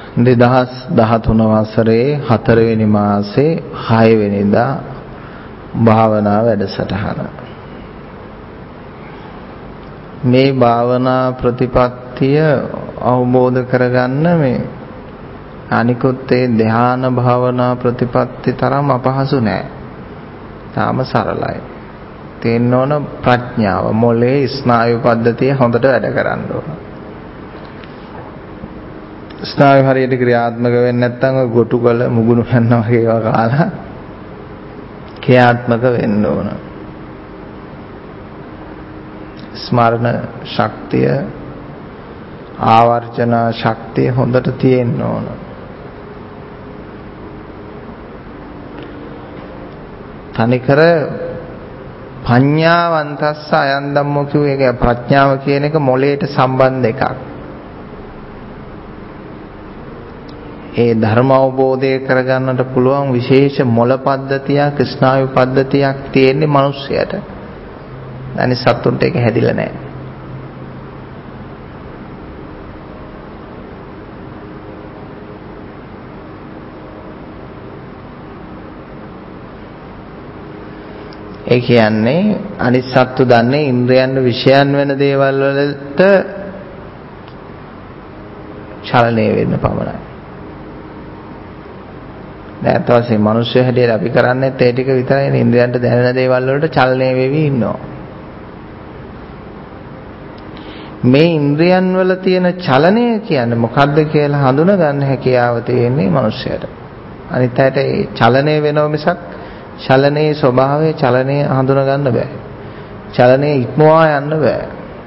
2013 වසරේ 4 වෙනි මාසේ 6 වෙනිදා භාවනා වැඩසටහන. මේ භාවනා ප්‍රතිපත්තිය අවබෝධ කරගන්න මේ අනිකුත් ඒ ධ්‍යාන භාවනා ප්‍රතිපත්ති තරම් අපහසු නෑ. තාම සරලයි. තේන්න ඕන ප්‍රඥාව, මොලේ ස්නායු පද්ධතිය හොඳට වැඩ කරන්න ඕන. ස්නායු හරියට ක්‍රියාත්මක වෙන්නේ නැත්නම් ඔය ගොටුකල මුගුණු යනවා වගේ ඒවා කාලා ක්‍රියාත්මක වෙන්න ඕන. ස්මරණ ශක්තිය, ආවර්ජන ශක්තිය හොඳට තියෙන්න ඕන. තනිකර පඤ්ඤාවන්තස්ස අයන් ධම්මෝ කියුවේ ඒක ප්‍රඥාව කියන එක මොළයට සම්බන්ධ එකක්. ඒ ධර්ම අවබෝධය කරගන්නට පුළුවන් විශේෂ මොළ පද්ධතියක්, ස්නායු පද්ධතියක් තියෙන්නේ මිනිස්සයාට. අනිත් සත්තුන්ට ඒක හැදිලා නැහැ. ඒ කියන්නේ අනිත් සත්තු දන්නේ ඉන්ද්‍රයන් විෂයන් වෙන දේවල් වලට චලනය වෙන්න පමණයි. දැන් තවසේ මිනිස්සු හැටියට අපි කරන්නේ ඒ ටික විතරයි. ඉන්ද්‍රයන්ට දැනෙන දේවල් වලට චලනය වෙවි ඉන්නවා. මේ ඉන්ද්‍රයන් වල තියෙන චලනය කියන්නේ මොකද්ද කියලා හඳුනා ගන්න හැකියාව තියෙන්නේ මිනිස්සයාට. අනිත් අයට ඒ චලනය වෙනව මිසක් චලනයේ ස්වභාවය, චලනය හඳුනා ගන්න බෑ. චලනය ඉක්මවා යන්න බෑ.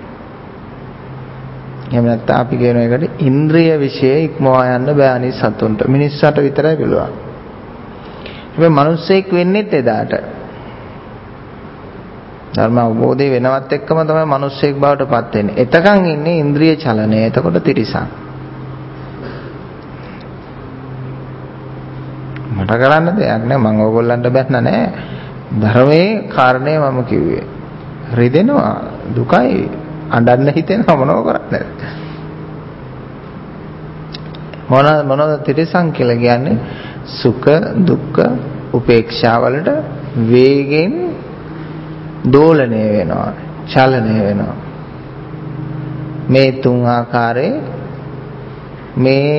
එහෙම නැත්නම් අපි කියන එකට ඉන්ද්‍රිය විශේෂ ඉක්මවා යන්න බෑ අනිත් සතුන්ට. මිනිස්සුන්ට විතරයි පුළුවන්. හැබැයි මිනිස්සෙක් වෙන්නේත් එදාට. ධර්ම අවබෝධය වෙනවත් එක්කම තමයි මිනිස්සෙක් බවට පත් වෙන්නේ. එතකන් ඉන්නේ ඉන්ද්‍රිය චලනය. එතකොට තිරිසන්. මට කරන්න දෙයක් නෑ. මම ඕගොල්ලන්ට බැන්න නෑ. ධර්මයේ කාරණේ මම කිව්වේ. රිදෙනවා, දුකයි, අඬන්න හිතෙනවා, මොනව කරන්නේ? මොනවද තිරිසන් කියලා කියන්නේ? සුඛ, දුක්ඛ, උපේක්ෂා වලට වේගෙන් දෝලණය වෙනවා, චලනය වෙනවා. මේ තුන් ආකාරයේ මේ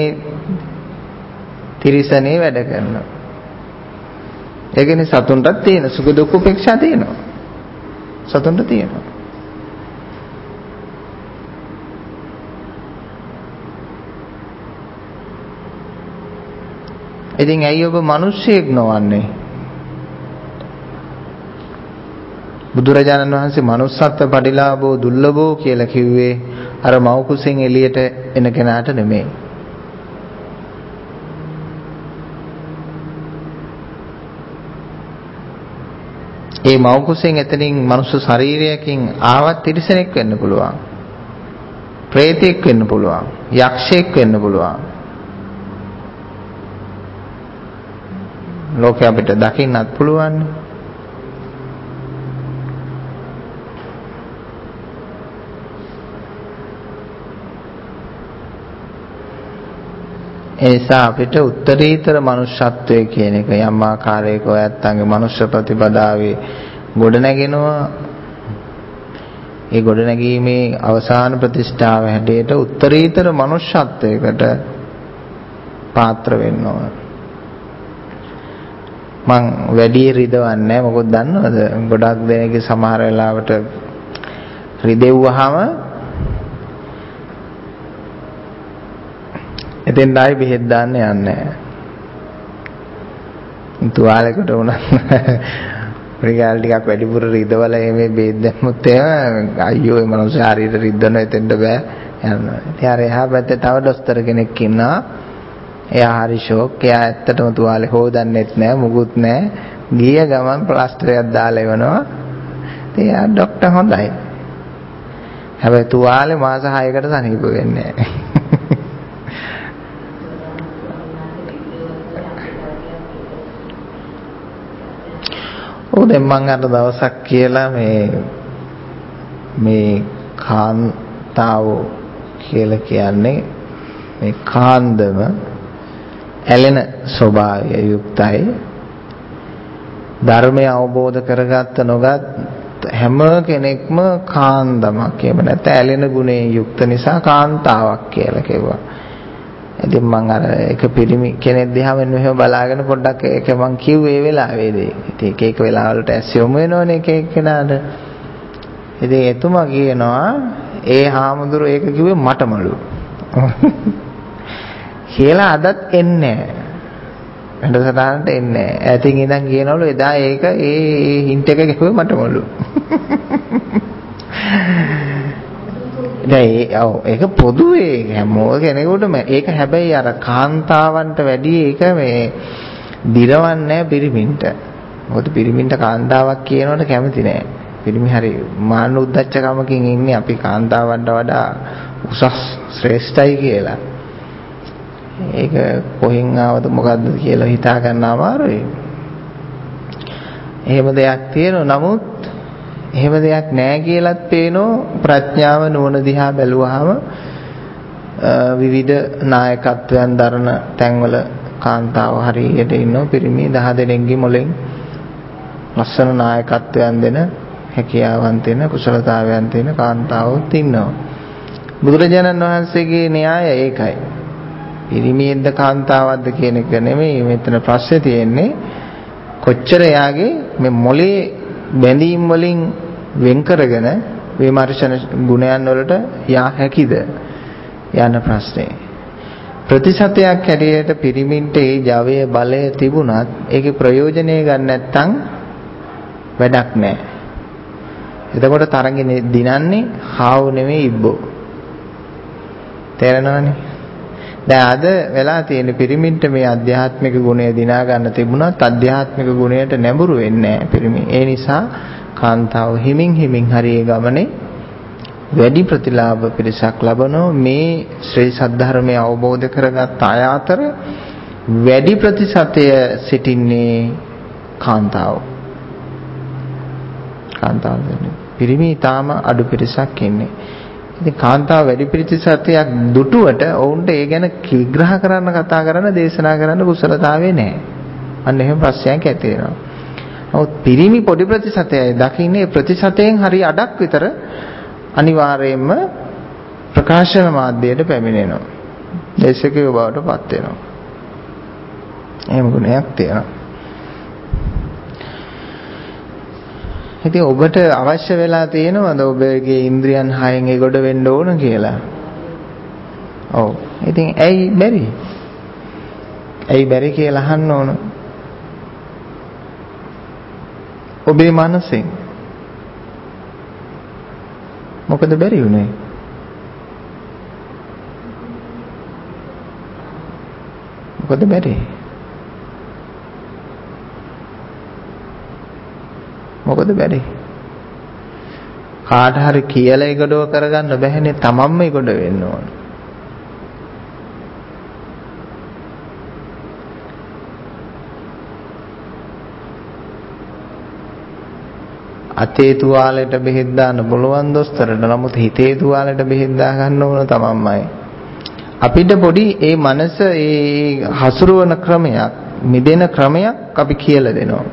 තිරිසනේ වැඩ කරනවා. ඒ කියන්නේ සතුන්ටත් තියෙන සුඛ දුක්ඛ උපේක්ෂා තියෙනවා. සතුන්ට තියෙනවා. ඉතින් ඇයි ඔබ මිනිස්සෙක් නොවන්නේ? බුදුරජාණන් වහන්සේ manussත්ව පටිලාභෝ දුර්ලභෝ කියලා කිව්වේ අර මව් කුසෙන් එළියට එන කෙනාට නෙමෙයි. ඒ මව් කුසෙන් එතනින් මනුෂ්‍ය ශරීරයකින් ආවත් තිරිසනෙක් වෙන්න පුළුවන්. ප්‍රේතෙක් වෙන්න පුළුවන්. යක්ෂයෙක් වෙන්න පුළුවන්. ලෝකෙ අපිට දකින්නත් පුළුවන්. ඒ නිසා අපිට උත්තරීතර මනුෂ්‍යත්වයේ කියන එක යම් ආකාරයක ඔයත්ගේ මනුෂ්‍ය ප්‍රතිපදාවේ ගොඩනගෙනවා. ඒ ගොඩනැගීමේ අවසාන ප්‍රතිෂ්ඨාව හැටියට උත්තරීතර මනුෂ්‍යත්වයකට පාත්‍ර වෙන්න ඕන. මං වැඩි රිදවන්නේ නැහැ. මොකද දන්නවද? ගොඩක් දෙනෙක්ගේ සමහර වෙලාවට රිදෙව්වහම එතෙන් ආයි බෙහෙත් දාන්න යන්නේ නැහැ. තුවාලයකට උනත් රිගාල් ටිකක් වැඩිපුර රිදවල මේ බෙහෙත් දැම්මොත් එහෙම අයියෝ මේ මනුස්ස ශරීරෙ රිද්දන එතෙන්ට බෑ යනවා. ඉතින් අර එහා පැත්තේ තව දොස්තර කෙනෙක් ඉන්නවා. එයා හරි ෂෝක්. එයා ඇත්තටම තුවාලේ හොදන්නෙත් නැහැ, මුකුත් නැහැ. ගිය ගමන් ප්ලාස්ටරයක් දාලා එවනවා. ඉතින් එයා ડોක්ටර් හොඳයි. හැබැයි තුවාලේ මාස 6කට සනීප වෙන්නේ නැහැ. දැන් මම අර දවසක් කියලා මේ කාන්තාව කියලා කියන්නේ මේ කාන්දම ඇලෙන ස්වභාවය යුක්තයි. ධර්මය අවබෝධ කරගත්ත නොගත් හැම කෙනෙක්ම කාන්දමක්. එහෙම නැත්නම් ඇලෙන ගුණයෙන් යුක්ත නිසා කාන්තාවක් කියලා කිව්වා. ඉතින් මම අර එක පිරිමි කෙනෙක් දිහා මෙහෙම බලාගෙන පොඩ්ඩක් ඒක මම කිව්වේ ඒ වෙලාවේදී. ඉතින් එක වෙලාවලට ඇස් යොමු වෙනවනේ එක එක්කෙනාට. ඉතින් එතුමා කියනවා ඒ හාමුදුරුවෝ ඒක කිව්වේ මටමලු. කියලා අදත් එන්නේ නැහැ. වැඩසටහනට එන්නේ නැහැ. ඇතින් ඉඳන් කියනවලු එදා ඒක ඒ හින්ට් එක කිව්වේ මටමලු. ඒක පොදුවේ හැමෝම කෙනෙකුටම ඒක හැබැයි අර කාන්තාවන්ට වැඩි ඒක මේ දිරවන්නේ නැහැ පිරිමින්ට. මොකද පිරිමින්ට කාන්තාවක් කියනවට කැමති නැහැ. පිරිමි හරි මාන්න උද්දච්චකමකින් ඉන්නේ අපි කාන්තාවන්ට වඩා උසස් ශ්‍රේෂ්ඨයි කියලා. ඒක කොහෙන් ආවද මොකද්ද කියලා හිතා ගන්න අමාරුයි. එහෙම දෙයක් තියෙනවා. නමුත් එහෙම දෙයක් නැහැ කියලාත් පේනෝ ප්‍රඥාව නුවණ දිහා බැලුවාම විවිධ නායකත්වයන් දරන තැන්වල කාන්තාව හරියට ඉන්නවා. පිරිමි 10 දෙනෙක්ගේ මොලෙන් ලස්සන නායකත්වයන් දෙන හැකියාවන් තියෙන කුසලතාවයන් තියෙන කාන්තාවොත් ඉන්නවා. බුදුරජාණන් වහන්සේගේ න්‍යාය ඒකයි. පිරිමියෙක්ද කාන්තාවක්ද කියන එක නෙමෙයි මෙතන ප්‍රශ්නේ තියෙන්නේ. කොච්චර යාගේ මේ මොලේ බැඳීම් වලින් වෙන් කරගෙන විමර්ශන ගුණයන් වලට යා හැකිද යන ප්‍රශ්නේ. ප්‍රතිශතයක් හැටියට පිරිමින්ට ඒ ජවය බලය තිබුණත් ඒකේ ප්‍රයෝජනය ගන්න නැත්නම් වැඩක් නැහැ. එතකොට තරඟේ දිනන්නේ හාව නෙමෙයි ඉබ්බෝ. තේරෙනවනේ? දැන් අද වෙලා තියෙන පිරිමින්ට මේ අධ්‍යාත්මික ගුණය දිනා ගන්න තිබුණත් අධ්‍යාත්මික ගුණයට නැඹුරු වෙන්නේ නැහැ පිරිමි. ඒ නිසා කාන්තාව හිමින් හරි ගමනේ වැඩි ප්‍රතිලාභ පිරිසක් ලබනවා. මේ ශ්‍රී සද්ධර්මය අවබෝධ කරගත් අය අතර වැඩි ප්‍රතිශතය සිටින්නේ කාන්තාව. පිරිමි තාම අඩු පිරිසක් ඉන්නේ. ඉතින් කාන්තාව වැඩි ප්‍රතිශතයක් දුටුවට ඔවුන්ට ඒ ගැන විග්‍රහ කරන්න කතා කරන්න දේශනා කරන්න කුසලතාවය නැහැ. අන්න එහෙම ප්‍රශ්නයක් ඇති වෙනවා. නමුත් පිරිමි පොඩි ප්‍රතිශතයයි දකින්නේ ප්‍රතිශතයෙන් හරි අඩක් විතර අනිවාර්යයෙන්ම ප්‍රකාශන මාධ්‍යයට පැමිණෙනවා. දේශකයෝ බවට පත් වෙනවා. එහෙම ගුණයක් තියෙනවා. ඉතින් ඔබට අවශ්‍ය වෙලා තියෙනවද ඔබගේ ඉන්ද්‍රියන් 6න් ඒගොඩ වෙන්න ඕන කියලා? ඔව්. ඉතින් ඇයි බැරි? ඇයි බැරි කියලා අහන්න ඕන. ඔබේ මනසෙන් මොකද බැරි වුනේ? මොකද බැරි? මොකද බැරි? කාට හරි කියලා ඒකඩව කරගන්න බැහැනේ. තමන්ම ඒකඩ වෙන්න ඕන. අතේ තුවාලෙට බෙහෙත් දාන්න බලවන් දොස්තරට. නමුත් හිතේ තුවාලෙට බෙහෙත් දා ගන්න ඕන තමන්මයි. අපිට පොඩි ඒ මනස ඒ හසුරුවන ක්‍රමයක්, මිදෙන ක්‍රමයක් අපි කියලා දෙනවා.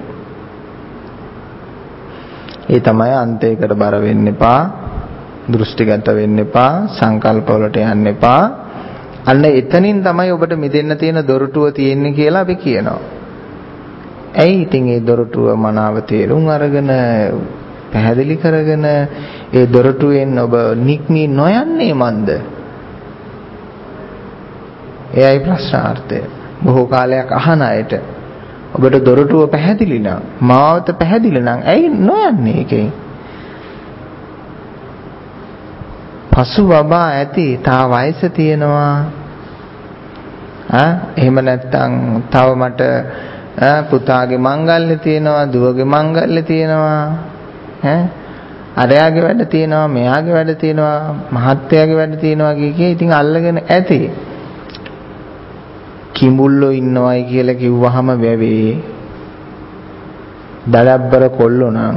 ඒ තමයි අන්තයකට බර වෙන්න එපා, දෘෂ්ටිගත වෙන්න එපා, සංකල්ප වලට යන්න එපා. අන්න එතනින් තමයි ඔබට මිදෙන්න තියෙන දොරටුව තියෙන්නේ කියලා අපි කියනවා. ඇයි ඉතින් ඒ දොරටුව මනාව තේරුම් අරගෙන පැහැදිලි කරගෙන ඒ දොරටුවෙන් ඔබ නික්මී නොයන්නේ මන්ද? එයයි ප්‍රශ්නාර්ථය. බොහෝ කාලයක් අහන අයට ඔබට දොරටුව පැහැදිලි නම්, මාවත පැහැදිලි නම් ඇයි නොයන්නේ ඒකෙන්? පසු බබා ඇති, තා වයස තියෙනවා. එහෙම නැත්නම් තව මට පුතාගේ මංගල්‍ය තියෙනවා, දුවගේ මංගල්‍ය තියෙනවා. අරයාගේ වැඩ තියෙනවා, මෙයාගේ වැඩ තියෙනවා, මහත්තයාගේ වැඩ තියෙනවා කිය ඉතින් අල්ලගෙන ඇති. කිඹුල්ලෝ ඉන්නවයි කියලා කිව්වහම වැවේ. දඩබ්බර කොල්ලෝ නම්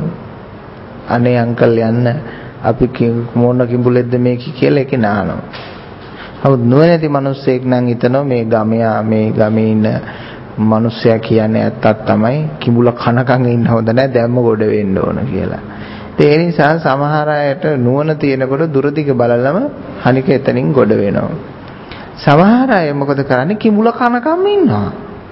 අනේ අංකල් යන්න අපි මොන කිඹුලෙක්ද මේක කියලා ඒක නානවා. නමුත් නුවණැති මිනිස්සෙක් නම් හිතනවා මේ ගමේ ඉන්න මිනිස්සයා කියන්නේ ඇත්තක් තමයි. කිඹුල කනකන් ඉන්න හොඳ නැහැ, දැම්ම ගොඩ වෙන්න ඕන කියලා. ඒ නිසා සමහර අයට නුවණ තියෙනකොට දුරදිග බලලම අනික එතනින් ගොඩ වෙනවා. සමහර අය මොකද කරන්නේ? කිඹුල කනකම් ඉන්නවා.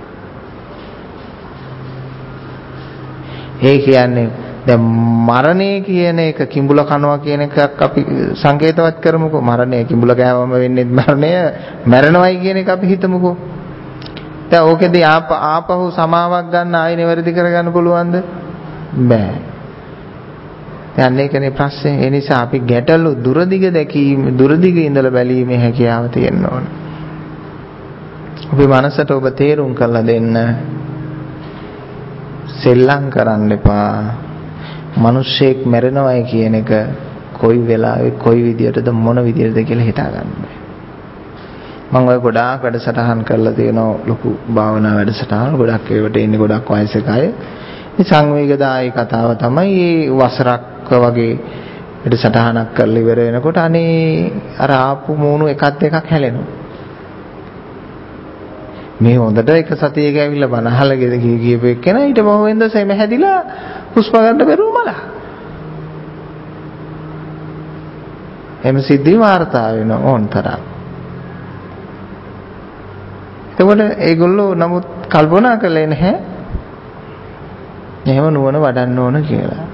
ඒ කියන්නේ දැන් මරණය කියන එක කිඹුල කනවා කියන එකක් අපි සංකේතවත් කරමුකෝ. මරණය කිඹුල කෑවම වෙන්නේ මරණය, මැරෙනවයි කියන එක අපි හිතමුකෝ. දැන් ඕකේදී ආපහු සමාවක් ගන්න ආයෙ නිවැරදි කරගන්න පුළුවන්ද? බෑ. දැන් ඒකනේ ප්‍රශ්නේ. ඒ නිසා අපි ගැටලු දුරදිග දැකීම, දුරදිග ඉඳලා බැලීමේ හැකියාව තියෙන්න ඕන. ඔබේ මනසට ඔබ තේරුම් කරලා දෙන්න. සෙල්ලම් කරන්න එපා. මිනිස්සෙක් මැරෙනවයි කියන එක කොයි වෙලාවෙ කොයි විදියටද මොන විදියටද කියලා හිතා ගන්න බෑ. මම ඔය ගොඩාක් වැඩසටහන් කරලා තියෙනවා, ලොකු භාවනා වැඩසටහන්. ගොඩක් ඒවට ඉන්නේ ගොඩක් වයසක අය. මේ සංවේගදායී කතාව තමයි මේ වසරක් වගේ වැඩසටහනක් කරලා ඉවර වෙනකොට අනේ අර ආපු මූණු එකත් එකක් හැලෙනවා. මේ හොඳට එක සතියක ඇවිල්ලා බනහල ගියපු එක්කෙනා ඊට පහුවෙන්ද සෙම හැදිලා හුස්ම ගන්න බැරුව මලා. එම සිද්ධි වාර්තා වෙනවා ඕන්තරම්. එතකොට ඒගොල්ලෝ නමුත් කල්පනා කළේ නැහැ එහෙම නුවණ වඩන්න ඕන කියලා.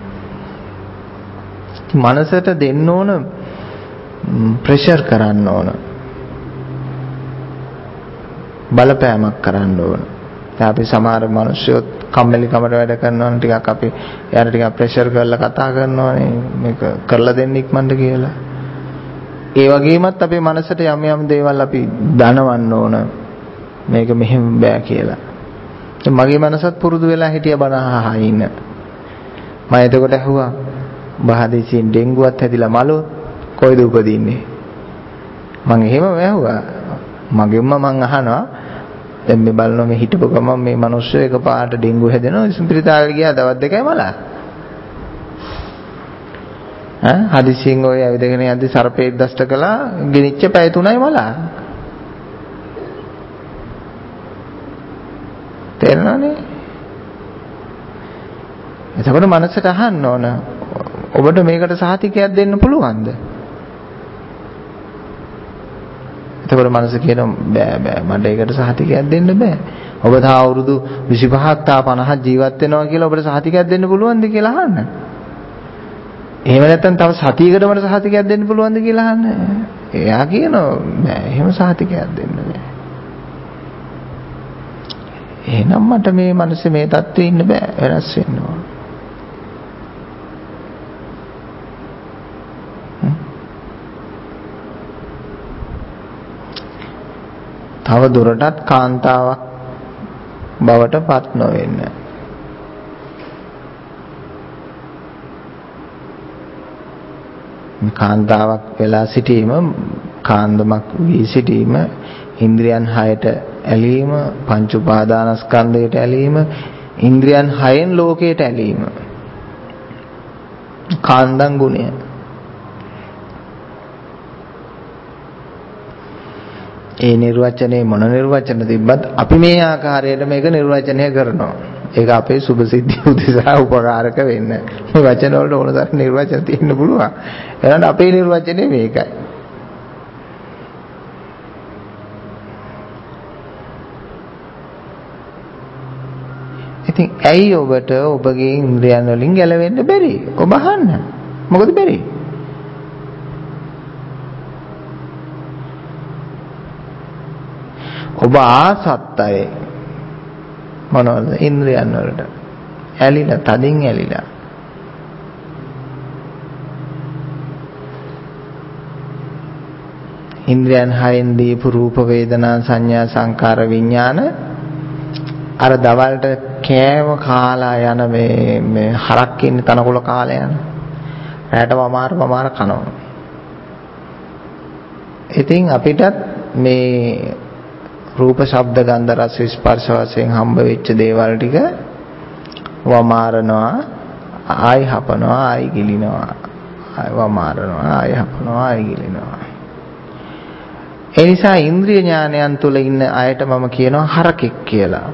මනසට දෙන්න ඕන ප්‍රෙෂර් කරන්න ඕන. බලපෑමක් කරන්න ඕන. දැන් අපි සමහර මිනිස්සුත් කම්මැලි කමට වැඩ කරනවා නම් ටිකක් අපි එයාට ටිකක් ප්‍රෙෂර් කරලා කතා කරනවානේ මේක කරලා දෙන්න ඉක්මනට කියලා. ඒ වගේමත් අපේ මනසට යම් යම් දේවල් අපි දනවන්න ඕන. මේක මෙහෙම බෑ කියලා. මගේ මනසත් පුරුදු වෙලා හිටිය බන අහහා ඉන්න. මම එතකොට ඇහුවා බහදීසින් ඩෙන්ගුවත් හැදිලා මලෝ කොයිද උපදින්නේ? මම එහෙම ඇහුවා. මගෙන්ම මං අහනවා දැන් මේ බලනවා මේ හිටපු ගමන් මේ මිනිස්සු එකපාරට ඩෙන්ගු හැදෙනවා ඉස්පිරිතාලේ ගියා දවස් දෙකයි මලා. හදිසියෙන් ඔය ඇවිදගෙන යද්දි සර්පෙක් දෂ්ට කළා ගිනිච්ච පැය 3යි මලා. තේරෙනවනේ? එතකොට මනසට අහන්න ඕන ඔබට මේකට සහතිකයක් දෙන්න පුළුවන්ද? එතකොට මනස කියනවා බෑ මට ඒකට සහතිකයක් දෙන්න බෑ. ඔබ තා අවුරුදු 25ක් තා 50ක් ජීවත් වෙනවා කියලා ඔබට සහතිකයක් දෙන්න පුළුවන්ද කියලා අහන්න. එහෙම නැත්නම් තව සතියකට මට සහතිකයක් දෙන්න පුළුවන්ද කියලා අහන්න. එයා කියනවා බෑ එහෙම සහතිකයක් දෙන්න බෑ. එහෙනම් මට මේ මනසේ මේ தත්ත්වෙ ඉන්න බෑ වෙනස් වෙන්න ඕන. තව දුරටත් කාන්තාවක් බවට පත් නොවෙන්න. කාන්තාවක් වෙලා සිටීම, කාන්දමක් වී සිටීම, ඉන්ද්‍රියන් 6ට ඇලීම, පංච උපාදානස්කන්ධයට ඇලීම, ඉන්ද්‍රියන් 6න් ලෝකයට ඇලීම. කාන්දම් ගුණය. ඒ නිර්වචනයේ මොන නිර්වචන තිබ්බත් අපි මේ ආකාරයට මේක නිර්වචනය කරනවා. ඒක අපේ සුභ සිද්ධිය උදෙසා උපකාරක වෙන්න. මේ වචන වලට ඕන තරම් නිර්වචන තියෙන්න පුළුවන්. එහෙනම් අපේ නිර්වචනය මේකයි. ඉතින් ඇයි ඔබට ඔබගේ ඉන්ද්‍රියන් වලින් ගැලවෙන්න බැරි? ඔබ අහන්න. මොකද බැරි? ඔබ ආසත්තයි මොනවද? ඉන්ද්‍රියන් වලට ඇලිලා, තදින් ඇලිලා. ඉන්ද්‍රියන් 6න් දීපු රූප, වේදනා, සංඥා, සංකාර, විඥාන අර දවල්ට කෑම කාලා යන මේ හරක් ඉන්නේ තනකොළ කාලා යන. රැට වමාර කනවා. ඉතින් අපිටත් මේ රූප, ශබ්ද, ගන්ධ, රස, ස්පර්ශ වශයෙන් හම්බ වෙච්ච දේවල් ටික වමාරනවා, ආයි හපනවා, ආයි ගිලිනවා. ආයි වමාරනවා, ආයි හපනවා, ආයි ගිලිනවා. ඒ නිසා ඉන්ද්‍රිය ඥානයන් තුල ඉන්න අයට මම කියනවා හරකෙක් කියලා.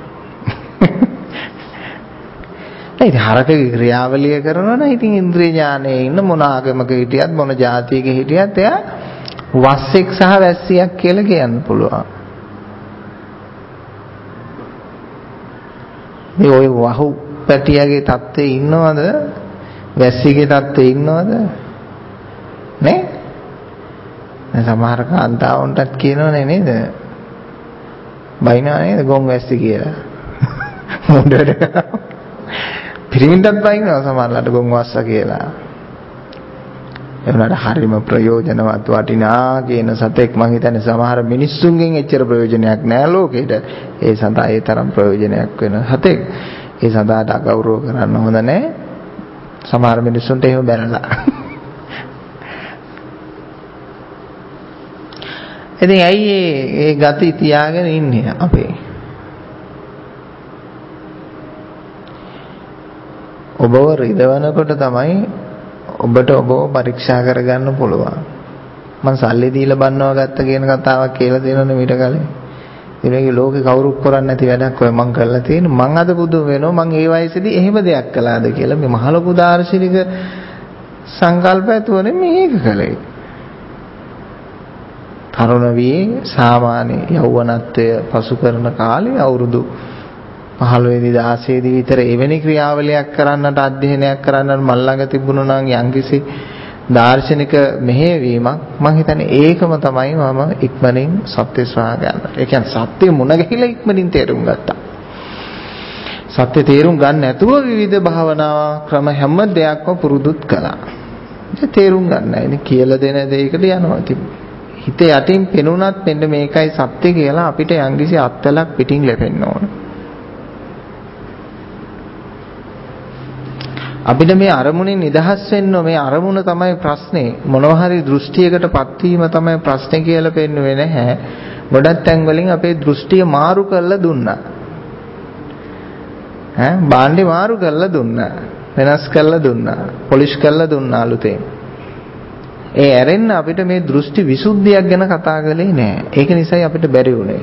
ඉතින් හරකගේ ක්‍රියාවලිය කරනවා නම් ඉතින් ඉන්ද්‍රිය ඥානයේ ඉන්න මොන ආගමක හිටියත් මොන ජාතියක හිටියත් එයා වස්සෙක් සහ වැස්සියක් කියලා කියන්න පුළුවන්. මේ ඔය වහු පැටියාගේ තත්ත්වේ ඉන්නවද? වැස්සිගේ තත්ත්වේ ඉන්නවද? නේ? සමහර කාන්තාවන්ටත් කියනවනේ නේද? බයිනවා නේද ගොන් වැස්සි කියලා. මොඩට. පිරිමින්ටත් බයිනවා සමහරලාට ගොන් වස්සා කියලා. ඒ වුණාට හරිම ප්‍රයෝජනවත් වටිනා කියන සතෙක් මං හිතන්නේ සමහර මිනිස්සුන්ගෙන් එච්චර ප්‍රයෝජනයක් නෑ ලෝකෙට. ඒ සතා ඒ තරම් ප්‍රයෝජනයක් වෙන සතෙක්. ඒ සතාට අගෞරව කරන්න හොඳ නෑ. සමහර මිනිස්සුන්ට එහෙම බැනලා. ඉතින් ඇයි ඒ ගති තියාගෙන ඉන්නේ අපේ? ඔබව රිදවනකොට තමයි ඔබට ඔබව පරීක්ෂා කරගන්න පුළුවන්. මං සල්ලි දීලා බන්නව ගත්ත කියන කතාවක් කියලා දෙනවනේ මීට කලින්. ඉතින් ලෝකේ කවුරුත් කරන්නේ නැති වැඩක් ඔය මං කරලා තියෙන. මං අද පුදුම වෙනවා මං ඒ වයසේදී එහෙම දෙයක් කළාද කියලා. මේ මහ ලොකු දාර්ශනික සංකල්ප ඇතුවනේ මේක කළේ. තරුණ වී සාමාන්‍ය යෞවනත්වය පසු කරන කාලේ අවුරුදු 15 දී 16 දී විතර එවැනි ක්‍රියාවලියක් කරන්නට අධ්‍යයනයක් කරන්නට මල් ළඟ තිබුණා නම් යම්කිසි දාර්ශනික මෙහෙයවීමක් මම හිතන්නේ ඒකම තමයි මම ඉක්මනින් සත්‍ය සොයා ගන්න. ඒ කියන්නේ සත්‍ය මුණ ගැහිලා ඉක්මනින් තේරුම් ගත්තා. සත්‍ය තේරුම් ගන්න නැතුව විවිධ භාවනා ක්‍රම හැම දෙයක්ම පුරුදුත් කළා. ඒක තේරුම් ගන්න නැහැ. කියලා දෙන දෙයකට යනවා. හිත යටින් පෙනුනත් මෙන්න මේකයි සත්‍ය කියලා අපිට යම්කිසි අත්වලක් පිටින් ලැබෙන්න ඕන. අපිට මේ අරමුණෙන් නිදහස් වෙන්න මේ අරමුණ තමයි ප්‍රශ්නේ. මොනවා හරි දෘෂ්ටියකටපත් වීම තමයි ප්‍රශ්නේ කියලා පෙන්වන්නේ නැහැ. ගොඩක් තැන් වලින් අපේ දෘෂ්ටිය මාරු කරලා දුන්නා. බාණ්ඩේ මාරු කරලා දුන්නා. වෙනස් කරලා දුන්නා. පොලිෂ් කරලා දුන්නා අලුතෙන්. ඒ ඇරෙන්න අපිට මේ දෘෂ්ටි විසුද්ධියක් ගැන කතා කරලේ නැහැ. ඒක නිසායි අපිට බැරි වුණේ.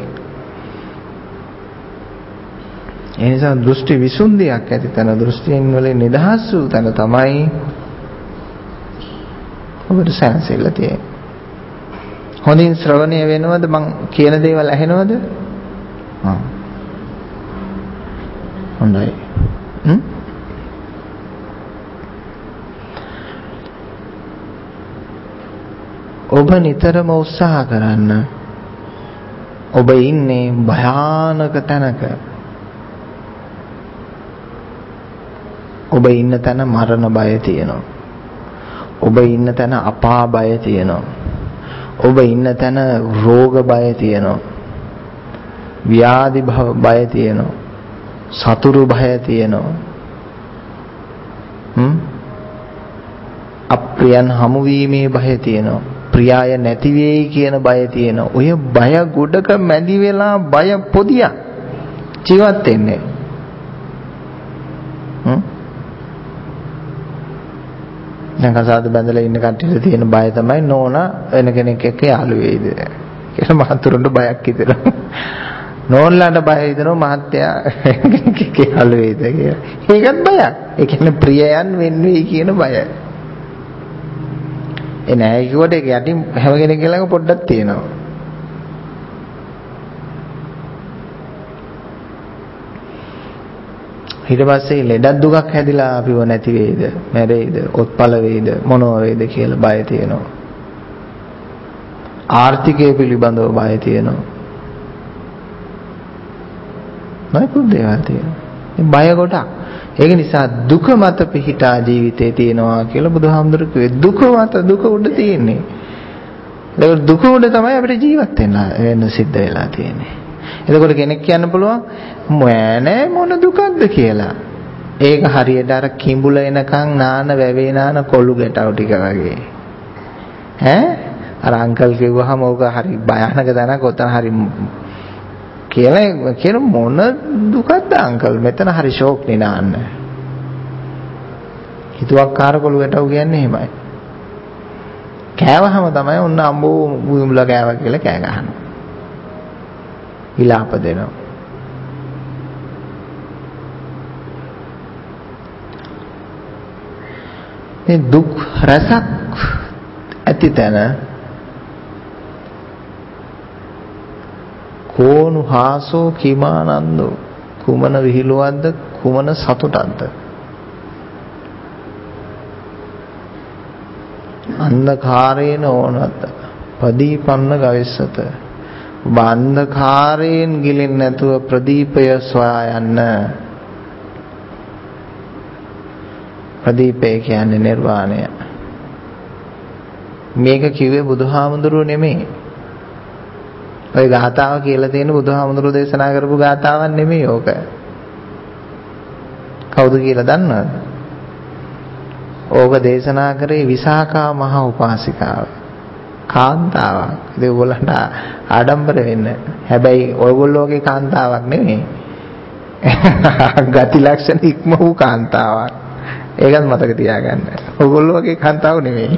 ඒ නිසා දෘෂ්ටි විසුද්ධියක් ඇති තැන දෘෂ්ටියෙන් වලින් නිදහස් වූ තැන තමයි ඔබට සැනසෙල්ල තියෙන්නේ. හොඳින් ශ්‍රවණය වෙනවද? මං කියන දේවල් ඇහෙනවද? හොඳයි. ඔබ නිතරම උත්සාහ කරන්න. ඔබ ඉන්නේ භයානක තැනක. ඔබ ඉන්න තැන මරණ බය තියෙනවා. ඔබ ඉන්න තැන අපා බය තියෙනවා. ඔබ ඉන්න තැන රෝග බය තියෙනවා. ව්‍යාධි බය තියෙනවා. සතුරු බය තියෙනවා. අප්‍රියයන් හමු වීමේ බය තියෙනවා. ප්‍රියාය නැති වෙයි කියන බය තියෙනවා. ඔය බය ගොඩක මැදි වෙලා බය පොදියක් ජීවත් වෙන්නේ. දැන් කසාද බැඳලා ඉන්න කට්ටියට තියෙන බය තමයි නෝනා වෙන කෙනෙක් එක්ක යාළු වෙයිද කියලා මහතුරුන්ට බයක් හිතෙනවා. නෝන්ලාට බය හිතෙනවා මහත්තයා කෙනෙක් එක්ක යාළු වෙයිද කියලා. ඒකත් බයක්. ඒ කියන්නේ ප්‍රියයන් වෙන්නේ කියන බය. ඒ නෑ කිව්වට ඒක යටින් හැම කෙනෙක් ළඟ පොඩ්ඩක් තියෙනවා. ඊට පස්සේ ලෙඩක් දුකක් හැදිලා අපිව නැති වෙයිද, මැරෙයිද, ඔත්පල වෙයිද, මොනවා වෙයිද කියලා බය තියෙනවා. ආර්ථිකය පිළිබඳව බය තියෙනවා. නොයෙකුත් දේවල් තියෙනවා. බය ගොඩක්. ඒක නිසා දුක මත පිහිටා ජීවිතේ තියෙනවා කියලා බුදුහාමුදුරු කිව්වේ. දුක මත දුක උඩ තියෙන්නේ. ඒක දුක උඩ තමයි අපිට ජීවත් වෙන්න සිද්ධ වෙලා තියෙන්නේ. එතකොට කෙනෙක් කියන්න පුළුවන් මොෑනේ මොන දුකක්ද කියලා. ඒක හරියට අර කිඹුල එනකන් නාන වැවේ නාන කොළු ගැටව ටික වගේ. අර අංකල් කිව්වහම ඕක හරි භයානක දනක ඔතන හරි කියලා කියන මොන දුකක්ද අංකල් මෙතන හරි ෂෝක් නේ නාන්න. හිතුවක්කාර කොළු ගැටව කියන්නේ එහෙමයි. කෑවහම තමයි ඔන්න අම්බෝ මුඹුලා කෑවා කියලා කෑ ගහනවා. විලාප දෙනවා. මේ දුක් රසක් ඇති තැන කෝණු හාසෝ කිමානන්දෝ කුමන විහිළුවක්ද කුමන සතුටක්ද අන්ධකාරේන ඕනත ප්‍රදීපන්න ගවිස්සත ඔබ අන්ධකාරයෙන් ගිලෙන්නේ නැතුව ප්‍රදීපය සොයා යන්න. ප්‍රදීපය කියන්නේ නිර්වාණය. මේක කිව්වේ බුදුහාමුදුරුවෝ නෙමෙයි. ඔය ගාථාව කියලා තියෙන බුදුහාමුදුරුවෝ දේශනා කරපු ගාථාවක් නෙමෙයි ඕක. කවුද කියලා දන්නවද? ඕක දේශනා කරේ විසාකා මහ උපාසිකාව. කාන්තාවක්. ඉතින් ඔයගොල්ලන්ට ආඩම්බර වෙන්න. හැබැයි ඔයගොල්ලෝගේ කාන්තාවක් නෙමෙයි. ගති ලක්ෂණ ඉක්ම වූ කාන්තාවක්. ඒකත් මතක තියාගන්න. ඔයගොල්ලෝගේ කාන්තාව නෙමෙයි.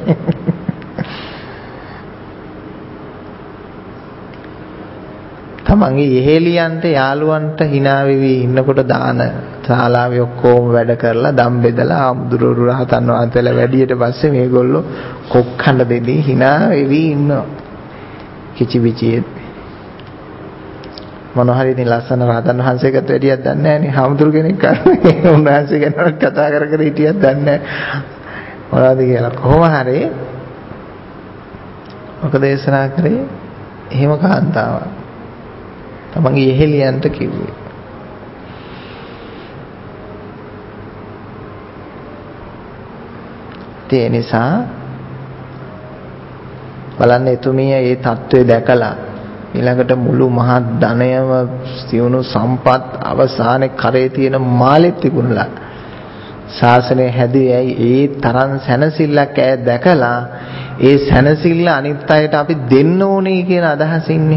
තමන්ගේ යෙහෙලියන්ට යාළුවන්ට hina වෙවි ඉන්නකොට දාන ශාලාවේ ඔක්කොම වැඩ කරලා දම් බෙදලා ආමුදුරු රහතන් වහන්සේලා වැඩියට පස්සේ මේගොල්ලෝ කොක්කඬ දෙදී hina වෙවි ඉන්නවා. කිචිවිචියේ මොනහරි ඉතින් ලස්සන රහතන් වහන්සේකට වැඩියක් දන්නේ නැහැ නේ. ආමුදුරු කෙනෙක් කරන්නේ. උන්වහන්සේ ගැන කතා කර කර හිටියක් දන්නේ නැහැ. මොනවද කියලා. කොහොම හරි ඔක දේශනා කරේ එහෙම කාන්තාවක්. තමන්ගේ යෙහෙලියන්ට කිව්වේ. ඒ නිසා බලන්න එතුමිය මේ தત્ත්වය දැකලා ඊළඟට මුළු මහත් ධනයම සියුණු සම්පත් අවසානයේ කරේ තියෙන මාළෙත් තිබුණලා ශාසනය හැදුවේ ඇයි ඒ තරම් සැනසෙල්ලක් ඇය දැකලා ඒ සැනසෙල්ල අනිත් අයට අපි දෙන්න ඕනේ කියන අදහසින්නේ.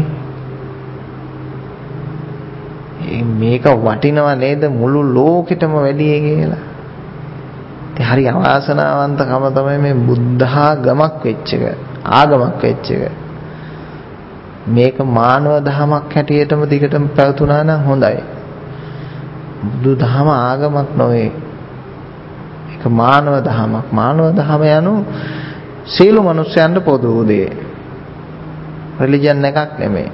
මේක වටිනව නේද මුළු ලෝකෙටම වැඩි කියලා. ඒ හරි අවාසනාවන්තකම තමයි මේ බුද්ධාගමක් වෙච්ච එක. ආගමක් වෙච්ච එක. මේක මානව දහමක් හැටියටම දිගටම පැවතුණා නම් හොඳයි. බුදු දහම ආගමක් නොවේ. ඒක මානව දහමක්. මානව දහම යනු සියලු මනුස්සයන්ට පොදු දේ. රිලිජන් එකක් නෙමෙයි.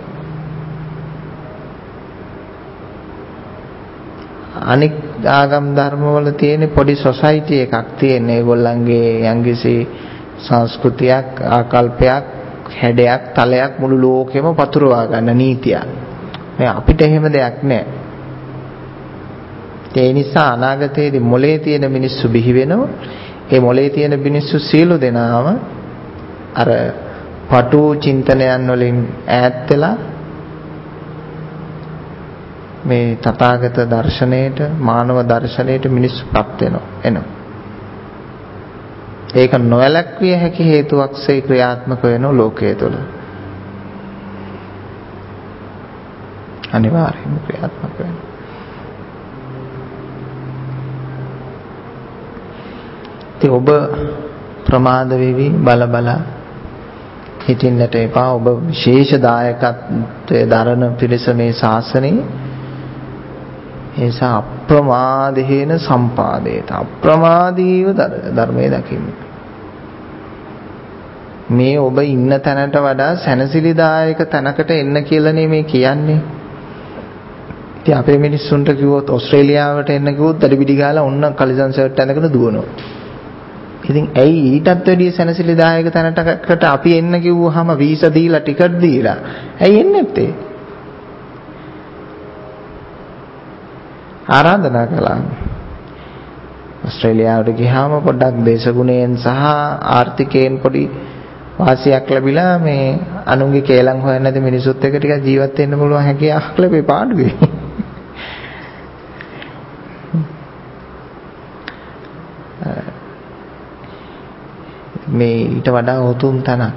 අනික් ආගම් ධර්මවල තියෙන පොඩි සොසයිටි එකක් තියෙන ඒගොල්ලන්ගේ යම්කිසි සංස්කෘතියක් ආකල්පයක් හැඩයක් තලයක් මුළු ලෝකෙම පතුරවා ගන්න නීතියක්. මේ අපිට එහෙම දෙයක් නැහැ. ඒ නිසා අනාගතයේදී මොලේ තියෙන මිනිස්සු බිහි වෙනවා. ඒ මොලේ තියෙන මිනිස්සු සියලු දෙනාම අර පටු චින්තනයන් වලින් ඈත් වෙලා මේ තථාගත දර්ශනයට මානව දර්ශනයට මිනිස්සුපත් වෙනවා එනවා. ඒක නොවැළක්විය හැකි හේතුවක්සේ ක්‍රියාත්මක වෙන ලෝකයේ තුල අනිවාර්යයෙන්ම ක්‍රියාත්මක වෙනවා. ඉතින් ඔබ ප්‍රමාද වෙවි බල හිටින්නට එපා. ඔබ විශේෂ දායකත්වයේ දරන පිරිස මේ ශාසනයේ ඒසා අප්‍රමාදේන සම්පාදේත අප්‍රමාදීව ධර්මයේ දකින්න. මේ ඔබ ඉන්න තැනට වඩා සැනසිලිදායක තැනකට එන්න කියලානේ මේ කියන්නේ. ඉතින් අපේ මිනිස්සුන්ට කිව්වොත් ඕස්ට්‍රේලියාවට එන්න කිව්වොත් දඩිබිඩි ගාලා ඔන්න කලිසන් ෂර්ට් ඇඳගෙන දුවනවා. ඉතින් ඇයි ඊටත් වැඩිය සැනසිලිදායක තැනකට අපි එන්න කිව්වහම වීසා දීලා ටිකට් දීලා ඇයි එන්නේ නැත්තේ? ආරාධනා කළා. ඕස්ට්‍රේලියාවට ගියාම පොඩ්ඩක් දේශගුණයෙන් සහ ආර්ථිකයෙන් පොඩි වාසියක් ලැබිලා මේ අනුන්ගේ කේලම් හොයන්නේ නැති මිනිසුත් එක්ක ටිකක් ජීවත් වෙන්න පුළුවන් හැකියාවක් ලැබේ පාඩුවේ. මේ ඊට වඩා උතුම් තැනක්.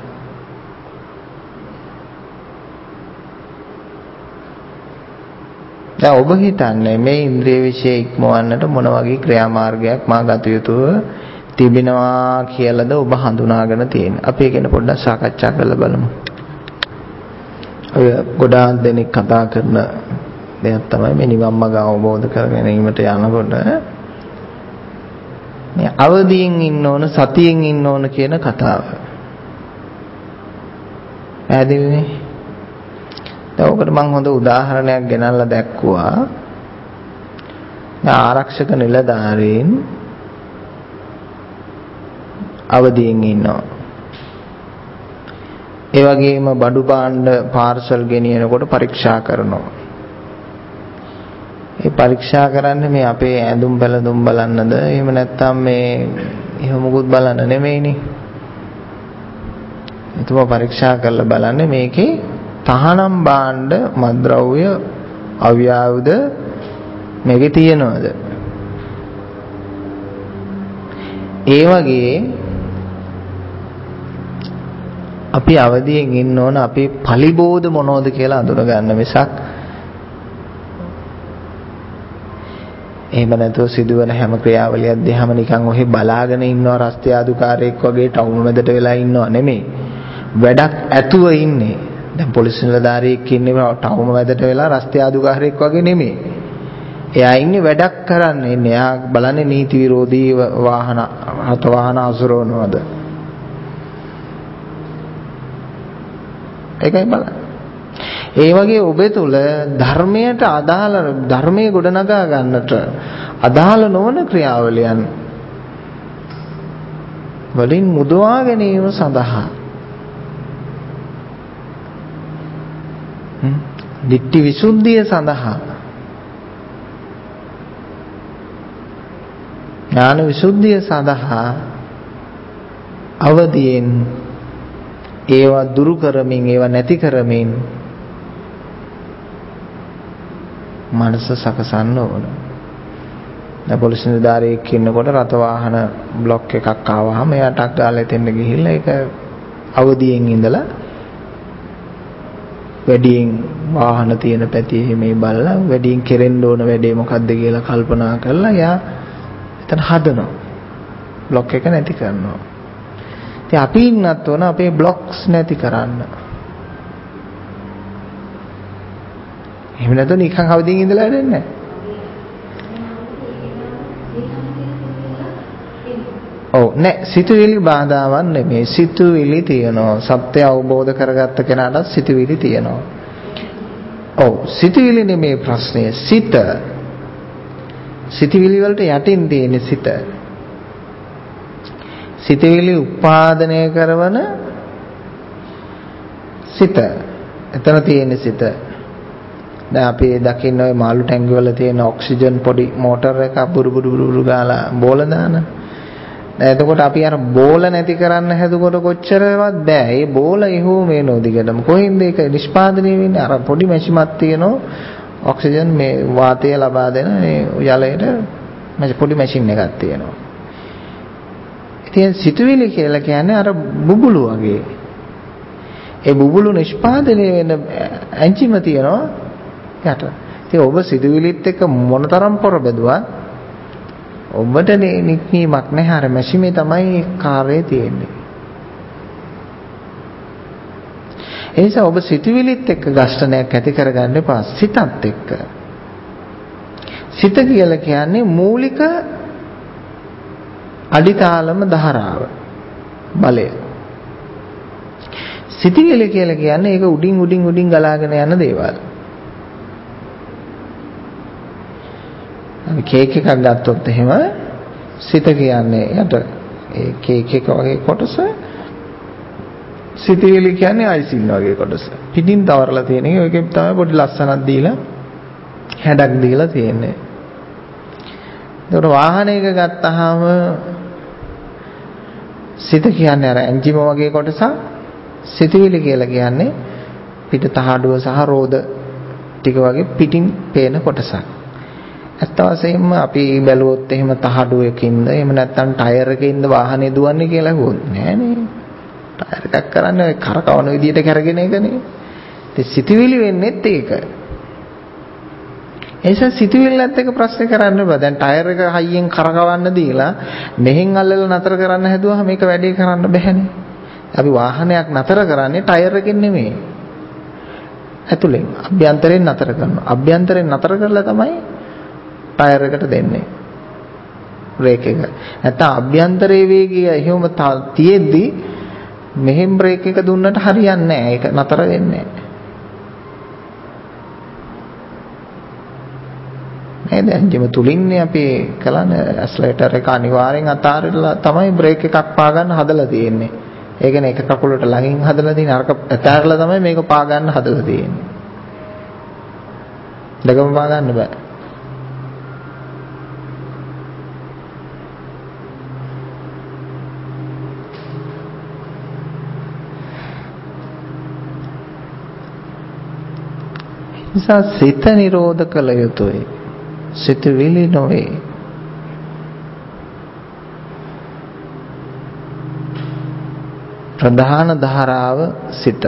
දැන් ඔබ හිතන්නේ මේ ඉන්ද්‍රිය විශේෂ ඉක්මවන්නට මොන වගේ ක්‍රියාමාර්ගයක් මා ගත යුතුව තිබෙනවා කියලාද ඔබ හඳුනාගෙන තියෙන්නේ? අපි ඒක ගැන පොඩ්ඩක් සාකච්ඡා කරලා බලමු. ඔය ගොඩාක් දෙනෙක් කතා කරන දෙයක් තමයි මේ නිවන් මාර්ග අවබෝධ කර ගැනීමට යනකොට මේ අවදියෙන් ඉන්න ඕන, සතියෙන් ඉන්න ඕන කියන කතාව. පැහැදිලිනේ? දැන් ඔකට මම හොඳ උදාහරණයක් ගෙනල්ලා දැක්කුවා. ආරක්ෂක නිලධාරීන් අවදියෙන් ඉන්නවා. ඒ වගේම බඩු භාණ්ඩ පාර්සල් ගෙනියනකොට පරීක්ෂා කරනවා. ඒ පරීක්ෂා කරන්නේ මේ අපේ ඇඳුම් පැළඳුම් බලන්නද? එහෙම නැත්නම් මේ එහෙම මොකුත් බලන්න නෙමෙයිනේ. එතුමා පරීක්ෂා කරලා බලන්නේ මේකේ තහනම් භාණ්ඩ, මත්ද්‍රව්‍ය, අව්‍යාවුද මේකේ තියෙනවද? ඒ වගේ අපි අවදියෙන් ඉන්න ඕන අපේ පලිබෝධ මොනවද කියලා අඳුනගන්න මිසක් එහෙම නැතුව සිදුවන හැම ක්‍රියාවලියක් දිහාම නිකන් ඔහේ බලාගෙන ඉන්නවා රස්තියාදුකාරයෙක් වගේ ටවුන් මැදට වෙලා ඉන්නව නෙමෙයි. වැඩක් ඇතුව ඉන්නේ. දැන් පොලිස් නිලධාරියෙක් ඉන්නේ ටවුන් මැදට වෙලා රස්තියාදුකාරයෙක් වගේ නෙමෙයි. එයා ඉන්නේ වැඩක් කරන්න ඉන්නේ. එයා බලන්නේ නීති විරෝධී වාහන අසුරවනවද? ඒකයි බලන්න. ඒ වගේ ඔබ තුල ධර්මයට අදාළ ධර්මයේ ගොඩනගා ගන්නට අදාළ නොවන ක්‍රියාවලියන් වලින් මුදවා ගැනීම සඳහා ditthi visuddhiය සඳහා ඥාන විසුද්ධිය සඳහා අවදියෙන් ඒවා දුරු කරමින් ඒවා නැති කරමින් මනස සකසන්න ඕන. දැන් පොලිස් නිලධාරියෙක් ඉන්නකොට රථ වාහන බ්ලොක් එකක් ආවහම එයා ටක් ගාලා එතෙන්ට ගිහිල්ලා ඒක අවදියෙන් ඉඳලා වැඩියෙන් වාහන තියෙන පැතියේ මේ බලලා වැඩියෙන් කෙරෙන්න ඕන වැඩේ මොකද්ද කියලා කල්පනා කරලා එයා එතන හදනවා. බ්ලොක් එක නැති කරනවා. ඉතින් අපි ඉන්නත් ඕන අපේ බ්ලොක්ස් නැති කරන්න. එහෙම නැත්නම් නිකන් අවදියෙන් ඉඳලා වැඩන්නේ නැහැ. ඔව් නෑ සිතුවිලි බාධාවක් නෙමෙයි. සිතුවිලි තියෙනවා. සත්‍ය අවබෝධ කරගත්ත කෙනාට සිතුවිලි තියෙනවා. ඔව් සිතුවිලි නෙමෙයි ප්‍රශ්නය. සිත. සිතුවිලි වලට යටින් තියෙන සිත. සිතුවිලි උපාදනය කරන සිත. එතන තියෙන සිත. දැන් අපි දකින්න ඔය මාළු ටැංගි වල තියෙන ඔක්සිජන් පොඩි මෝටර් එක බුරු බුරු ගාලා බෝල දාන. දැන් එතකොට අපි අර බෝල නැති කරන්න හැදුකොට කොච්චරවත් බෑ. ඒ බෝල එහෙම මේනෝ දිගටම කොහෙන්ද ඒක නිෂ්පාදනය වෙන්නේ? අර පොඩි මැෂිමක් තියෙනවා ඔක්සිජන් මේ වාතය ලබා දෙන මේ යලයට පොඩි මැෂින් එකක් තියෙනවා. ඉතින් සිතුවිලි කියලා කියන්නේ අර බුබුලු වගේ. ඒ බුබුලු නිෂ්පාදනය වෙන එන්ජිම තියෙනවා යට. ඉතින් ඔබ සිතුවිලිත් එක්ක මොනතරම් පොර බැදුවත් ඔබට නික්මීමක් නැහැ. අර මැෂිමේ තමයි කාර්යය තියෙන්නේ. ඒ නිසා ඔබ සිතුවිලිත් එක්ක ඝර්ෂණයක් ඇති කරගන්න එපා. සිතත් එක්ක. සිත කියලා කියන්නේ මූලික අඩිතාලම ධාරාව බලය. සිතිවිලි කියලා කියන්නේ ඒක උඩින් ගලාගෙන යන දේවල්. අපි කේක් එකක් ගත්තොත් එහෙම සිත කියන්නේ යට ඒ කේක් එක වගේ කොටස, සිතිවිලි කියන්නේ අයිසින් වගේ කොටස. පිටින් තවරලා තියෙන එක ඒකෙන් තමයි පොඩි ලස්සනක් දීලා හැඩක් දීලා තියෙන්නේ. ඒකට වාහනයක ගත්තාම සිත කියන්නේ අර එන්ජිම වගේ කොටසක්. සිතිවිලි කියලා කියන්නේ පිට තහඩුව සහ රෝද ටික වගේ පිටින් පේන කොටසක්. ඇත්ත වශයෙන්ම අපි බැලුවොත් එහෙම තහඩුවකින්ද එහෙම නැත්නම් ටයර් එකකින්ද වාහනේ දුවන්නේ කියලා හුවොත් නෑනේ. ටයර් එකක් කරන්නේ කරකවන විදියට කරගෙන එකනේ. ඉතින් සිතිවිලි වෙන්නේත් ඒක. ඒසත් සිතුවිල්ලත් එක්ක ප්‍රශ්නේ කරන්න බෑ. දැන් ටයර් එක හයියෙන් කරකවන්න දීලා මෙහෙන් අල්ලලා නතර කරන්න හැදුවහම මේක වැඩේ කරන්න බෑනේ. අපි වාහනයක් නතර කරන්නේ ටයර් එකෙන් නෙමෙයි. ඇතුලෙන් අභ්‍යන්තරයෙන් නතර කරනවා. අභ්‍යන්තරයෙන් නතර කරලා තමයි ටයර් එකට දෙන්නේ. බ්‍රේක් එක. නැත්නම් අභ්‍යන්තරයේ වේගය එහෙම තියෙද්දි මෙහෙන් බ්‍රේක් එක දුන්නට හරියන්නේ නැහැ. ඒක නතර වෙන්නේ නැහැ. නේද? අන්තිම තුලින්නේ අපි කලන්නේ ඇක්සලරේටර් එක අනිවාර්යෙන් අතාරලා තමයි බ්‍රේක් එකක් පා ගන්න හදලා තියෙන්නේ. ඒ කියන්නේ එක කකුලට ළඟින් හදලා තියෙන අරක අතාරලා තමයි මේක පා ගන්න හදලා තියෙන්නේ. දෙකම පා ගන්න බෑ. නිසා සිත නිරෝධ කළ යුතුයි. සිතවිලි නොවේ. ප්‍රධාන ධාරාව සිත.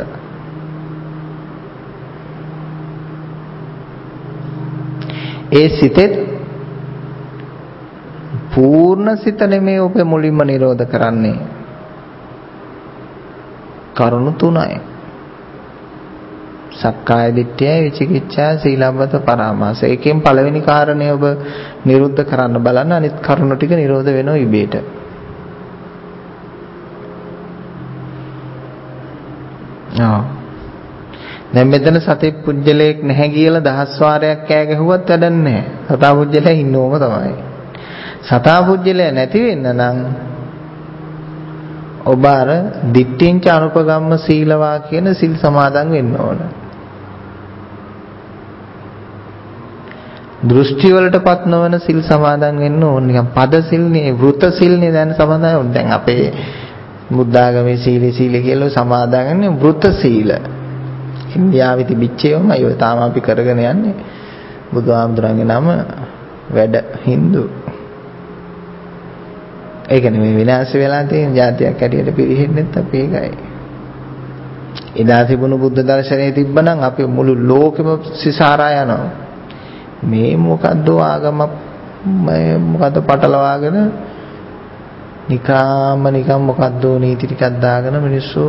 ඒ සිතෙත් පූර්ණ සිත නෙමෙයි ඔබ මුලින්ම නිරෝධ කරන්නේ. කරුණු තුනයි. සක්කාය දිට්ඨිය, විචිකිච්ඡා, සීලබ්බත පරාමාස. ඒකෙන් පළවෙනි කාරණේ ඔබ නිරුද්ධ කරන්න බලන්න, අනිත් කරුණු ටික නිරෝධ වෙනවා ඉබේට. දැන් මෙතන සතේ පුජ්‍යලයක් නැහැ කියලා 10 වාරයක් කෑ ගැහුවත් වැඩක් නැහැ. සතා පුජ්‍යලයා ඉන්නෝම තමයි. සතා පුජ්‍යලයා නැති වෙන්න නම් ඔබ අර දිට්ඨිංච අනුපගම්ම සීලවා කියන සිල් සමාදන් වෙන්න ඕන. දෘෂ්ටි වලටපත් නොවන සිල් සමාදන් වෙන්න ඕන. නිකන් පද සිල්නේ, වෘත සිල්නේ දැන් සමාදන් වෙන්නේ. දැන් අපේ බුද්ධාගමේ සීල කියලා සමාදන් වෙන්නේ වෘත සීල. ඉන්දියාවේ තිබිච්ච ඒවාමයි ඔය තාම අපි කරගෙන යන්නේ. බුදුහාමුදුරන්ගේ නම වැඩ හින්දු. ඒක නෙමෙයි විනාශ වෙලා තියෙන જાතියක් ඇටියට පිරිහෙන්නෙත් අපි ඒකයි. එදා තිබුණු බුද්ධ දර්ශනයේ තිබ්බනම් අපි මුළු ලෝකෙම සිසාරා යනවා. මේ මොකද්ද ආගම මොකද්ද පටලවාගෙන නිකම් මොකද්ද නීති ටිකක් දාගෙන මිනිස්සු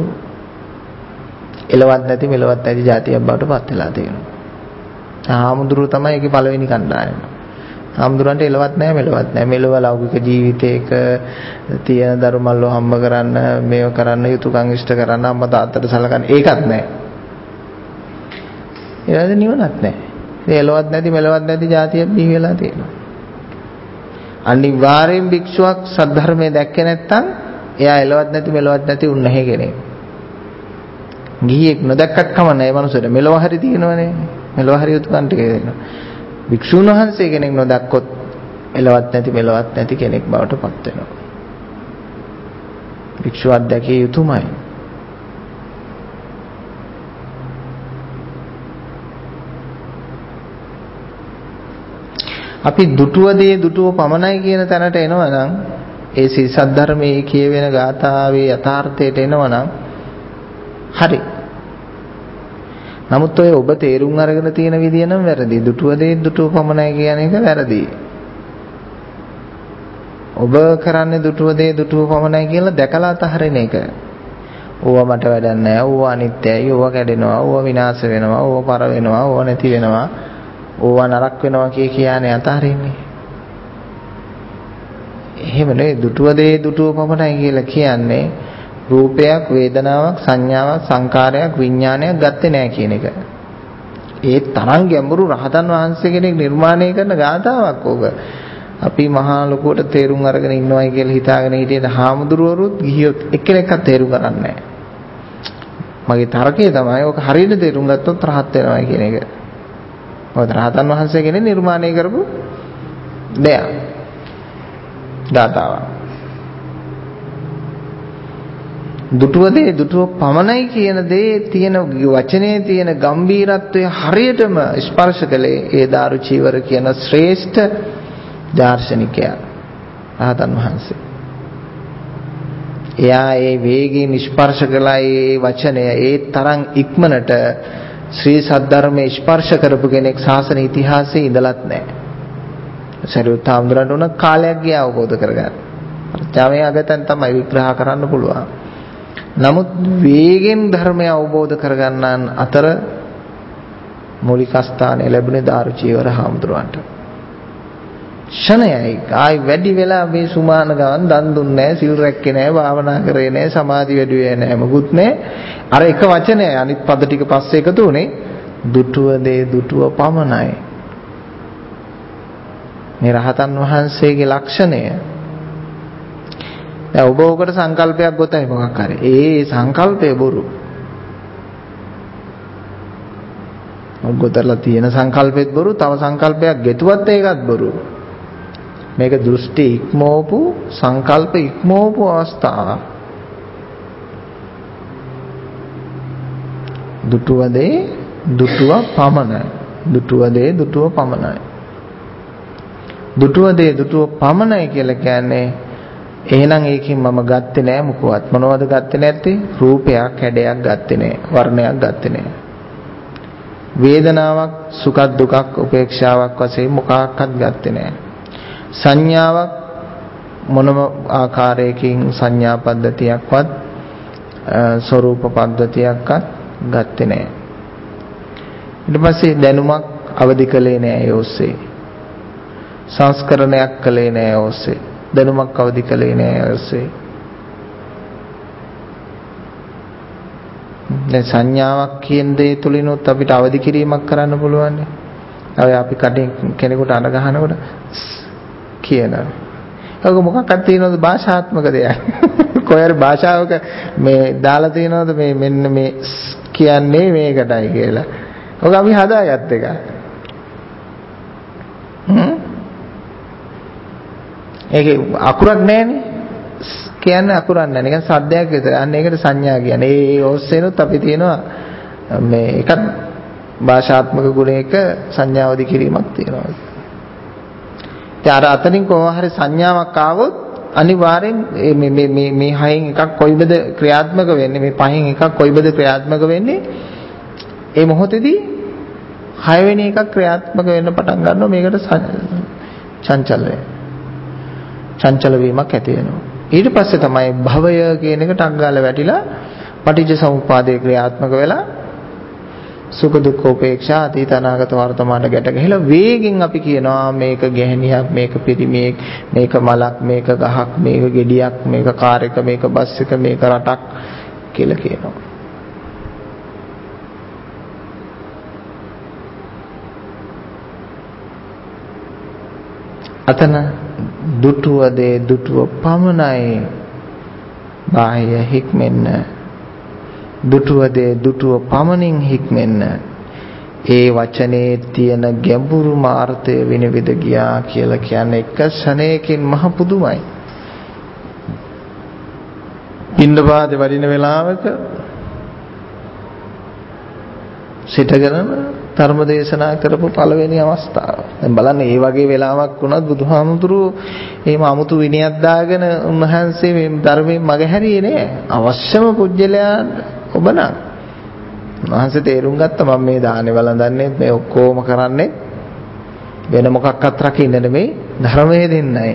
එලවත් නැති මෙලවත් නැති જાතියක් බවට පත් වෙලා තියෙනවා. ආමුදුරු තමයි ඒකේ පළවෙනි කණ්ඩායම. ආමුදුරන්ට එලවත් නැහැ මෙලවත් නැහැ. මෙලව ලෞකික ජීවිතයක තියෙන ධර්මවල හම්බ කරන්න, මේව කරන්න, යුතුයකම් ඉෂ්ට කරන්න, අම්මා තාත්තට සලකන්න ඒකත් නැහැ. ඊළඟ නිවනත් නැහැ. ඒ එලවත් නැති මෙලවත් නැති જાතියක් බිහි වෙලා තියෙනවා. අනිවාර්යෙන් භික්ෂුවක් සද්ධර්මයේ දැක්කේ නැත්නම් එයා එලවත් නැති මෙලවත් නැති උන් නැහැ කෙනෙක්. ගිහියෙක් නොදැක්කත් කමන්නේ මේ මනුස්සයට මෙලව හරි තියෙනවනේ. මෙලව හරි යුතුයකම් ටික දෙනවා. භික්ෂුන් වහන්සේ කෙනෙක් නොදැක්කොත් එලවත් නැති මෙලවත් නැති කෙනෙක් බවට පත් වෙනවා. භික්ෂුවක් දැකිය යුතුමයි. අපි දුටුව දේ දුටුව පමණයි කියන තැනට එනවනම් ඒ සීසත් ධර්මයේ කියවෙන ගාථාවේ යථාර්ථයට එනවනම් හරි. නමුත් ඔය ඔබ තේරුම් අරගෙන තියෙන විදිය නම් වැරදි. දුටුව දේ දුටුව පමණයි කියන එක වැරදි. ඔබ කරන්නේ දුටුව දේ දුටුව පමණයි කියලා දැකලා අතහරින එක. ඕවා මට වැඩක් නැහැ. ඕවා අනිත්‍යයි. ඕවා කැඩෙනවා. ඕවා විනාශ වෙනවා. ඕවා පර වෙනවා. ඕවා නැති වෙනවා. ඕවා නරක වෙනවා කියන්නේ අතහරින්නේ. එහෙම නෙවෙයි. දුටුව දේ දුටුව පමණයි කියලා කියන්නේ රූපයක්, වේදනාවක්, සංඥාවක්, සංකාරයක්, විඥානයක් ගත්තේ නැහැ කියන එක. ඒ තරම් ගැඹුරු රහතන් වහන්සේ කෙනෙක් නිර්මාණය කරන ගාථාවක් ඕක. අපි මහා ලොකුවට තේරුම් අරගෙන ඉන්නවයි කියලා හිතාගෙන හිටියද හාමුදුරුවරුත් ගිහියොත් එක්කෙනෙක්වත් තේරුම් ගන්නෑ නැහැ. මගේ තරකය තමයි ඕක හරියට තේරුම් ගත්තොත් රහත් වෙනවා කියන එක. මොකද රහතන් වහන්සේ කෙනෙක් නිර්මාණය කරපු දෙයක්. ගාථාවක්. දුටුව දේ දුටුව පමණයි කියන දේ තියෙන වචනේ තියෙන ගැඹීරත්වය හරියටම ස්පර්ශ කළේ ඒ දාරු චීවර කියන ශ්‍රේෂ්ඨ දාර්ශනිකයා රහතන් වහන්සේ. එයා ඒ වේගයෙන් ස්පර්ශ කළා ඒ වචනය ඒ තරම් ඉක්මනට ශ්‍රී සද්ධර්මයේ ස්පර්ශ කරපු කෙනෙක් ශාසන ඉතිහාසයේ ඉඳලත් නැහැ. සරියුත් හාමුදුරන්ට උනත් කාලයක් ගියා අවබෝධ කරගන්න. ප්‍රත්‍යාවේ අගතෙන් තමයි විග්‍රහ කරන්න පුළුවන්. නමුත් වේගෙන් ධර්මය අවබෝධ කරගන්නන් අතර මූලික ස්ථානය ලැබුණේ දාරුචීවර හාමුදුරුවන්ට. ෂණයයි ආයි වැඩි වෙලා මේ සුමාන ගමන් දන් දුන්නේ නැහැ, සිල් රැක්කේ නැහැ, භාවනා කරේ නැහැ, සමාධි වැඩිුවේ නැහැ, මොකුත් නැහැ. අර එක වචනයයි අනිත් පද ටික පස්සේ එකතු වුණේ දුටුව දේ දුටුව පමණයි. මේ රහතන් වහන්සේගේ ලක්ෂණය. දැන් ඔබ ඔකට සංකල්පයක් ගොතයි මොකක් හරි. ඒ සංකල්පය බොරු. ඔබ ගොතලා තියෙන සංකල්පෙත් බොරු, තව සංකල්පයක් ගෙතුවත් ඒකත් බොරු. මේක දෘෂ්ටි ඉක්මවපු, සංකල්ප ඉක්මවපු අවස්ථාවක්. දුටුව දේ දුටුව පමණයි. දුටුව දේ දුටුව පමණයි. දුටුව දේ දුටුව පමණයි කියලා කියන්නේ එහෙනම් ඒකෙන් මම ගත්තේ නෑ මොකවත්. මොනවද ගත්තේ නැත්තේ? රූපයක්, හැඩයක් ගත්තේ නෑ, වර්ණයක් ගත්තේ නෑ. වේදනාවක්, සුඛ දුකක්, උපේක්ෂාවක් වශයෙන් මොකක්වත් ගත්තේ නෑ. සංඥාවක් මොනම ආකාරයකින් සංඥා පද්ධතියක්වත් ස්වરૂප පද්ධතියක්වත් ගත්තේ නෑ. ඊට පස්සේ දැනුමක් අවදි කළේ නෑ ඒ ඔස්සේ. සංස්කරණයක් කළේ නෑ ඔස්සේ. දැනුමක් අවදි කළේ නෑ ඔස්සේ. දැන් සංඥාවක් කියන දේ තුලිනුත් අපිට අවදි කිරීමක් කරන්න පුළුවන්. අය අපි කටින් කෙනෙකුට අඬ ගහනකොට කියනවා. ඒක මොකක්ද තියෙනවද භාෂාත්මක දෙයක්. කොහේ භාෂාවක මේ දාලා තියෙනවද මේ මෙන්න මේ කියන්නේ මේකටයි කියලා. ඔක අපි හදාගත්ත එක. ඒකේ අකුරක් නැහැනේ. කියන්නේ අකුරක් නැහැ. නිකන් සද්දයක් විතර. අන්න ඒකට සංඥා කියන්නේ. ඒ ඔස්සේනොත් අපි තියෙනවා මේ එකක් භාෂාත්මක ගුණයක සංඥාවදි කිරීමක් තියෙනවා. ඉතින් අර අතනින් කොහොම හරි සංඥාවක් ආවොත් අනිවාර්යෙන් මේ හයෙන් එකක් කොයිබද ක්‍රියාත්මක වෙන්නේ? මේ පහෙන් එකක් කොයිබද ක්‍රියාත්මක වෙන්නේ? ඒ මොහොතේදී හයවෙනි එකක් ක්‍රියාත්මක වෙන්න පටන් ගන්නවා. මේකට චංචලය. චංචල වීමක් ඇති වෙනවා. ඊට පස්සේ තමයි භවය කියන එකට අග්ගාල වැටිලා පටිච්ච සමුප්පාදේ ක්‍රියාත්මක වෙලා සුඛ දුක්ඛ උපේක්ෂා අතීත අනාගත වර්තමාන ගැට ගහලා වේගෙන් අපි කියනවා මේක ගැහණියක්, මේක පිරිමියෙක්, මේක මලක්, මේක ගහක්, මේක ගෙඩියක්, මේක කාර් එක, මේක බස් එක, මේක රටක් කියලා කියනවා. අතන දුටුව දේ දුටුව පමණයි. බාහ්‍ය හික්මෙන්න. දුටුව දේ දුටුව පමණින් හික්මෙන්න. ඒ වචනේ තියෙන ගැඹුරු මාර්ථය විනිවිද ගියා කියලා කියන්නේ එක ශරණයකින් මහ පුදුමයි. පින්නපාතේ වඩින වෙලාවක සිටගෙන ධර්ම දේශනා කරපු පළවෙනි අවස්ථාව. දැන් බලන්න මේ වගේ වෙලාවක් වුණත් බුදුහාමුදුරුවෝ එහෙම 아무තු විනයක් දාගෙන උන්වහන්සේ මේ ධර්මයෙන් මගහැරියේ නෑ. අවශ්‍යම පුජ්‍යලයා ඔබ නම්. උන්වහන්සේ තේරුම් ගත්තා මම මේ දානේ වළඳන්නේ මේ ඔක්කොම කරන්නේ වෙන මොකක්වත් රකින්න නෙමෙයි ධර්මයේ දෙන්නයි.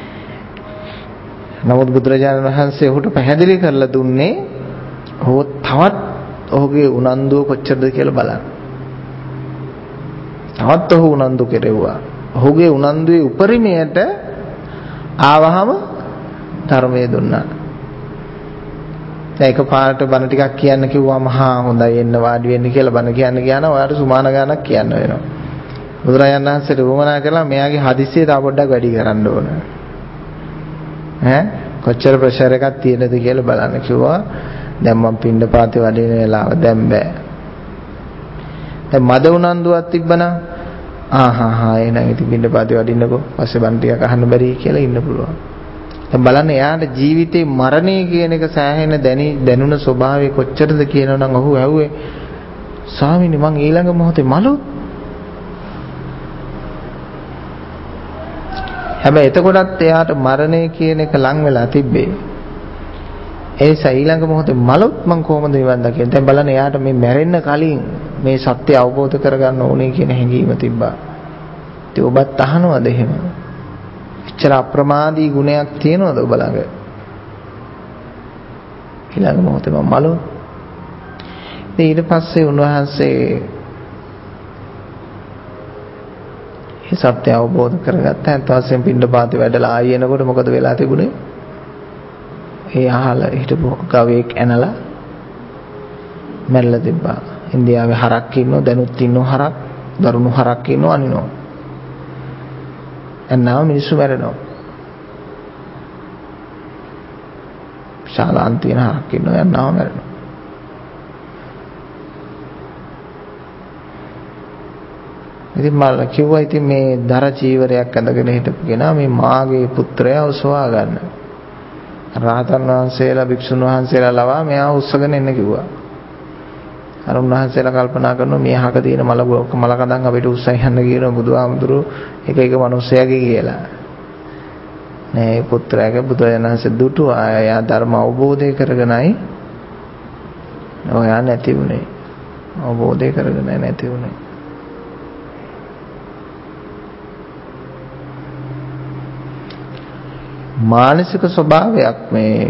නමුත් බුදුරජාණන් වහන්සේ ඔහුට පැහැදිලි කරලා දුන්නේ ඔහු තවත් ඔහුගේ උනන්දුව කොච්චරද කියලා බලන්න. තවත් ඔහු උනන්දු කෙරෙව්වා. ඔහුගේ උනන්දුවේ උපරිමයට ආවහම ධර්මයේ දුන්නා. දැන් එකපාරට බණ ටිකක් කියන්න කිව්වම හොඳයි එන්න වාඩි වෙන්න කියලා බණ කියන්න ගියානම් ඔයාලට සුමාන ගානක් කියන්න වෙනවා. බුදුරජාණන් වහන්සේට වමනා කළා මෙයාගේ හදිස්සිය තව පොඩ්ඩක් වැඩි කරන්න ඕන. කොච්චර ප්‍රෙෂර් එකක් තියෙනද කියලා බලන්න කිව්වා. දැන් මම පින්නපාතේ වඩින වෙලාව දැන් බෑ. දැන් මද උනන්දුවක් තිබ්බනම් එහෙනම් ඉතින් පින්නපාතේ වඩින්නකෝ. පස්සේ බණ ටිකක් අහන්න බැරි කියලා ඉන්න පුළුවන්. දැන් බලන්න එයාට ජීවිතේ මරණය කියන එක සෑහෙන දැනුණ ස්වභාවය කොච්චරද කියනවනම් ඔහු ඇහුවේ ස්වාමීනි මං ඊළඟ මොහොතේ මලු. හැබැයි එතකොටත් එයාට මරණය කියන එක ලං වෙලා තිබ්බේ. ඒ නිසා ඊළඟ මොහොතේ මලොත් මං කොහොමද නිවන් දකින්නේ? දැන් බලන්න එයාට මේ මැරෙන්න කලින් මේ සත්‍ය අවබෝධ කරගන්න ඕනේ කියන හැඟීම තිබ්බා. ඉතින් ඔබත් අහනවද එහෙම? එච්චර අප්‍රමාදී ගුණයක් තියෙනවද ඔබ ළඟ? ඊළඟ මොහොතේ මම මලෝ. ඉතින් ඊට පස්සේ උන්වහන්සේ මේ සත්‍ය අවබෝධ කරගත්තා. අන්ත වශයෙන් පින්ඩපාතේ වැඩලා ආයෙ එනකොට මොකද වෙලා තිබුණේ? ඒ අහල හිටපු ගවයෙක් ඇනලා මැරලා තිබ්බා. ඉන්දියාවේ හරක් ඉන්නෝ දැනුත් ඉන්නෝ හරක්, දරුණු හරක් ඉන්නෝ අනිනෝ. එන්නාම මිනිස්සු මැරෙනවා. ශාලාන් තියෙන හරක් ඉන්නෝ එන්නාම මැරෙනවා. ඉතින් මම කිව්වා ඉතින් මේ දර චීවරයක් ඇඳගෙන හිටපු කෙනා මේ මාගේ පුත්‍රයා උසවා ගන්න. රාතන් වහන්සේලා භික්ෂුන් වහන්සේලා ලවා මෙයා උස්සගෙන එන්න කිව්වා. අර උන්වහන්සේලා කල්පනා කරනවා මේ අහක තියෙන මල කඳන් අපිට උස්සයි යන්න කියන බුදුහාමුදුරු එක එක මිනිස්සයාගේ කියලා. නෑ පුත්‍රයාගේ බුදුරජාණන්සේ දුටුවා. එයා ධර්ම අවබෝධය කරගෙනයි ඔයා නැති වුණේ. අවබෝධය කරගෙන නැති වුණේ. මානසික ස්වභාවයක් මේ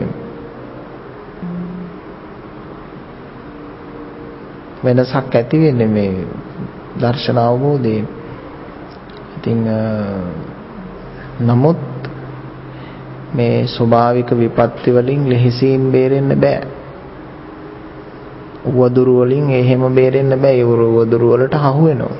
වෙනසක් ඇති වෙන්නේ මේ දර්ශන අවබෝධයෙන්. ඉතින් නමුත් මේ ස්වභාවික විපත්ති වලින් ලෙහෙසියෙන් බේරෙන්න බෑ. වදුරු වලින් එහෙම බේරෙන්න බෑ. ඒ වදුරු වලට හහු වෙනවා.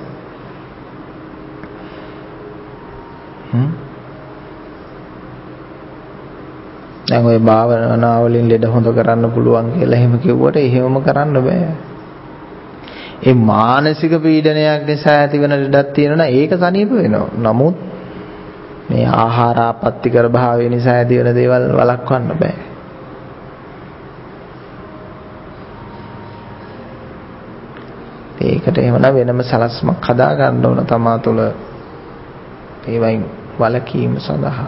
දැන් ඔය භාවනා වලින් ලෙඩ හොඳ කරන්න පුළුවන් කියලා එහෙම කිව්වට එහෙමම කරන්න බෑ. ඒ මානසික පීඩනයක් නිසා ඇතිවන ලෙඩක් තියෙනවා ඒක සනීප වෙනවා. නමුත් මේ ආහාර ආපත්‍තිකර භාවය නිසා ඇතිවන දේවල් වළක්වන්න බෑ. ඒකට එහෙමනම් වෙනම සලස්මක් හදා ගන්න ඕන තමා තුළ ඒවයින් වළකීම සඳහා.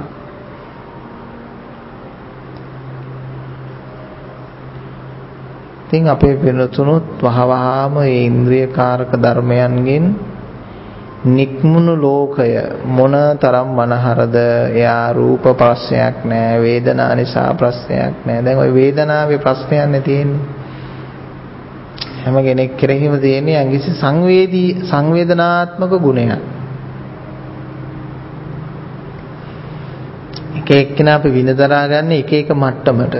ඉතින් අපේ වෙනතුනොත් වහවහාම මේ ඉන්ද්‍රිය කාරක ධර්මයන්ගෙන් නික්මුණු ලෝකය මොන තරම් මනහරද. එයා රූප ප්‍රශ්නයක් නෑ, වේදනා නිසා ප්‍රශ්නයක් නෑ. දැන් ওই වේදනාවේ ප්‍රශ්නයක් නේ තියෙන්නේ. හැම කෙනෙක් කෙරෙහිම තියෙන්නේ අංගිසි සංවේදනාත්මක ගුණයක්. එක එක්කෙනා අපි විඳදරා ගන්න එක එක මට්ටමට.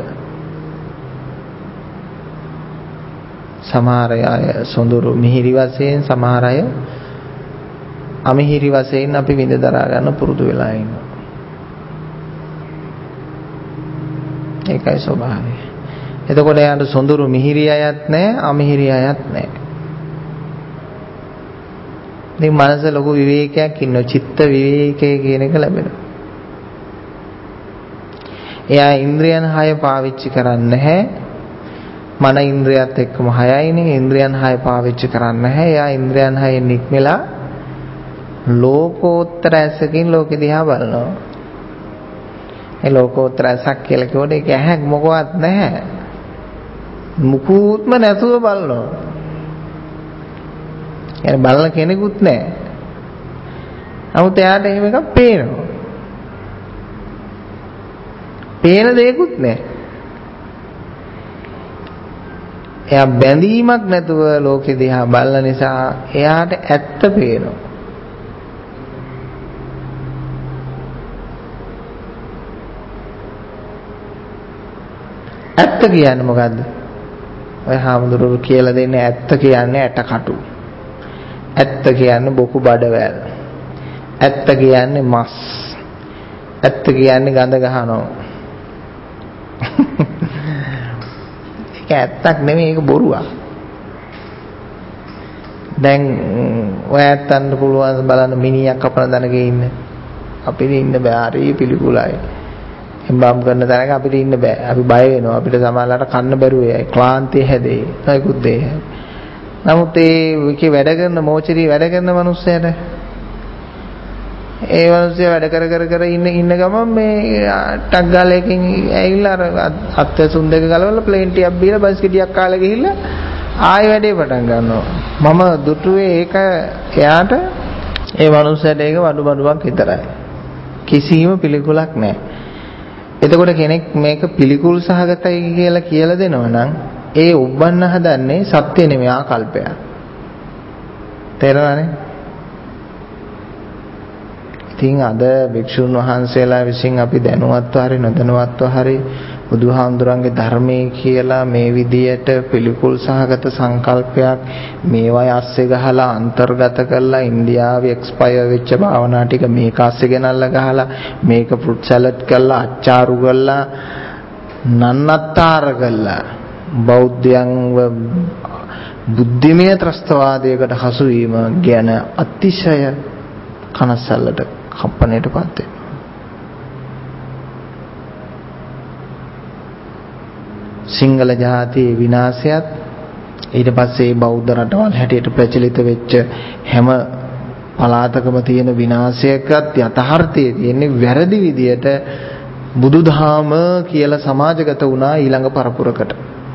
සමහර අය සොඳුරු මිහිරි වශයෙන්, සමහර අය අමිහිරි වශයෙන් අපි විඳ දරා ගන්න පුරුදු වෙලා ඉන්නවා. ඒකයි ස්වභාවය. එතකොට යාට සොඳුරු මිහිරි අයත් නැහැ, අමිහිරි අයත් නැහැ. ඉතින් මනස ලොකු විවේකයක් ඉන්නවා. චිත්ත විවේකය කියන එක ලැබෙනවා. එයා ඉන්ද්‍රියන් 6 පාවිච්චි කරන්නේ නැහැ. මන ඉන්ද්‍රියත් එක්කම 6යිනේ. ඉන්ද්‍රියන් 6 පාවිච්චි කරන්නේ නැහැ. එයා ඉන්ද්‍රියන් 6න් නික්මලා ලෝකෝත්තර ඇසකින් ලෝකෙ දිහා බලනවා. ඒ ලෝකෝත්තර ඇසක් කියලා කිව්වොත් ඒක ඇහක් මොකවත් නැහැ. මුකුත්ම නැතුව බලනවා. يعني බලන කෙනෙකුත් නැහැ. නමුත් එයාට එහෙම එකක් පේනවා. පේන දෙයක්වත් නැහැ. එයා බැඳීමක් නැතුව ලෝකෙ දිහා බලන නිසා එයාට ඇත්ත පේනවා. ඇත්ත කියන්නේ මොකද්ද? ඔය හාමුදුරුවෝ කියලා දෙන්නේ ඇත්ත කියන්නේ ඇටකටු. ඇත්ත කියන්නේ බොකු බඩවැල්. ඇත්ත කියන්නේ මස්. ඇත්ත කියන්නේ ගඳ ගහනවා. ඒක ඇත්තක් නෙමෙයි, ඒක බොරුවක්. දැන් ඔය ඇත්තන්ට පුළුවන් බලන්න මිනිහක් කපන දනක ඉන්න. අපිට ඉන්න බෑ, හරි පිළිකුලයි. එම්බම් කරන තැනක අපිට ඉන්න බෑ. අපි බය වෙනවා. අපිට සමහරවිට කන්න බැරුව යයි. ක්ලාන්තිය හැදේ. ඒකුත් දේ. නමුත් ඒකේ වැඩ කරන මොචරි වැඩ කරන මිනිස්සයාට ඒ මිනිස්සයා වැඩ කර ඉන්න ගමන් මේ ටක් ගාලා එකකින් ඇවිල්ලා අර අත්‍යසුන් දෙක ගලවලා ප්ලේන් ටිකක් බීලා බයිස්කිටියක් කාලා ගිහිල්ලා ආයෙ වැඩේ පටන් ගන්නවා. මම දුටුවේ ඒක එයාට ඒ මනුස්සයාට ඒක වඩුවක් විතරයි. කිසිම පිළිකුලක් නැහැ. එතකොට කෙනෙක් මේක පිළිකුල් සහගතයි කියලා දෙනවා නම් ඒ උබ්බන්න හදන්නේ සත්‍ය නෙමෙයි ආකල්පයක්. තේරෙනවනේ? ඉතින් අද භික්ෂුන් වහන්සේලා විසින් අපි දැනුවත්ව හරි නොදැනුවත්ව හරි බුදුහාමුදුරන්ගේ ධර්මයේ කියලා මේ විදියට පිළිකුල් සහගත සංකල්පයක් මේවයි ASCII ගහලා අන්තර්ගත කරලා ඉන්දියාවේ එක්ස්පයර් වෙච්ච භාවනා ටික මේක ASCII ගෙනල්ලා ගහලා මේක ෆෘට් සලාඩ් කරලා අච්චාරු කරලා නන්නත්තර කරලා බෞද්ධයන්ව බුද්ධිමය ත්‍රස්තවාදයකට හසු වීම ගැන අතිශය කනස්සල්ලට කම්පණයටපත් වෙනවා. සිංහල ජාතියේ විනාශයත් ඊට පස්සේ බෞද්ධ රටවල් හැටියට ප්‍රචලිත වෙච්ච හැම පළාතකම තියෙන විනාශයකත් යථාර්ථයේ තියෙන්නේ වැරදි විදියට බුදුදහම කියලා සමාජගත වුණා ඊළඟ පරපුරකට.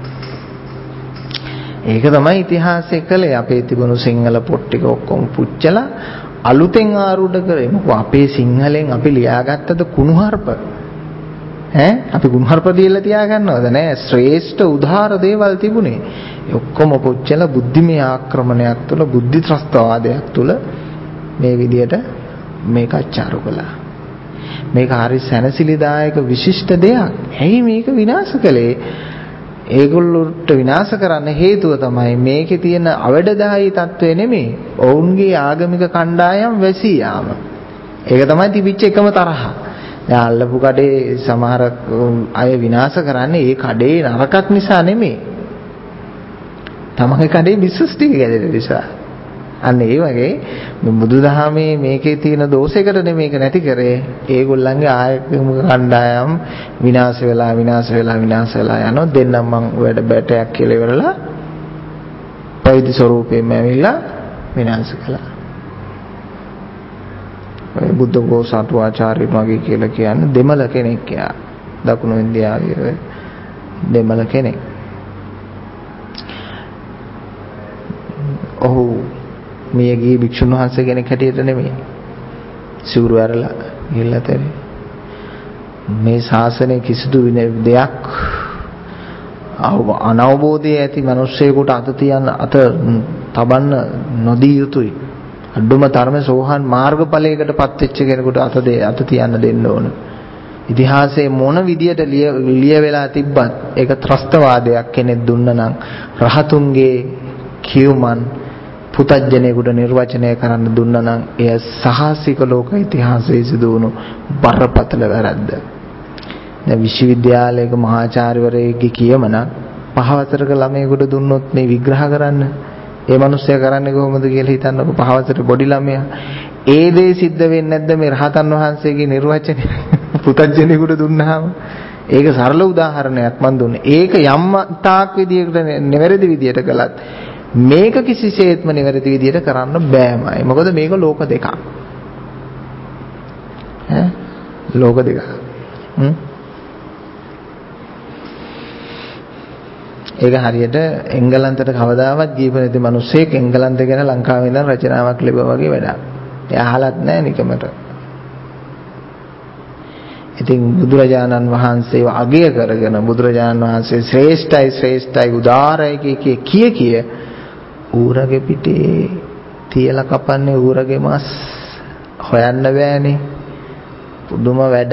ඒක තමයි ඉතිහාසයේ කලේ. අපේ තිබුණු සිංහල පොත් ටික ඔක්කොම පුච්චලා අලුතෙන් ආරූඪ කරේ. මොකද අපේ සිංහලෙන් අපි ලියාගත්තද කුණුහරුප. අපි කුණුහරුප දීලා තියාගන්නවද? නෑ. ශ්‍රේෂ්ඨ උදාාර දේවල් තිබුණේ. ඒ ඔක්කොම පුච්චලා බුද්ධිමය ආක්‍රමණයක් තුළ බුද්ධි ත්‍රස්තවාදයක් තුළ මේ විදියට මේක අච්චාරු කළා. මේක හරි සැනසිලිදායක විශිෂ්ට දෙයක්. ඇයි මේක විනාශ කළේ? ඒගොල්ලොන්ට විනාශ කරන්න හේතුව තමයි මේකේ තියෙන අවඩදායී తත්වය නෙමෙයි. ඔවුන්ගේ ආගමික කණ්ඩායම් වැසී යාම. ඒක තමයි තිබිච්ච එකම තරහ. දැන් අල්ලපු කඩේ සමහර අය විනාශ කරන්නේ ඒ කඩේ නරකක් නිසා නෙමෙයි. තමගේ කඩේ බිස්නස් ටික ගැදෙන නිසා. අන්න ඒ වගේ බුදුදහමේ මේකේ තියෙන දෝෂයකට මේක නැති කරේ. ඒගොල්ලන්ගේ ආගමික කණ්ඩායම් විනාශ වෙලා යනවා. දෙන්නම් මං වැඩ බැටයක් කියලා ඉවරලා පොයිදි ස්වරූපයෙන්ම ඇවිල්ලා විනාශ කළා. ඔය බුද්ධ ഘോഷාටුආචාර්ය මගේ කියලා කියන්නේ දෙමළ කෙනෙක් යා. දකුණු ඉන්දියාවේ දෙමළ කෙනෙක්. ඔහු මියගිය භික්ෂුන් වහන්සේ කෙනෙක් හැටියට නෙමෙයි. සිවුරු ඇරලා ගිහිල්ලා තැරේ. මේ ශාසනයේ කිසිදු දෙයක් අනවබෝධයේ ඇති මිනිස්සෙකුට අත තබන්න නොදී යුතුයි. අඩුම තරමේ සෝහන් මාර්ගඵලයකටපත් වෙච්ච කෙනෙකුට අත තියන්න දෙන්න ඕන. ඉතිහාසයේ මොන විදියට ලිය වෙලා තිබ්බත් ඒක ත්‍රස්තවාදයක් කෙනෙක් දුන්න නම් රහතුන්ගේ කියුමන් පුතඥයෙකුට නිර්වචනය කරන්න දුන්න නම් එය සාහසික ලෝක ඉතිහාසයේ සිදු වුණු බරපතල වැරද්ද. දැන් විශ්වවිද්‍යාලයක මහාචාර්යවරයෙක්ගේ කියමන පහවතරක ළමයෙකුට දුන්නොත් මේ විග්‍රහ කරන්න ඒ මිනිස්සයා කරන්නේ කොහොමද කියලා හිතන්නකො. පහවතර පොඩි ළමයා ඒ දේ සිද්ධ වෙන්නේ නැද්ද මේ රහතන් වහන්සේගේ නිර්වචනය පුතඥයෙකුට දුන්නාම? ඒක සරල උදාහරණයක් මම දුන්නේ. ඒක යම් තාක් විදියකට නිවැරදි විදියට කළත් මේක කිසිසේත්ම නිවැරදි විදියට කරන්න බෑමයි. මොකද මේක ලෝක දෙකක්. ලෝක දෙකක්. ඒක හරියට එංගලන්තයට කවදාවත් ගියපු නැති මිනිස්සෙක් එංගලන්තේ ගැන ලංකාවේ ඉඳන් රචනාවක් ලියුවා වගේ වැඩක්. එයා අහලත් නැහැ නිකමට. ඉතින් බුදුරජාණන් වහන්සේව අගය කරගෙන බුදුරජාණන් වහන්සේ ශ්‍රේෂ්ඨයි උදාරයි කිය ඌරගේ පිටේ තියලා කපන්නේ ඌරගේ මස් හොයන්න බෑනේ. පුදුම වැඩ.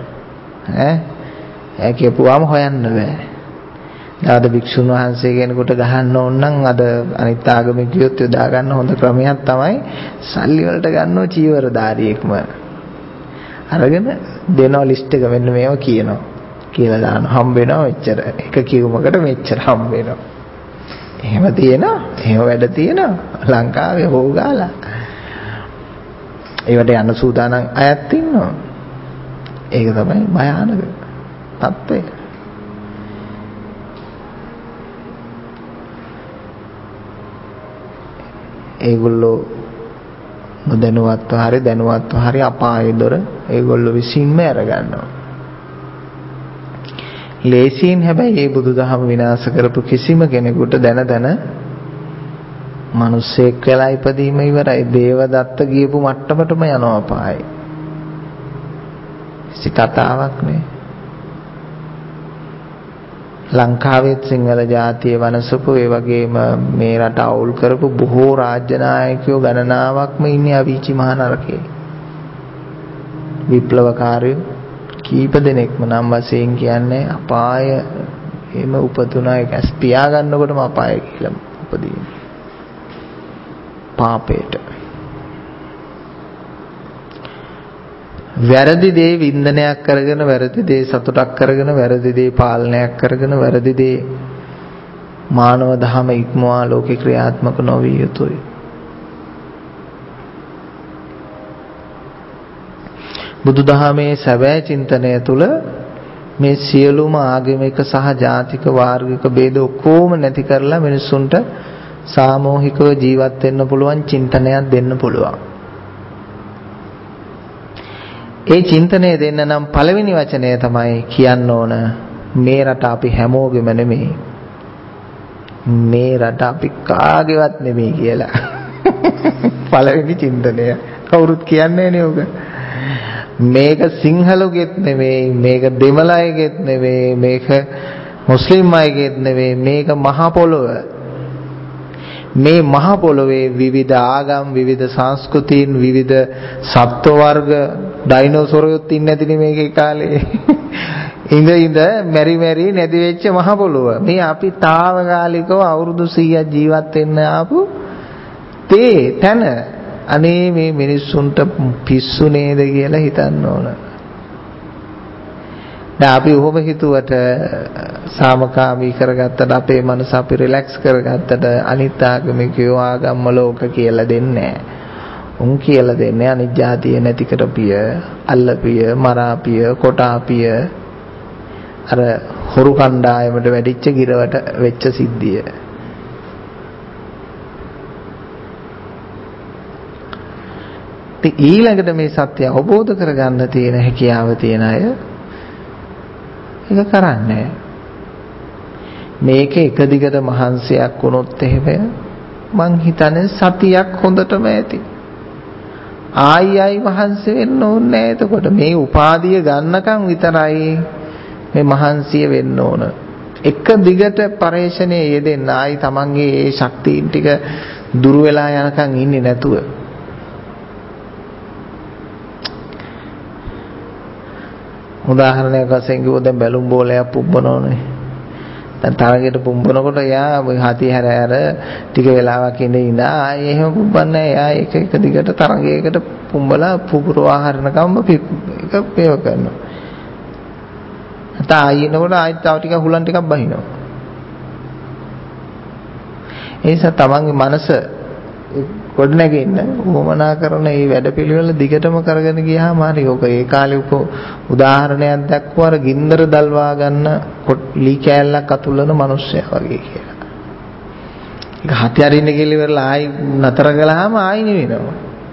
ඈ කියපුවාම හොයන්න බෑ. අද භික්ෂුන් වහන්සේ කෙනෙකුට ගහන්න ඕන නම් අද අනිත් ආගමිකයොත් යොදා ගන්න හොඳ ක්‍රමයක් තමයි සල්ලි වලට ගන්නව චීවරධාරියෙක්ම අරගෙන දෙනවා ලිස්ට් එක මෙන්න මේව කියනවා කියලා දානවා හම්බ වෙනවා මෙච්චර එක කිව්මකට මෙච්චර හම්බ වෙනවා. එහෙම තියෙනවා. එහෙම වැඩ තියෙනවා ලංකාවේ හොගාලා. ඒවට යන සූදානම් අයත් ඉන්නවා. ඒක තමයි භයානක තත්ත්වය. ඒගොල්ලෝ නොදැනුවත්ව හරි දැනුවත්ව හරි අපායේ දොර ඒගොල්ලෝ විසින්ම අරගන්නවා. ලේසියෙන් හැබැයි මේ බුදුදහම විනාශ කරපු කිසිම කෙනෙකුට දැන මිනිස්සෙක් වෙලා ඉපදීම ඉවරයි. දේවදත්ත ගියපු මට්ටමටම යනවා පායි. කිසි කතාවක් නේ. ලංකාවෙත් සිංහල ජාතිය වනසපු ඒ වගේම මේ රට අවුල් කරපු බොහෝ රාජ්‍ය නායකයෝ ගණනාවක්ම ඉන්නේ අවීචි මහ නරකේ. විප්ලවකාරයෝ කීප දෙනෙක්ම නම් වශයෙන් කියන්නේ අපාය එහෙම උපතුනා ඒක ස්පියා ගන්නකොටම අපාය කියලා උපදින. පාපේට. වැරදි දේ වින්දනයක් කරගෙන වැරදි දේ සතුටක් කරගෙන වැරදි දේ පාලනයක් කරගෙන වැරදි දේ මානව ධර්ම ඉක්මවා ලෝකේ ක්‍රියාත්මක නොවිය යුතුයි. බුදුදහමේ සැබෑ චින්තනය තුළ මේ සියලුම ආගමික සහ ජාතික වාර්ගික ભેද ඔක්කොම නැති කරලා මිනිසුන්ට සාමූහිකව ජීවත් වෙන්න පුළුවන් චින්තනයක් දෙන්න පුළුවන්. ඒ චින්තනය දෙන්න නම් පළවෙනි වචනය තමයි කියන්න ඕන මේ රට අපි හැමෝගෙම නෙමෙයි. මේ රට අපි කාගේවත් නෙමෙයි කියලා. පළවෙනි චින්තනය. කවුරුත් කියන්නේ නේ ඔක. මේක සිංහලුගෙත් නෙමෙයි, මේක දෙමළ අයගෙත් නෙමෙයි, මේක මුස්ලිම් අයගෙත් නෙමෙයි, මේක මහ පොළොව. මේ මහ පොළොවේ විවිධ ආගම්, විවිධ සංස්කෘතීන්, විවිධ සත්ත්ව වර්ග, ඩයිනෝසොරයොත් ඉන්නේ නැතිනේ මේකේ කාලේ. ඉඳ මෙරි නැති වෙච්ච මහ පොළොව. මේ අපි తాවකාලිකව අවුරුදු 100ක් ජීවත් වෙන්න ආපු තැන. අනේ මේ මිනිස්සුන්ට පිස්සු නේද කියලා හිතන්න ඕන. දැන් අපි ඔහොම හිතුවට සාමකාමී කරගත්තට අපේ මනස අපි රිලැක්ස් කරගත්තට අනිත් ආගමිකයෝ ආගම්වල ඕක කියලා දෙන්නේ නැහැ. උන් කියලා දෙන්නේ අනිත් જાතිය නැති කරපිය, අල්ලපිය, මරාපිය, කොටාපිය අර හොරු කණ්ඩායමට වැඩිච්ච ගිරවට වෙච්ච සිද්ධිය. ඊළඟට මේ සත්‍ය අවබෝධ කරගන්න තියෙන හැකියාව තියෙන අය ඒක කරන්නේ. මේක එක දිගට මහන්සියක් වුණොත් එහෙම මං හිතන්නේ සතියක් හොඳටම ඇති. ආයි මහන්සි වෙන්න ඕනේ නැහැ. එතකොට මේ උපාධිය ගන්නකම් විතරයි මේ මහන්සිය වෙන්න ඕන. එක දිගට පරේෂණයේ යෙදෙන්න ආයි තමන්ගේ ඒ ශක්තියින් ටික දුර වෙලා යනකම් ඉන්නේ නැතුව. උදාහරණයක් වශයෙන් කිව්වොත් දැන් බැලුම් බෝලයක් පුම්බනෝනේ. දැන් තරගයට පුම්බනකොට යා හති හැර ටික වෙලාවක් ඉඳලා ආයේ එහෙම පුම්බන්නේ යා එක දිගට තරගයකට පුම්බලා පුපුරවා හරිනකම්ම එක පේව කරනවා. නැත්නම් ආයෙනකොට ආයෙත් තව ටිකක් හුලන් ටිකක් බහිනවා. ඒ නිසා තමන්ගේ මනස ගොඩනැගෙන්න උවමනා කරන මේ වැඩපිළිවෙල දිගටම කරගෙන ගියාම හරි. ඔක ඒ කාලේ උදාහරණයක් දැක්වුවා අර ගින්දර දල්වා ගන්න ලී කෑල්ලක් අතුල්ලන මිනිස්සයා වගේ කියලා. ඒක හති අරින්න කියලා ඉවරලා ආයි නතර කළාම ආයි නෙවෙනවා.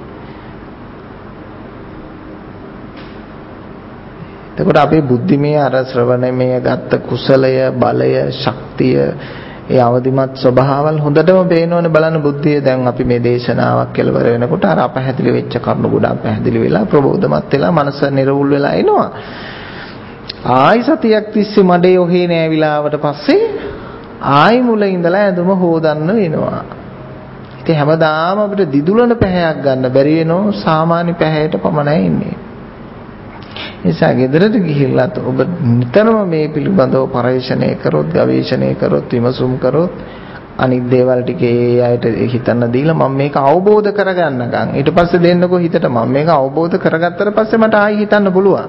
එතකොට අපේ බුද්ධිමය අර ශ්‍රවණමය ගත්ත කුසලය, බලය, ශක්තිය, ඒ අවදිමත් ස්වභාවල් හොඳටම පේනවනේ බලන්න බුද්ධිය. දැන් අපි මේ දේශනාවක් කෙලවර වෙනකොට අර අපහැදිලි වෙච්ච කරුණු ගොඩක් පැහැදිලි වෙලා ප්‍රබෝධමත් වෙලා මනස නිරවුල් වෙලා එනවා. ආයි සතියක් තිස්සේ මඩේ ඔහේ නෑවිලාවට පස්සේ ආයි මුල ඉඳලා ඇඳුම හොදන්න වෙනවා. ඉතින් හැමදාම අපිට දිදුලන පැහැයක් ගන්න බැරි වෙනවා. සාමාන්‍ය පැහැයට පමණයි ඉන්නේ. නිසා ගෙදරට ගිහිල්ලත් ඔබ නිතරම මේ පිළිබඳව පරීක්ෂණය කරොත්, ගවේෂණය කරොත්, විමසුම් කරොත් අනිත් දේවල් ටික ඒ අයට හිතන්න දීලා මම මේක අවබෝධ කරගන්නකම් ඊට පස්සේ දෙන්නකෝ හිතට මම මේක අවබෝධ කරගත්තට පස්සේ මට ආයි හිතන්න පුළුවන්.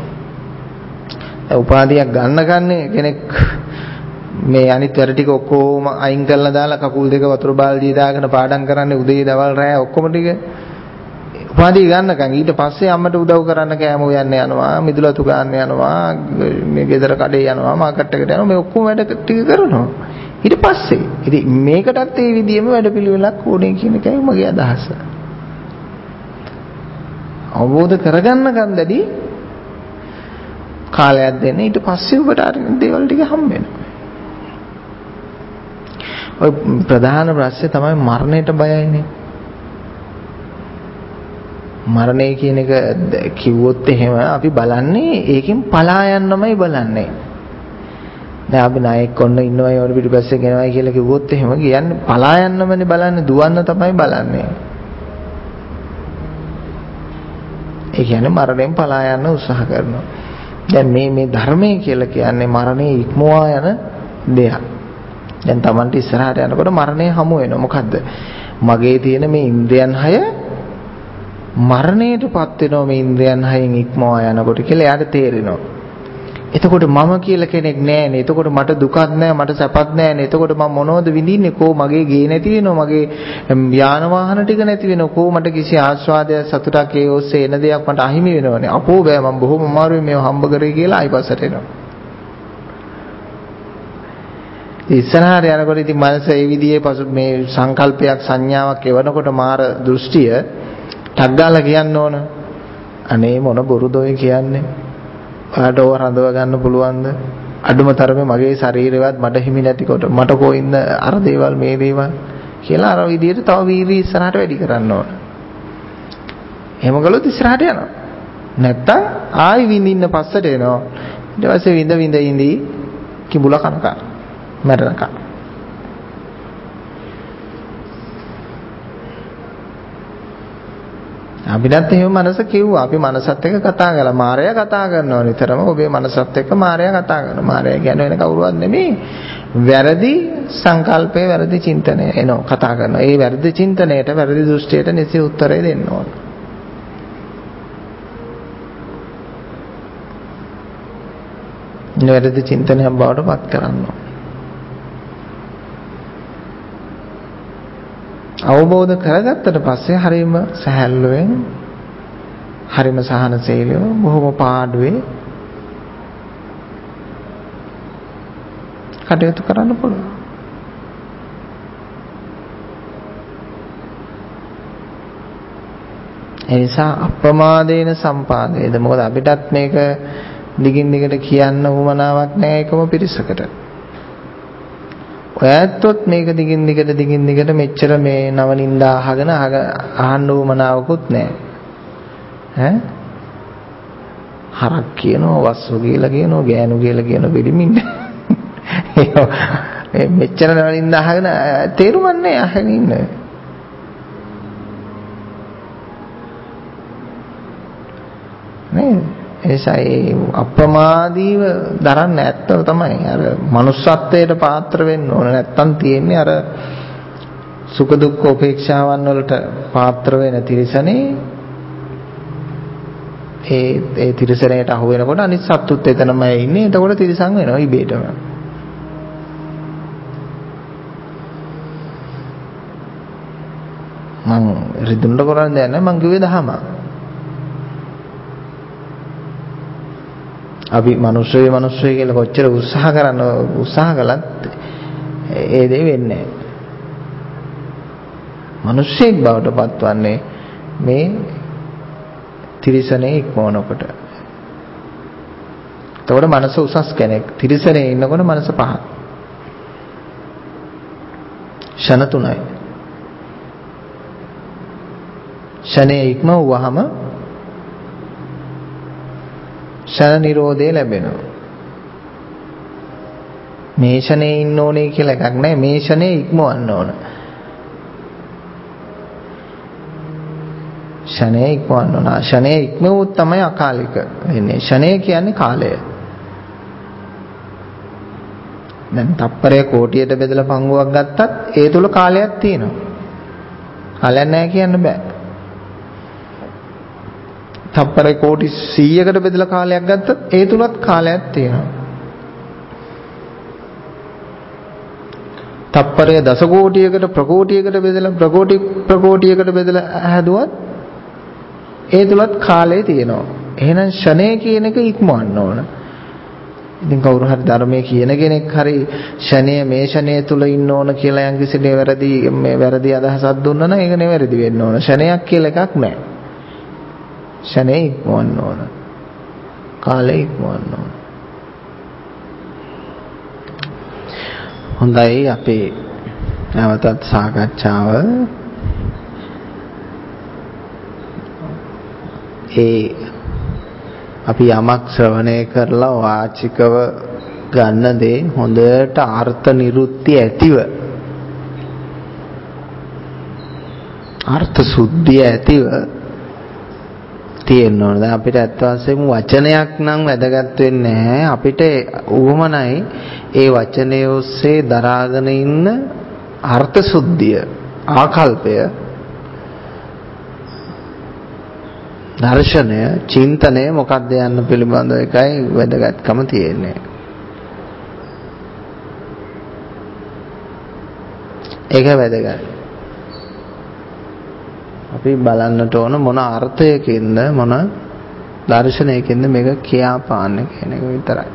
උපාධියක් ගන්නකන්නේ කෙනෙක් මේ අනිත් වැඩ ටික ඔක්කොම අයින් කරලා දාලා කකුල් දෙක වතුර බාල්දිය දාගෙන පාඩම් කරන්නේ උදේ දවල් රැය ඔක්කොම ටික උපාධිය ගන්නකම් ඊට පස්සේ අම්මට උදව් කරන්න කෑම උයන්න යනවා, මිදුලතු ගන්න යනවා, මේ ගෙදර කඩේ යනවා, මාකට් එකට යනවා, මේ ඔක්කොම වැඩ ටික කරනවා. ඊට පස්සේ ඉතින් මේකටත් ඒ විදිහම වැඩපිළිවෙලක් ඕනේ කියන එකයි මගේ අදහස. අවබෝධ කරගන්නකම් දැඩි කාලයක් දෙන්න ඊට පස්සේ ඔබට අර දේවල් ටික හම්බ වෙනවා. ඔය ප්‍රධාන ප්‍රශ්නේ තමයි මරණයට බයයිනේ. මරණය කියන එක කිව්වොත් එහෙම අපි බලන්නේ ඒකෙන් පලා යන්නමයි බලන්නේ. දැන් අපි නායක ඔන්න ඉන්නවා ඒ වගේ පිටිපස්සේ ගෙනවයි කියලා කිව්වොත් එහෙම කියන්නේ පලා යන්නමනේ බලන්නේ, දුවන්න තමයි බලන්නේ. ඒ කියන්නේ මරණයෙන් පලා යන්න උත්සාහ කරනවා. දැන් මේ ධර්මය කියලා කියන්නේ මරණය ඉක්මවා යන දෙයක්. දැන් Tamante ඉස්සරහට යනකොට මරණය හමු වෙනවා. මොකද්ද? මගේ තියෙන මේ ඉන්ද්‍රයන් 6 මරණයටපත් වෙනවා මේ ඉන්ද්‍රයන් 6න් ඉක්මවා යනකොට කියලා එයාට තේරෙනවා. එතකොට මම කියලා කෙනෙක් නැහැනේ. එතකොට මට දුකක් නැහැ, මට සැපක් නැහැනේ. එතකොට මම මොනවද විඳින්නේ? කෝ මගේ ගේ නැති වෙනවා, මගේ යාන වාහන ටික නැති වෙනවා. කෝ මට කිසි ආස්වාදයක් සතුටක් ඒ ඔස්සේ එන දෙයක් මට අහිමි වෙනවනේ. අපෝ බෑ මම බොහොම අමාරුවෙන් මේව හම්බ කරේ කියලා ආයිපස්සට එනවා. ඉස්සරහට යනකොට ඉතින් මනස ඒ විදිහේ පසු මේ සංකල්පයක් සංඥාවක් එවනකොට මාර දෘෂ්ටිය ටග්ගාලා කියන්න ඕන. අනේ මොන බොරුද ඔය කියන්නේ? ඔයාට ඕව රඳව ගන්න පුළුවන්ද? අඩුම තරමේ මගේ ශරීරෙවත් මට හිමි නැතිකොට මට කොයින්ද අර දේවල් මේ දේවල් කියලා අර විදිහට තව වීර්යය ඉස්සරහට වැඩි කරන්න ඕන. එහෙම කළොත් ඉස්සරහට යනවා. නැත්තම් ආයි විඳින්න පස්සට එනවා. ඊට පස්සේ විඳ ඉඳී කිඹුල කනකා මැරෙනකම්. අපිටත් එහෙම මනස කිව්වා. අපි මනසත් එක්ක කතා කළා. මායя කතා කරනවා නිතරම. ඔබේ මනසත් එක්ක මායя කතා කරනවා. මායя කියන්නේ වෙන කවුරුවත් නෙමෙයි. වැරදි සංකල්පේ වැරදි චින්තනය එනවා කතා කරනවා. ඒ වැරදි චින්තනයට වැරදි දෘෂ්ටියට නිසි උත්තරය දෙන්න ඕන. වැරදි චින්තනයක් බවට පත් කරන්න ඕන. අවබෝධ කරගත්තට පස්සේ හරිම සැහැල්ලුවෙන් හරිම සහනශීලීව බොහොම පාඩුවේ කටයුතු කරන්න පුළුවන්. ඒ නිසා අප්‍රමාදේන සම්පාදේද. මොකද අපිටත් මේක දිගින් දිගට කියන්න උවමනාවක් නැහැ එකම පිරිසකට. ඔයත්ොත් මේක දිගින් දිගට මෙච්චර මේ නවනින්දා අහගෙන අහන්න උවමනාවකුත් නැහැ. හරක් කියනවා, වස්සු කියලා කියනවා, ගෑනු කියලා කියනවා පිළිමින්. මෙච්චර නවනින්දා අහගෙන තේරුමක් නැහැ අහගෙන ඉන්න. නේද? එනිසා ඒ අප්‍රමාදීව දරන්න ඇත්තව තමයි අර manussත්වයට පාත්‍ර වෙන්න ඕන. නැත්තම් තියෙන්නේ අර සුඛ දුක්ඛ උපේක්ෂාවන් වලට පාත්‍ර වෙන තිරසනේ ඒ තිරසනේට අහු වෙනකොට අනිත් සත්තුත් එතනමයි ඉන්නේ. එතකොට තිරසං වෙනවා ඉබේටම. මං රිදුන්ට කරන්නේ නැහැ. මං කිව්වේ දහම. අපි මිනිස්සුයි කියලා කොච්චර උත්සාහ කළත් ඒ දේ වෙන්නේ නැහැ. මිනිස්සෙක් බවට පත්වන්නේ මේ තිරිසනේ ඉක්මවනකොට. එතකොට මනස උසස් කෙනෙක්. තිරිසනේ ඉන්නකොට මනස පහත්. ෂණ 3යි. ෂණේ ඉක්මවුවහම ෂණ නිරෝධය ලැබෙනවා. මේ ෂණේ ඉන්න ඕනේ කියලා එකක් නැහැ. මේ ෂණේ ඉක්මවන්න ඕන. ෂණේ ඉක්මවන්න ඕන. ෂණේ ඉක්මවුවොත් තමයි අකාලික වෙන්නේ. ෂණේ කියන්නේ කාලය. දැන් තප්පරය කෝටියට බෙදලා පංගුවක් ගත්තත් ඒ තුල කාලයක් තියෙනවා. කාලයක් නැහැ කියන්න බෑ. තප්පරේ කෝටි 100කට බෙදලා කාලයක් ගත්තත් ඒ තුලත් කාලයක් තියෙනවා. තප්පරේ දස කෝටියකට ප්‍රකෝටියකට බෙදලා ප්‍රකෝටියකට බෙදලා හැදුවත් ඒ තුලත් කාලය තියෙනවා. එහෙනම් ෂණය කියන එක ඉක්මවන්න ඕන. ඉතින් කවුරු හරි ධර්මයේ කියන කෙනෙක් හරි ෂණය මේ ෂණය තුල ඉන්න ඕන කියලා යම්කිසි වැරදි අදහසක් දුන්නා නම් ඒක නෙවෙරදි වෙන්න ඕන. ෂණයක් කියලා එකක් නැහැ. ෂණේ ඉක්මවන්න ඕන. කාලේ ඉක්මවන්න ඕන. හොඳයි අපේ නැවතත් සාකච්ඡාව අපි යමක් ශ්‍රවණය කරලා වාචිකව ගන්න දේ හොඳට අර්ථ නිරුක්ති ඇතිව අර්ථ සුද්ධිය ඇතිව තියෙන්න ඕන. දැන් අපිට ඇත්ත වශයෙන්ම වචනයක් නම් වැදගත් වෙන්නේ නැහැ. අපිට උවමනයි ඒ වචනය ඔස්සේ දරාගෙන ඉන්න අර්ථ සුද්ධිය, ආකල්පය, දර්ශනය, චින්තනය මොකක්ද යන්න පිළිබඳව එකයි වැදගත්කම තියෙන්නේ. ඒක වැදගත්. අපි බලන්නට ඕන මොන අර්ථයකින්ද මොන දර්ශනයකින්ද මේක කියාපාන්නේ කියන එක විතරයි.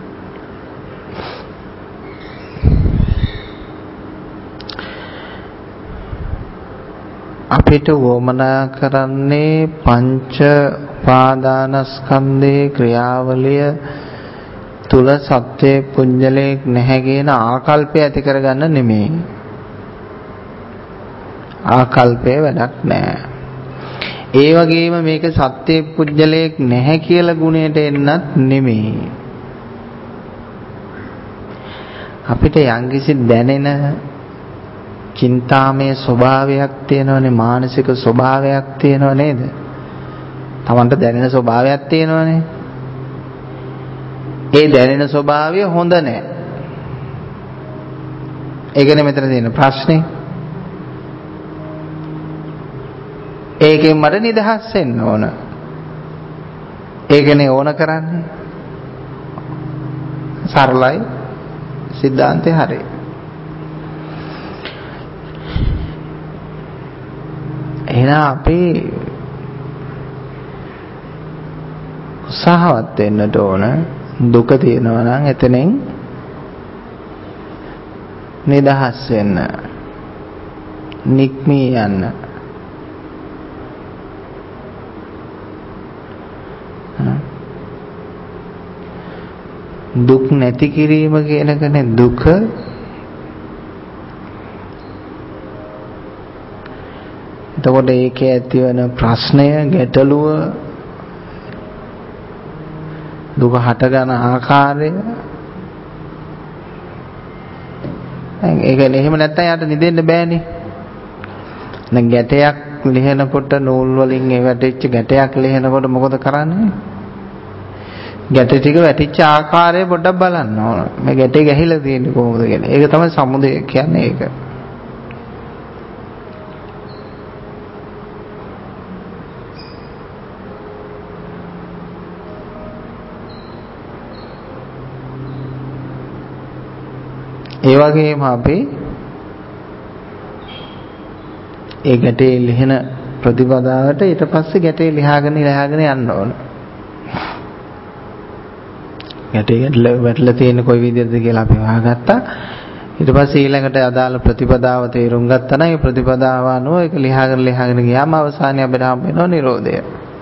අපිට වොමනා කරන්නේ පංච උපාදානස්කන්ධේ ක්‍රියාවලිය තුල සත්‍ය පුඤ්ජලයක් නැහැ කියන ආකල්පය ඇති කරගන්න නෙමෙයි. ආකල්පේ වැඩක් නැහැ. ඒ වගේම මේක සත්‍ය පුඤ්ජලයක් නැහැ කියලා ගුණයට එන්නත් නෙමෙයි. අපිට යම්කිසි දැනෙන චින්තාමය ස්වභාවයක් තියෙනවනේ, මානසික ස්වභාවයක් තියෙනව නේද? Tamanට දැනෙන ස්වභාවයක් තියෙනවනේ. ඒ දැනෙන ස්වභාවය හොඳ නැහැ. ඒකනේ මෙතන තියෙන ප්‍රශ්නේ. ඒකෙන් මට නිදහස් වෙන්න ඕන. ඒකනේ ඕන කරන්නේ. සරලයි, සිද්ධාන්තේ හරියි. එහෙනම් අපි උත්සාහවත් වෙන්නට ඕන. දුක තියෙනවා නම් එතනින් නිදහස් වෙන්න, නික්මී යන්න. දුක් නැති කිරීම කියන කනේ දුක. එතකොට ඒකේ ඇතිවන ප්‍රශ්නය, ගැටලුව, දුක හටගන ආකාරය, ඒක එහෙම නැත්නම් යාට නිදෙන්න බෑනේ. දැන් ගැටයක් ලිහනකොට නූල් වලින් ඒ වැටිච්ච ගැටයක් ලිහනකොට මොකද කරන්නේ? ගැට ටික වැටිච්ච ආකාරය පොඩ්ඩක් බලන්න ඕන. මේ ගැටේ ගැහිලා තියෙන්නේ කොහොමද කියලා. ඒක තමයි සමුදය කියන්නේ ඒක. ඒ වගේම අපි ඒ ගැටේ ලිහන ප්‍රතිපදාවට ඊට පස්සේ ගැටේ ලියාගෙන යන්න ඕන. ගැටේ වැටලා තියෙන කොයි විදිහද කියලා අපි හොයාගත්තා. ඊට පස්සේ ඊළඟට අදාළ ප්‍රතිපදාව තේරුම් ගත්තා නම් ඒ ප්‍රතිපදාව අනුව ඒක ලියාගෙන ගියාම අවසානයේ අපිට හම්බ වෙනවා නිරෝධය.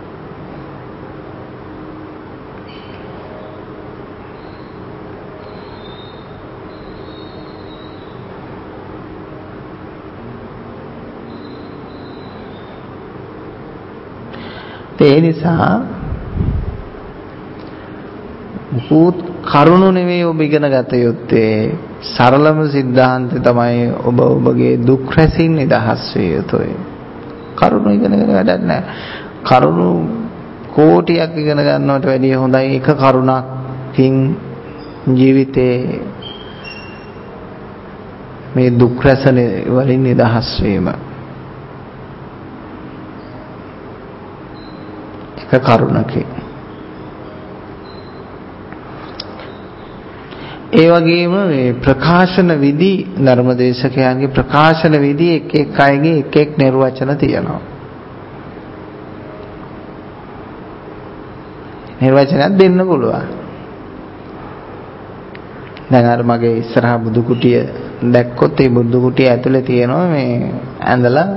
ඒ නිසා මුකුත් කරුණු නෙවෙයි ඔබ ඉගෙන ගත යුත්තේ. සරලම સિદ્ધාන්තය තමයි ඔබ ඔබගේ දුක් රැසින් නිදහස් විය යුතුයි. කරුණු ඉගෙනගෙන වැඩක් නැහැ. කරුණු කෝටියක් ඉගෙන ගන්නවට වැඩිය හොඳයි එක කරුණකින් ජීවිතේ මේ දුක් රැස වලින් නිදහස් වීම. එක කරුණකින්. ඒ වගේම මේ ප්‍රකාශන විදි ධර්මදේශකයන්ගේ ප්‍රකාශන විදි එක එක අයගේ එක එක නිර්වචන තියෙනවා. නිර්වචනයක් දෙන්න පුළුවන්. දැන් අර මගේ ඉස්සරහා බුදු කුටිය දැක්කොත් ඒ බුදු කුටිය ඇතුලේ තියෙනවා මේ ඇඳලා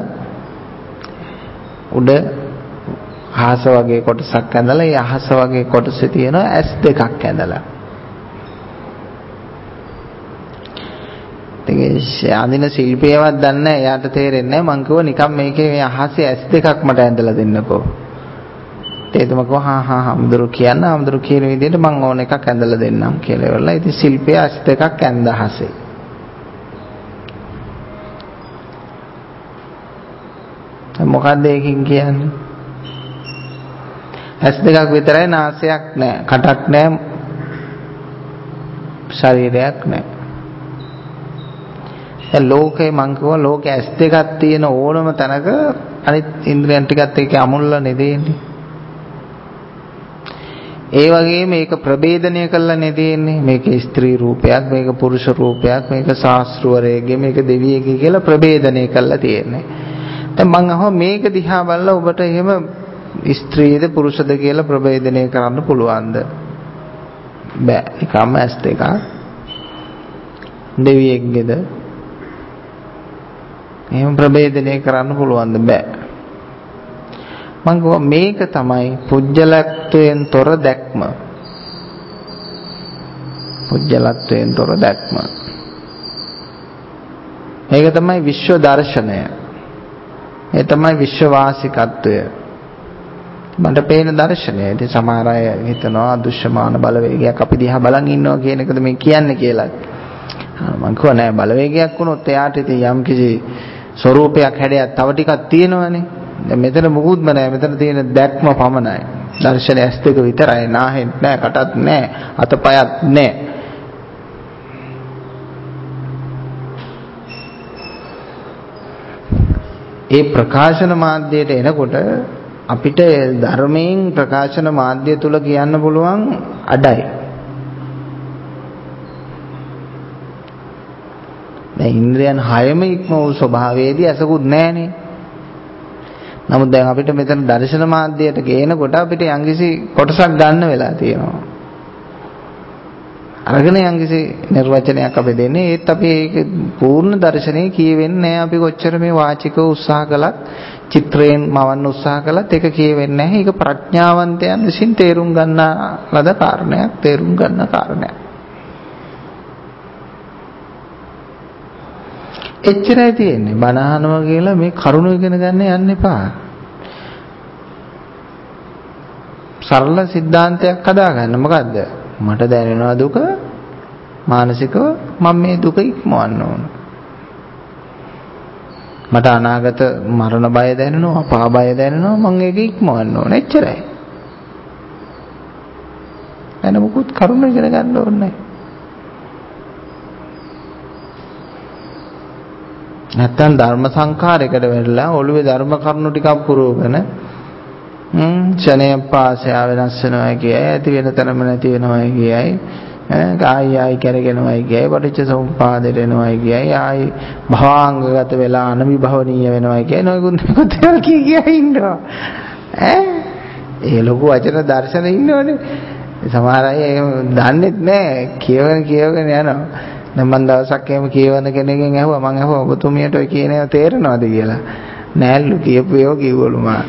උඩ අහස වගේ කොටසක් ඇඳලා ඒ අහස වගේ කොටසේ තියෙනවා ඇස් දෙකක් ඇඳලා. ඒ අඳින ශිල්පියවත් දන්නේ නැහැ. එයාට තේරෙන්නේ නැහැ. මං කිව්වා නිකන් මේකේ මේ අහසේ ඇස් දෙකක් මට ඇඳලා දෙන්නකෝ. එතුමා කිව්වා හා හම්දුරු කියන්න හම්දුරු කියන විදිහට මං ඕන එකක් ඇඳලා දෙන්නම් කියලා ඉවරලා ඉතින් ශිල්පිය ඇස් දෙකක් ඇඳ අහසේ. මොකක්ද ඒකින් කියන්නේ? ඇස් දෙකක් විතරයි නාසයක් නැහැ, කටක් නැහැ, ශරීරයක් නැහැ. දැන් ලෝකේ මං කිව්වා ලෝකේ ඇස් දෙකක් තියෙන ඕනම තැනක අනිත් ඉන්ද්‍රියන් ටිකත් එක්ක අමුල්ලා නෙදෙන්නේ. ඒ වගේ මේක ප්‍රභේදනය කළා නෙදෙන්නේ. මේක ස්ත්‍රී රූපයක්, මේක පුරුෂ රූපයක්, මේක ශාස්ත්‍රවරයෙක්ගේ, මේක දෙවියෙක්ගේ කියලා ප්‍රභේදනය කළා තියෙන්නේ. දැන් මං අහුවා මේක දිහා බලලා ඔබට එහෙම ස්ත්‍රීද පුරුෂද කියලා ප්‍රභේදනය කරන්න පුළුවන්ද? බෑ. එකම ඇස් දෙකක්. දෙවියෙක්ගේද? එහෙම ප්‍රභේදනය කරන්න පුළුවන්ද? බෑ. මං කිව්වා මේක තමයි පුජ්‍යලත්වයෙන් තොර දැක්ම. පුජ්‍යලත්වයෙන් තොර දැක්ම. මේක තමයි විශ්ව දර්ශනය. ඒ තමයි විශ්වවාසිකත්වය. මට පේන දර්ශනය. ඉතින් සමහර අය හිතනවා අදෘශ්‍යමාන බලවේගයක් අපි දිහා බලන් ඉන්නවා කියන එකද මේ කියන්නේ කියලා. මං කිව්වා නෑ බලවේගයක් වුණොත් එයාට ඉතින් යම් කිසි ස්වરૂපයක් හැඩයක් තව ටිකක් තියෙනවනේ. දැන් මෙතන මුකුත්ම නැහැ. මෙතන තියෙන දැක්ම පමණයි. දර්ශනය ඇස් දෙක විතරයි. නාහෙත් නැහැ, කටත් නැහැ, අතපයත් නැහැ. ඒ ප්‍රකාශන මාධ්‍යයට එනකොට අපිට ධර්මයෙන් ප්‍රකාශන මාධ්‍ය තුල කියන්න පුළුවන් අඩයි. දැන් ඉන්ද්‍රයන් හයම ඉක්ම වූ ස්වභාවයේදී අසකුත් නැහනේ. නමුත් දැන් අපිට මෙතන දර්ශන මාධ්‍යයට ගේනකොට අපිට යම්කිසි කොටසක් ගන්න වෙලා තියෙනවා. අරගෙන යම්කිසි නිර්වචනයක් අපි දෙන්නේ. ඒත් අපි ඒක පූර්ණ දර්ශනේ කියවෙන්නේ නැහැ. අපි කොච්චර මේ වාචිකව උත්සාහ කළත්, චිත්‍රයෙන් මවන්න උත්සාහ කළත් ඒක කියවෙන්නේ නැහැ. ඒක ප්‍රඥාවන්තයන් විසින් තේරුම් ගන්න ලද කාරණයක්, තේරුම් ගන්න කාරණයක්. එච්චරයි තියෙන්නේ. බණ අහනවා කියලා මේ කරුණ ඉගෙන ගන්න යන්න එපා. සරල સિદ્ધාන්තයක් හදාගන්න. මොකද්ද? මට දැනෙනවා දුක මානසිකව මම මේ දුක ඉක්මවන්න ඕන. මට අනාගත මරණ බය දැනෙනවා, අපා බය දැනෙනවා, මම ඒක ඉක්මවන්න ඕන. එච්චරයි. එන මොකුත් කරුණ ඉගෙන ගන්න ඕනේ නැහැ. නැත්තම් ධර්ම සංඛාරයකට වෙරලා ඔළුවේ ධර්ම කරුණු ටිකක් පුරවගෙන ක්ෂණය පාසය වෙනස් වෙනවා කියයි, ඇති වෙන තරම නැති වෙනවා කියයි, ආයි කරගෙනවයි කියයි, පටිච්ච සමුප්පාදයට එනවයි කියයි, ආයි භවාංගගත වෙලා අනවිභවනීය වෙනවයි කියයි, නොයෙකුත් කියයි ඉන්නවා. ඒ ලොකු වචන දර්ශන ඉන්නවනේ. සමහර අය දන්නේත් නැහැ. කියවගෙන යනවා. දැන් මම දවසක් එහෙම කියවන කෙනෙක්ගෙන් ඇහුවා. මම ඇහුවා ඔබතුමියට ඔය කියන ඒවා තේරෙනවද කියලා. නෑලු කියපු ඒවා කිව්වලු මා.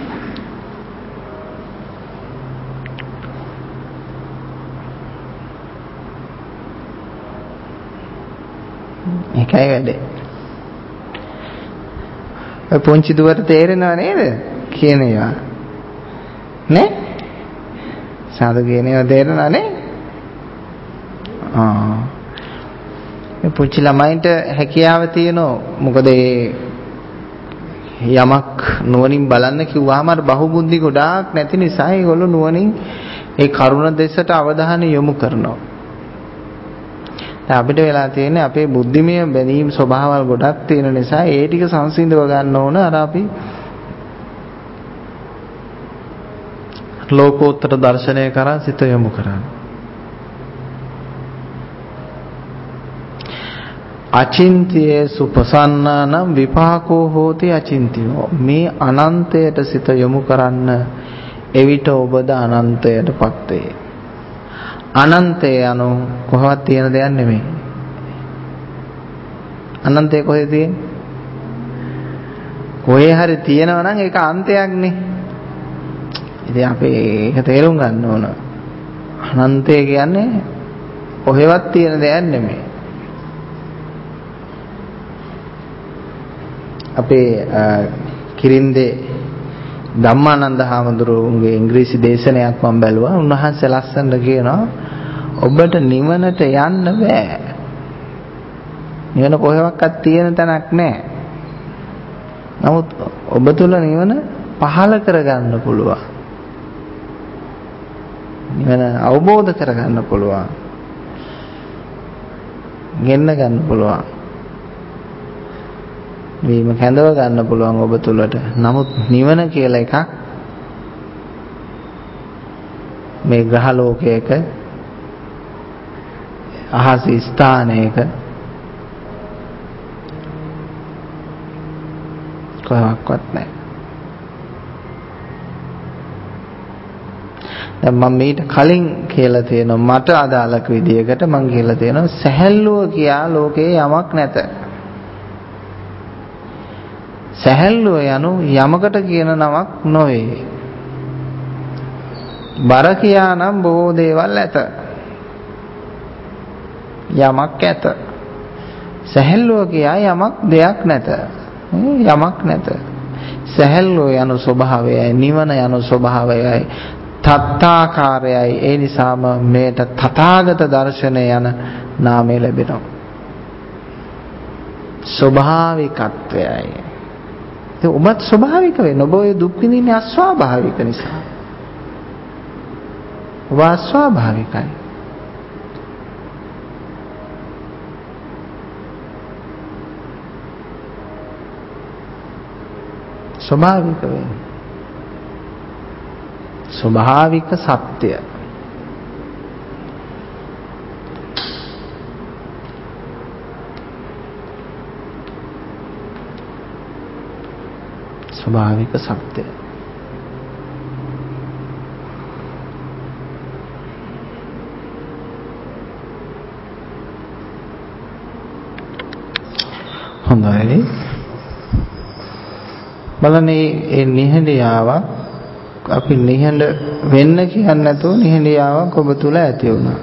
ඒකයි වැඩේ. ඔය පොන්චි දුවට තේරෙනව නේද? කියන ඒවා. නේ? සාදු කියන ඒවා තේරෙනව නේ? මේ පුංචි ළමයින්ට හැකියාව තියෙනවා. මොකද යමක් නුවණින් බලන්න කිව්වහම අර බහුබුද්ධි ගොඩාක් නැති නිසා ඒගොල්ලෝ නුවණින් ඒ කරුණ දෙසට අවධානය යොමු කරනවා. දැන් අපිට වෙලා තියෙන්නේ අපේ බුද්ධිමය බැඳීම් ස්වභාවල් ගොඩක් තියෙන නිසා ඒ ටික සංසිඳව ගන්න ඕන. අර අපි ලෝකෝත්තර දර්ශනය කරා සිත යොමු කරන්නේ. අචින්තියේසු ප්‍රසන්නානම් විපාකෝ හෝති අචින්තියෝ. මේ අනන්තයට සිත යොමු කරන්න, එවිට ඔබද අනන්තයටපත් වේ. අනන්තය anu කොහොමද තියෙන දෙයක් නෙමෙයි. අනන්තය කොහෙද තියෙන්නේ? කොහේ හරි තියෙනවා නම් ඒක අන්තයක් නේ. ඉතින් අපි ඒක තේරුම් ගන්න ඕන. අනන්තය කියන්නේ කොහෙවත් තියෙන දෙයක් නෙමෙයි. අපේ කිරින්දේ ධම්මානන්ද හාමුදුරුවන්ගේ ඉංග්‍රීසි දේශනයක් මම බැලුවා. උන්වහන්සේ ලස්සනට කියනවා ඔබට නිවනට යන්න බෑ. නිවන කොහෙවත් තියෙන තැනක් නැහැ. නමුත් ඔබ තුල නිවන පහළ කරගන්න පුළුවන්. නිවන අවබෝධ කරගන්න පුළුවන්. ගෙන්න ගන්න පුළුවන්. වීම කැඳව ගන්න පුළුවන් ඔබ තුලට. නමුත් නිවන කියලා එකක් මේ ග්‍රහ ලෝකයක අහස ස්ථානයක කොහොමවත් නැහැ. දැන් මම මීට කලින් කියලා තියෙනවා මට අදාළක විදියකට මම කියලා තියෙනවා සැහැල්ලුව කියා ලෝකේ යමක් නැත. සැහැල්ලුව යනු යමකට කියන නමක් නොවේ. බර කියා නම් බොහෝ දේවල් ඇත. යමක් ඇත. සැහැල්ලුව කියා යමක් දෙයක් නැත. යමක් නැත. සැහැල්ලුව යනු ස්වභාවයයි, නිවන යනු ස්වභාවයයි, තත්තාකාරයයි. ඒ නිසාම මේට තථාගත දර්ශනය යන නාමය ලැබෙනවා. ස්වභාවිකත්වයයි. ඒ ඔබත් ස්වභාවික වෙන්න. ඔබ ඔය දුක් විඳින්නේ අස්වාභාවික නිසා. ඔබ අස්වාභාවිකයි. ස්වභාවික වෙන්න. ස්වභාවික සත්‍ය. ස්වභාවික සත්‍ය. හොඳයි. බලන්න මේ නිහඬියාවක් අපි නිහඬ වෙන්න කියන්නේ නැතුව නිහඬියාවක් ඔබ තුල ඇති වුණා.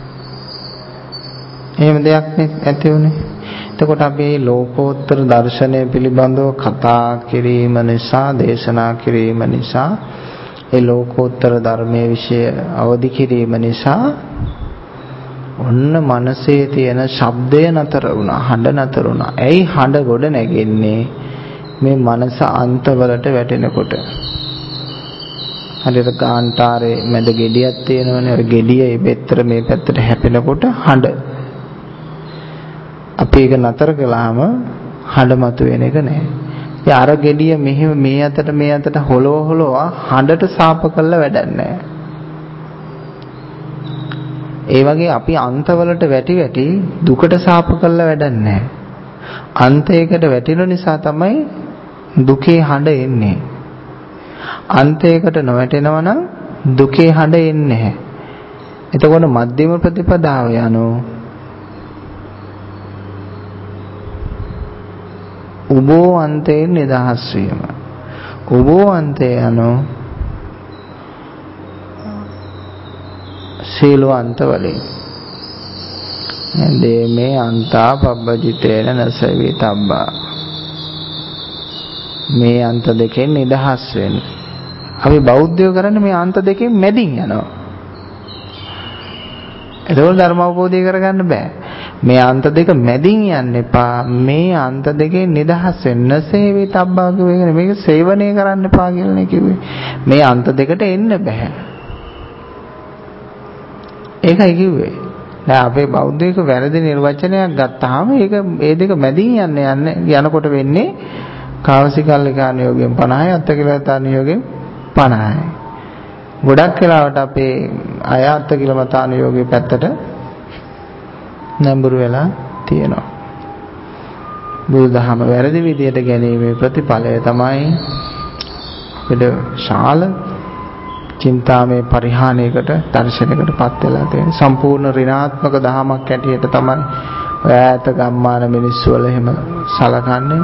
එහෙම දෙයක් නේ ඇති වුණේ. එතකොට අපි ලෝකෝත්තර දර්ශනය පිළිබඳව කතා කිරීම නිසා, දේශනා කිරීම නිසා, ඒ ලෝකෝත්තර ධර්මයේ විශ්ය අවදි කිරීම නිසා ඔන්න මනසේ තියෙන ශබ්දය නතර වුණා, හඬ නතර වුණා. ඇයි හඬ ගොඩ නැගෙන්නේ? මේ මනස අන්තවලට වැටෙනකොට. හරියට කාන්තාරේ මැද ගෙඩියක් තියෙනවනේ. අර ගෙඩිය මේ පැත්තට මේ පැත්තට හැපෙනකොට හඬ. අපි ඒක නතර කළාම හඬ මතුවෙන එක නැහැ. ඉතින් අර ගෙඩිය මෙහෙම මේ අතට හොලව හඬට සාප කළා වැඩක් නැහැ. ඒ වගේ අපි අන්තවලට වැටි දුකට සාප කළා වැඩක් නැහැ. අන්තයකට වැටෙන නිසා තමයි දුකේ හඬ එන්නේ. අන්තයකට නොවැටෙනවා නම් දුකේ හඬ එන්නේ නැහැ. එතකොට මධ්‍යම ප්‍රතිපදාව යනෝ උබෝ අන්තයෙන් නිදහස් වීම. උබෝ අන්තය යනෝ සීලවන්ත වලින්. මේ අන්තා පබ්බජිතේන නසවි තබ්බා. මේ අන්ත දෙකෙන් නිදහස් වෙන්න. අපි බෞද්ධයෝ කරන්නේ මේ අන්ත දෙකෙන් මැදින් යනවා. ඒකවල ධර්ම අවබෝධය කරගන්න බෑ. මේ අන්ත දෙක මැදින් යන්න එපා. මේ අන්ත දෙකෙන් නිදහස් වෙන්න සේවි තබ්බා කියන්නේ මේක සේවනය කරන්න එපා කියලා කිව්වේ. මේ අන්ත දෙකට එන්න බෑ. ඒකයි කිව්වේ. දැන් අපේ බෞද්ධයක වැරදි නිර්වචනයක් ගත්තාම ඒක ඒ දෙක මැදින් යනකොට වෙන්නේ කාවසිකල්ලිකාන යෝගයෙන් 50යි අත්තිකිලමතාන යෝගයෙන් 50යි. ගොඩක් වෙලාවට අපේ අය අත්තිකිලමතාන යෝගයේ පැත්තට නැඹුරු වෙලා තියෙනවා. බුදුදහම වැරදි විදියට ගැනීමේ ප්‍රතිඵලය තමයි අපිට ශාල චින්තාමේ පරිහානියකට දර්ශනයකටපත් වෙලා තියෙන සම්පූර්ණ ඍණාත්මක දහමක් ඇටියට තමයි ඈත ගම්මාන මිනිස්සු වල එහෙම සලකන්නේ.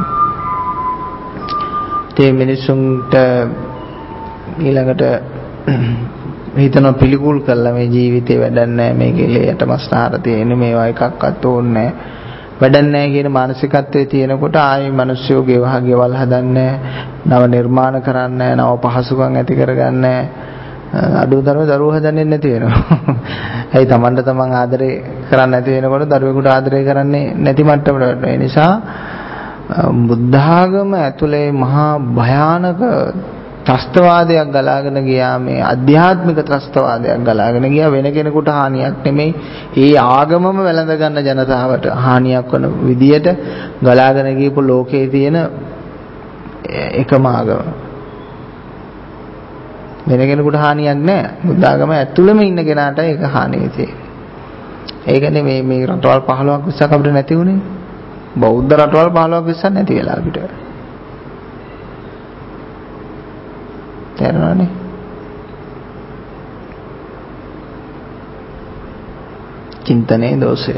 ඒ මිනිසුන්ට ඊළඟට හිතන පිළිකුල් කළා මේ ජීවිතේ වැඩක් නැහැ මේකේ යටමස්තහර තියෙන මේවා එකක්වත් ඕනේ වැඩක් නැහැ කියන මානසිකත්වයේ තියෙනකොට ආයේ මිනිස්සු ගෙවල් හදන්නේ, නව නිර්මාණ කරන්නේ, නව පහසුකම් ඇති කරගන්නේ, අඩුතරම දරුවෝ හදන්නේ නැති වෙනවා. ඒ තමන්ට තමන් ආදරේ කරන්නේ නැති වෙනකොට දරුවෙකුට ආදරේ කරන්නේ නැති මට්ටමට වෙනවා. ඒ නිසා බුද්ධ ආගම ඇතුලේ මහා භයානක ත්‍රස්තවාදයක් ගලාගෙන ගියා. මේ ආධ්‍යාත්මික ත්‍රස්තවාදයක් ගලාගෙන ගියා. වෙන කෙනෙකුට හානියක් නෙමෙයි, ඒ ආගමම වැළඳ ගන්න ජනතාවට හානියක් වන විදියට ගලාගෙන ගියපු ලෝකයේ තියෙන එකම ආගම. වෙන කෙනෙකුට හානියක් නැහැ. බුද්ධ ආගම ඇතුළෙම ඉන්න කෙනාට ඒක හානිය තියෙන්නේ. ඒකනේ මේ රටවල් 15ක් 20ක් අපිට නැති වුණේ. බෞද්ධ රටවල් 15ක් 20ක් නැති වෙලා අපිට. තේරෙනවනේ. චින්තනයේ දෝෂය.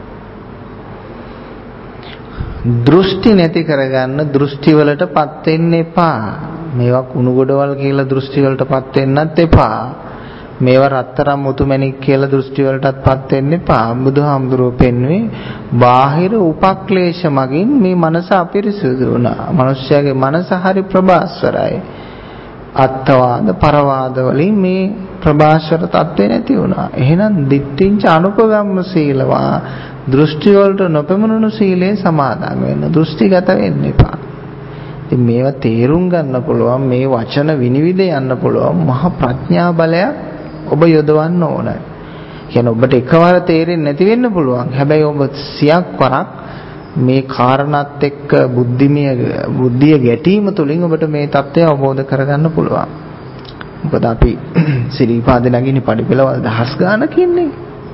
දෘෂ්ටි නැති කරගන්න දෘෂ්ටි වලටපත් වෙන්න එපා. මේවා කුණු ගොඩවල් කියලා දෘෂ්ටි වලටපත් වෙන්නත් එපා. මේවා රත්තරන් මුතුමැණික් කියලා දෘෂ්ටි වලටත්පත් වෙන්න එපා. බුදුහාමුදුරුවෝ පෙන්වුවේ බාහිර උපක්ලේශ මගින් මේ මනස අපිරිසුදු වුණා. මිනිස්යාගේ මනස හරි ප්‍රභාස්වරයි. අත්වාද පරවාද වලින් මේ ප්‍රභාස්වර තත්ත්වේ නැති වුණා. එහෙනම් දිට්ඨිංච අනුපගම්ම සීලවා, දෘෂ්ටි වලට නොපෙමුණුණු සීලේ සමාදන් වෙන්න. දෘෂ්ටිගත වෙන්න එපා. ඉතින් මේවා තේරුම් ගන්න පුළුවන්, මේ වචන විනිවිද යන්න පුළුවන් මහ ප්‍රඥා බලයක් ඔබ යොදවන්න ඕන. කියන්නේ ඔබට එකවර තේරෙන්නේ නැති වෙන්න පුළුවන්. හැබැයි ඔබ සියක් වරක් මේ කාරණාත් එක්ක බුද්ධිය ගැටීම තුළින් ඔබට මේ தත්ත්වය අවබෝධ කරගන්න පුළුවන්. මොකද අපි සිරිපාදේ නගින්නේ පඩිපෙළවල් දහස් ගානක් ඉන්නේ.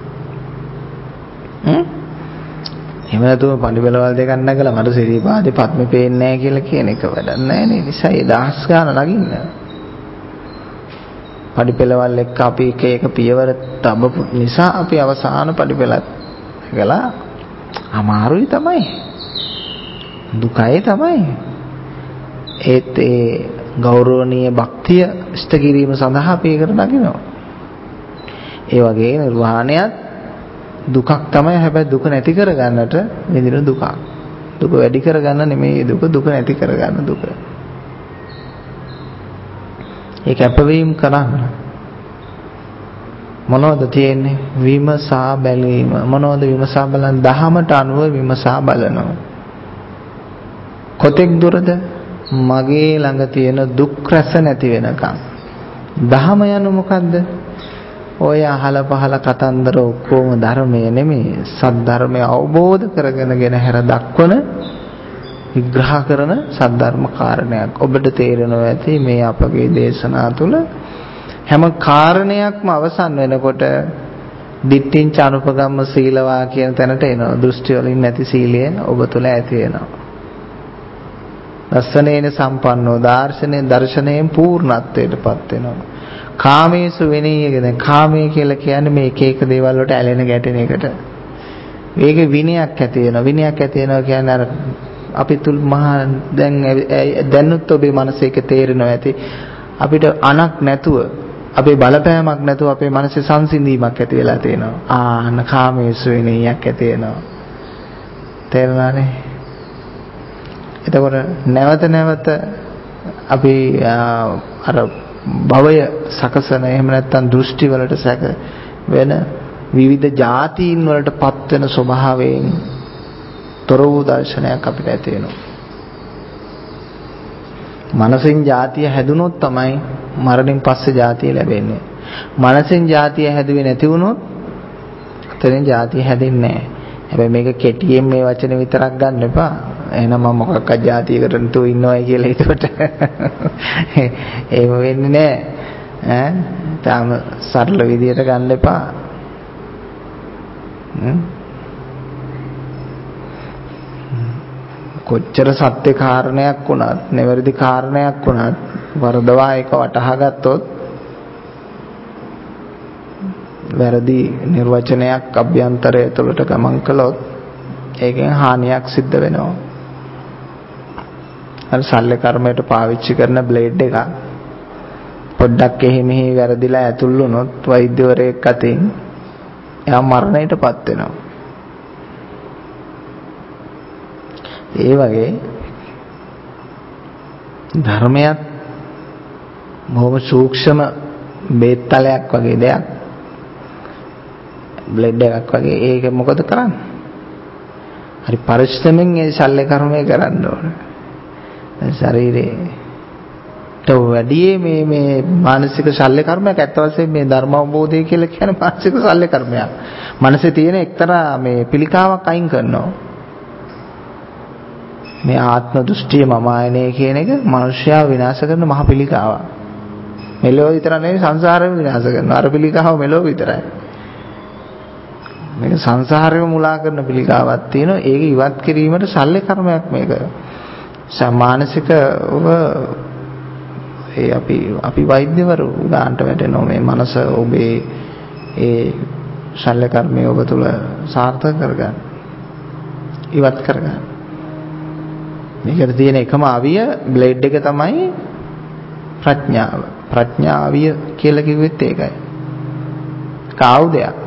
එහෙම නැතුව පඩිපෙළවල් දෙකක් නැගලා මට සිරිපාදේ පත්මේ පේන්නේ නැහැ කියලා කියන එක වැඩක් නැහැ නේ. නිසා ඒ දහස් ගාන නගින්න. පඩිපෙළවල් එක්ක අපි එක පියවර තබපු නිසා අපි අවසාන පඩිපෙළත් ගලා අමාරුයි තමයි, දුකයි තමයි. ඒත් ඒ ගෞරවනීය භක්තිය ඉෂ්ට කිරීම සඳහා අපි ඒකට නගිනවා. ඒ වගේ නිර්වාණයත් දුකක් තමයි. හැබැයි දුක නැති කරගන්නට විඳින දුකක්. දුක වැඩි කරගන්න නෙමෙයි දුක නැති කරගන්න දුක. ඒක අපවීම කරන්න. මොනවද තියෙන්නේ? විමසා බැලීම. මොනවද විමසා බලන්නේ? දහමට අනුව විමසා බලනවා. කොතෙක් දුරද? මගේ ළඟ තියෙන දුක් රැස නැති වෙනකම්. දහම යනු මොකද්ද? ඔය අහල පහල කතන්දර ඔක්කොම ධර්මය නෙමෙයි. සද්ධර්මය අවබෝධ කරගෙනගෙන හැර දක්වන විග්‍රහ කරන සද්ධර්ම කාරණයක්. ඔබට තේරෙනවා ඇති මේ අපගේ දේශනා තුළ හැම කාරණයක්ම අවසන් වෙනකොට දිට්ඨිංච අනුපගම්ම සීලවා කියන තැනට එනවා. දෘෂ්ටි වලින් නැති සීලය ඔබ තුළ ඇති වෙනවා. දස්සනේන සම්පන්නෝ, දර්ශනයෙන් පූර්ණත්වයටපත් වෙනවා. කාමේසු විනීයගෙන, කාමයේ කියලා කියන්නේ මේ එක දේවල් වලට ඇලෙන ගැටෙන එකට. මේක විනයක් ඇති වෙනවා. විනයක් ඇති වෙනවා කියන්නේ අර අපි තුල් මහා දැනුත් ඔබේ මනසේ එක තේරෙනවා ඇති. අපිට අනක් නැතුව, අපේ බලපෑමක් නැතුව අපේ මනසේ සංසිඳීමක් ඇති වෙලා තියෙනවා. ආන කාමේසු විනීයක් ඇති වෙනවා. තේරුණානේ? එතකොට නැවත නැවත අපි අර භවය සකසන, එහෙම නැත්නම් දෘෂ්ටි වලට සැක වෙන විවිධ જાතීන් වලටපත් වෙන ස්වභාවයෙන් තොර වූ දර්ශනයක් අපිට ඇති වෙනවා. මනසින් જાතිය හැදුනොත් තමයි මරණයෙන් පස්සේ જાතිය ලැබෙන්නේ. මනසින් જાතිය හැදුවේ නැති වුණොත් එතනින් જાතිය හැදෙන්නේ නැහැ. හැබැයි මේක කෙටියෙන් මේ වචනේ විතරක් ගන්න එපා. එහෙනම් මම මොකක්වත් જાතියකට නතු ඉන්නවයි කියලා හිතුවට එහෙම වෙන්නේ නැහැ. තාම සරල විදියට ගන්න එපා. කොච්චර සත්‍ය කාරණයක් වුණත්, නිවැරදි කාරණයක් වුණත් වරදවා ඒක වටහා ගත්තොත්, වැරදි නිර්වචනයක් අභ්‍යන්තරය තුළට ගමන් කළොත් ඒකෙන් හානියක් සිද්ධ වෙනවා. අර ශල්‍ය කර්මයට පාවිච්චි කරන බ්ලේඩ් එක පොඩ්ඩක් එහෙ මෙහෙ වැරදිලා ඇතුල් වුණොත් වෛද්‍යවරයෙක් අතින් එයා මරණයටපත් වෙනවා. ඒ වගේ ධර්මයක් බොහොම සූක්ෂම බේත්තලයක් වගේ දෙයක්. බ්ලඩ් එකක් වගේ. ඒක මොකද කරන්නේ? හරි පරිස්සමෙන් ඒ ශල්‍ය කර්මය කරන්න ඕනේ. ශරීරේට වැඩි මේ මානසික ශල්‍ය කර්මයක් ඇත්ත වශයෙන්ම මේ ධර්ම අවබෝධය කියලා කියන්නේ මානසික ශල්‍ය කර්මයක්. මනසේ තියෙන එක්තරා මේ පිළිකාවක් අයින් කරනවා. මේ ආත්ම දෘෂ්ටිය මම ආයනය කියන එක මනුෂ්‍යයා විනාශ කරන මහ පිළිකාවක්. මෙලොව විතර නෙවෙයි සංසාරෙම විනාශ කරනවා. අර පිළිකාව මෙලොව විතරයි. මේක සංසාරෙම මුලා කරන පිළිකාවක් තියෙනවා. ඒක ඉවත් කිරීමට ශල්‍ය කර්මයක් මේක. මානසික ඒ අපි වෛද්‍යවරු ගන්නට වැටෙනවා මේ මනස ඔබේ ඒ ශල්‍ය කර්මය ඔබ තුල සාර්ථක කරගන්න. ඉවත් කරගන්න. මේකට තියෙන එකම අවිය බ්ලේඩ් එක තමයි ප්‍රඥාව. ප්‍රඥාවිය කියලා කිව්වෙත් ඒකයි. කාවුදයක්.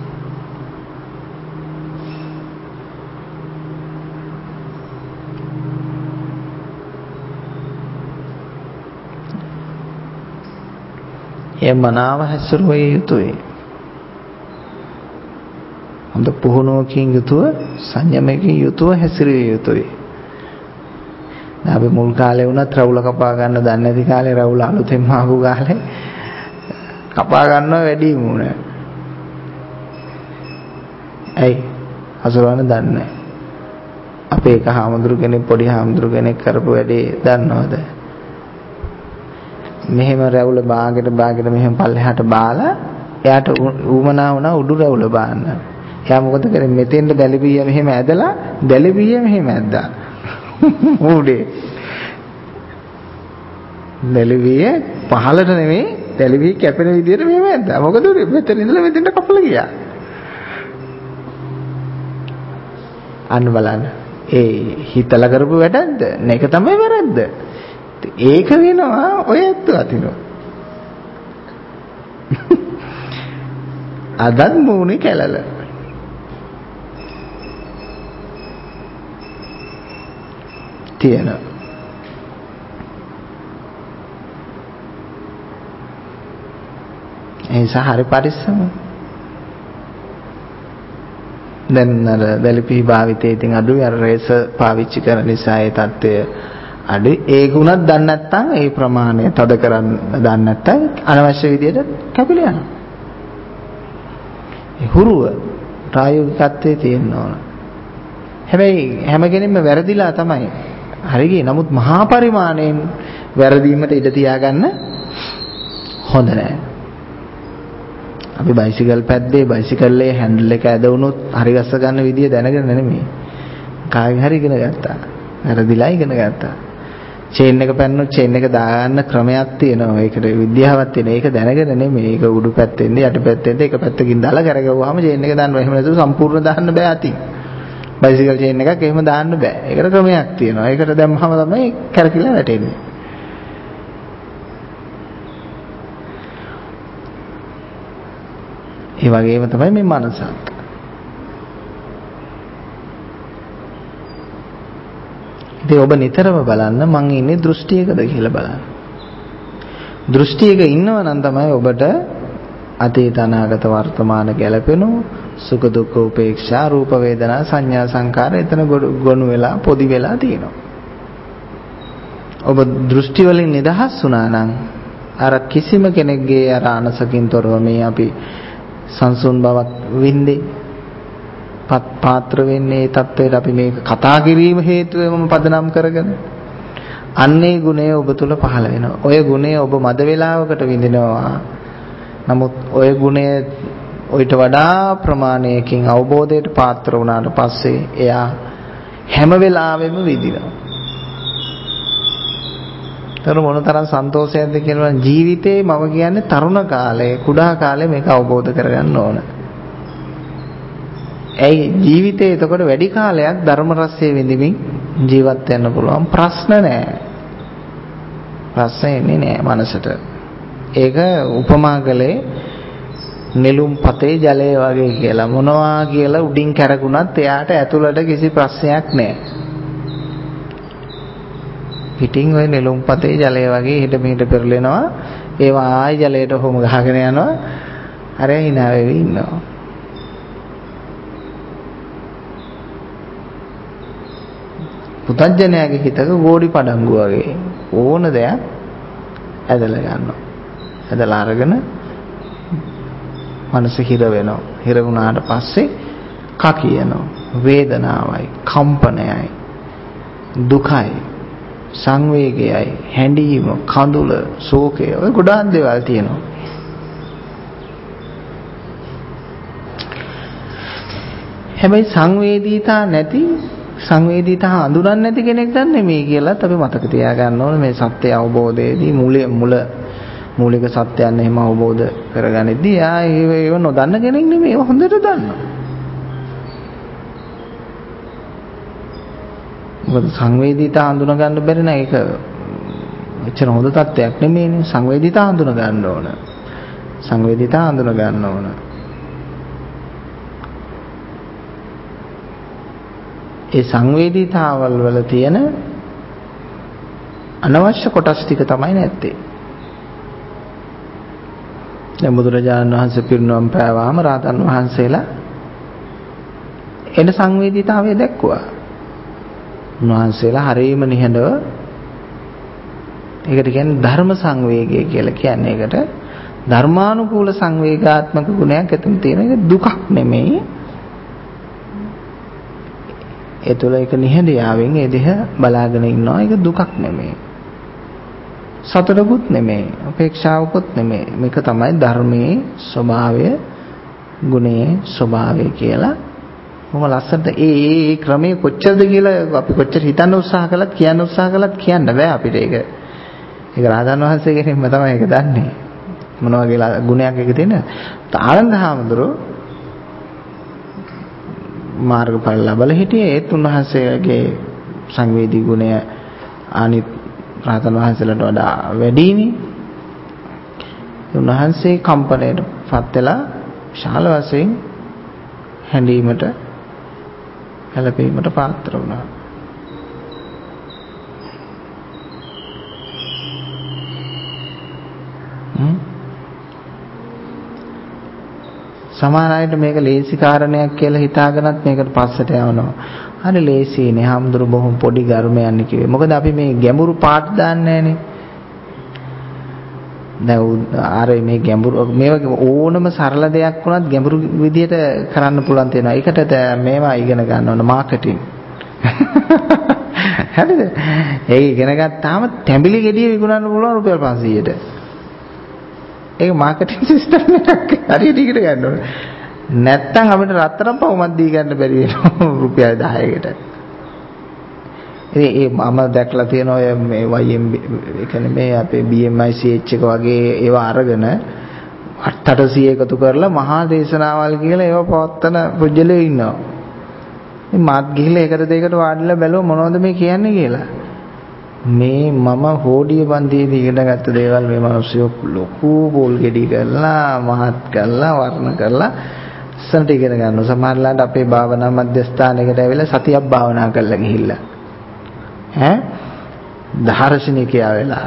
ඒ මනාව හැසිරුවේ යුතුයි. හොඳ පුහුණුවකින් යුතුව සංයමයෙන් යුතුව හැසිරිය යුතුයි. අපි මුල් කාලේ වුණත් රවුල කපා ගන්න දන්නේ නැති කාලේ රවුල අලුතෙන් ආපු කාලේ කපා ගන්නවා වැඩි වුණ. ඇයි? හසුරවන්න දන්නේ නැහැ. අපේ එක හාමුදුරු කෙනෙක් පොඩි හාමුදුරු කෙනෙක් කරපු වැඩේ දන්නවද? මෙහෙම රැවුල බාගෙට මෙහෙම පල්ලෙහාට බාලා එයාට ඌමනා වුණා උඩු රැවුල බාන්න. එයා මොකද කරේ? මෙතෙන්ද දැලිපිය මෙහෙම ඇදලා දැලිපිය මෙහෙම ඇද්දා. උඩේ. දැලිපිය පහළට නෙමෙයි දැලිපිය කැපෙන විදියට මෙහෙම ඇද්දා. මොකද උනේ? මෙතන ඉඳලා මෙතෙන්ට කපලා ගියා. අන්න බලන්න. ඒ හිතලා කරපු වැඩක්ද? මේක තමයි වැරද්ද. ඒක වෙනවා ඔය ඇත්ත අතිනෝ. අදත් මූණේ කැලල. තියෙනවා. ඒ සහරි පරිස්සම. දැන් අර දැලිපි භාවිතයේ ඉතින් අඩුයි අර රේස පාවිච්චි කරන නිසා ඒ தත්ත්වය අඩුයි. ඒක උනත් දන්නේ නැත්නම් ඒ ප්‍රමාණය තද කරන්න දන්නේ නැත්නම් අනවශ්‍ය විදියට කැපිලා යනවා. ඒ හුරුව ප්‍රායෝගිකත්වයේ තියෙන්න ඕන. හැබැයි හැම කෙනෙක්ම වැරදිලා තමයි. හරි ගියේ. නමුත් මහා පරිමාණයෙන් වැරදීමට ඉඩ තියාගන්න හොඳ නැහැ. අපි බයිසිකල් පැද්දේ බයිසිකල්ලේ හැන්ඩල් එක ඇද වුණොත් හරි ගස්ස ගන්න විදිය දැනගෙන නෙමෙයි. කාගෙන් හරි ඉගෙන ගත්තා. වැරදිලා ඉගෙන ගත්තා. චේන් එක පැන්නොත් චේන් එක දාගන්න ක්‍රමයක් තියෙනවා. ඒකට විද්‍යාවක් තියෙනවා. ඒක දැනගෙන නෙමෙයි. ඒක උඩු පැත්තෙන්ද යට පැත්තෙන්ද එක පැත්තකින් දාලා කරගවුවාම චේන් එක දාන්න බෑ. එහෙම නැතුව සම්පූර්ණ දාන්න බෑ අතින්. බයිසිකල් චේන් එකක් එහෙම දාන්න බෑ. ඒකට ක්‍රමයක් තියෙනවා. ඒකට දැම්මම තමයි කරකිලා වැටෙන්නේ. ඒ වගේම තමයි මේ මනසත්. ඉතින් ඔබ නිතරම බලන්න මං ඉන්නේ දෘෂ්ටියකද කියලා බලන්න. දෘෂ්ටියක ඉන්නවා නම් තමයි ඔබට අතීත අනාගත වර්තමාන ගැලපෙනු සුඛ දුක්ඛ උපේක්ෂා රූප වේදනා සංඥා සංකාර එතන ගොනු වෙලා පොදි වෙලා තියෙනවා. ඔබ දෘෂ්ටි වලින් නිදහස් වුණා නම් අර කිසිම කෙනෙක්ගේ අර අනසකින් තොරව මේ අපි සංසුන් බවක් වින්දේ පාත්‍ර වෙන්නේ ඒ தത്വයට අපි මේක කතා කිරීම හේතුවෙම පදනම් කරගෙන අන්නේ ගුණය ඔබ තුල පහළ වෙනවා. ඔය ගුණය ඔබ මද වේලාවකට විඳිනවා. නමුත් ඔය ගුණය ඔයිට වඩා ප්‍රමාණයකින් අවබෝධයට පාත්‍ර වුණාට පස්සේ එයා හැම වෙලාවෙම විඳිනවා. තර මොනතරම් සන්තෝෂයක්ද කියනවා ජීවිතේ මම කියන්නේ තරුණ කාලේ කුඩා කාලේ මේක අවබෝධ කරගන්න ඕන. ඒ ජීවිතේ එතකොට වැඩි කාලයක් ධර්ම රසය විඳින්මින් ජීවත් වෙන්න පුළුවන්. ප්‍රශ්න නැහැ. ප්‍රශ්න එන්නේ නැහැ මනසට. ඒක උපමා කළේ නෙළුම් පතේ ජලය වගේ කියලා. මොනවා කියලා උඩින් කැරකුණත් එයාට ඇතුළට කිසි ප්‍රශ්නයක් නැහැ. පිටින් ඔය නෙළුම්පතේ ජලය වගේ හිට මෙහෙට පෙරලෙනවා. ඒවා ආයි ජලයට හොම ගහගෙන යනවා. අර hina වෙවි ඉන්නවා. පුතඥයාගේ හිතක ගෝඩි පඩංගු වගේ ඕන දෙයක් ඇදලා ගන්නවා. ඇදලා අරගෙන මනස හිර වෙනවා. හිර වුණාට පස්සේ කකියනවා. වේදනාවයි, කම්පනයයි, දුකයි, සංවේගයයි, හැඬීම, කඳුල, ශෝකය ඔය ගොඩාක් දේවල් තියෙනවා. හැබැයි සංවේදීතා හඳුනන්නේ නැති කෙනෙක් දැන් නෙමෙයි කියලාත් අපි මතක තියාගන්න ඕනේ. මේ සත්‍ය අවබෝධයේදී මූලික සත්‍යයන් එහෙම අවබෝධ කරගනිද්දී ඒව නොදන්න කෙනෙක් නෙමෙයි. ඒව හොඳට දන්නවා. මොකද සංවේදීතා හඳුන ගන්න බැරි නම් ඒක එච්චර හොඳ තත්ත්වයක් නෙමෙයිනේ. සංවේදීතා හඳුන ගන්න ඕන. ඒ සංවේදීතාවල් වල තියෙන අනවශ්‍ය කොටස් ටික තමයි නැත්තේ. දැන් බුදුරජාණන් වහන්සේ පිරිනුවම් පෑවාම රාතන් වහන්සේලා එන සංවේදීතාවය දැක්කුවා. උන්වහන්සේලා හරීම නිහඬව ඒකට කියන්නේ ධර්ම සංවේගය කියලා කියන්නේ. ඒකට ධර්මානුකූල සංවේගාත්මක ගුණයක් එතන තියෙන. ඒක දුකක් නෙමෙයි. ඒ තුළ ඒක නිහඬයාවෙන් ඒ දෙහ බලාගෙන ඉන්නවා. ඒක දුකක් නෙමෙයි. සතුටකුත් නෙමෙයි. උපේක්ෂාවකුත් නෙමෙයි. මේක තමයි ධර්මයේ ස්වභාවය, ගුණයේ ස්වභාවය කියලා. මොම ලස්සනට ඒ ක්‍රමයේ කොච්චරද කියලා අපි කොච්චර හිතන්න උත්සාහ කළත් කියන්න බෑ අපිට ඒක. ඒක රහතන් වහන්සේ කෙනෙක්ම තමයි ඒක දන්නේ. මොන වගේ ගුණයක් ඒක තියෙන. ආනන්ද හාමුදුරුවෝ මාර්ගඵල ලැබලා හිටියේ ඒත් උන්වහන්සේගේ සංවේදී ගුණය අනිත් රහතන් වහන්සේලාට වඩා වැඩිනේ. උන්වහන්සේ කම්පණයට පත් වෙලා විශාල වශයෙන් හැඬීමට හැලපීමට පාත්‍ර වුණා. සමහර අයට මේක ලේසි කාරණයක් කියලා හිතාගෙනත් මේකට පස්සට යවනවා. හරි ලේසියිනේ. හැමදෙරු බොහොම පොඩි ගර්මයන් කිව්වේ. මොකද අපි මේ ගැඹුරු පාට දාන්නේ නැහනේ. දැන් මේ ගැඹුරු මේ වගේ ඕනම සරල දෙයක් වුණත් ගැඹුරු විදියට කරන්න පුළුවන් තියෙනවා. ඒකට මේවා ඉගෙන ගන්න ඕන මාකටිං. හරිද? ඒක ඉගෙන ගත්තාම තැඹිලි ගෙඩිය විකුණන්න පුළුවන් රුපියල් 500ට. ඒක මාකටිං සිස්ටම් එකක්. හරියට ඉගෙන ගන්න ඕන. නැත්තම් අපිට රත්තරන් පවුමක් දී ගන්න බැරි වෙනවා රුපියල් 10කට. ඉතින් මම දැක්ලා තියෙන ඔය මේ YMB ඒ කියන්නේ මේ අපේ BMI CH එක වගේ ඒවා අරගෙන 800 එකතු කරලා මහා දේශනාවල් කියලා ඒවා පවත්තන පුජ්‍යලේ ඉන්නවා. ඉතින් මාත් ගිහිල්ලා ඒකට දෙයකට වාඩිලා බැලුවා මොනවද මේ කියන්නේ කියලා. මේ මම හෝඩිය බන්දියේදී ඉගෙන ගත්ත දේවල් මේ මිනිස්සු ලොකු බෝල් ගෙඩි කරලා මහත් කරලා වර්ණ කරලා ඉස්සරට ඉගෙන ගන්නවා. සමහරවිට අපේ භාවනා මධ්‍යස්ථානයකට ඇවිල්ලා සතියක් භාවනා කරලා ගිහිල්ලා දාර්ශනිකයා වෙලා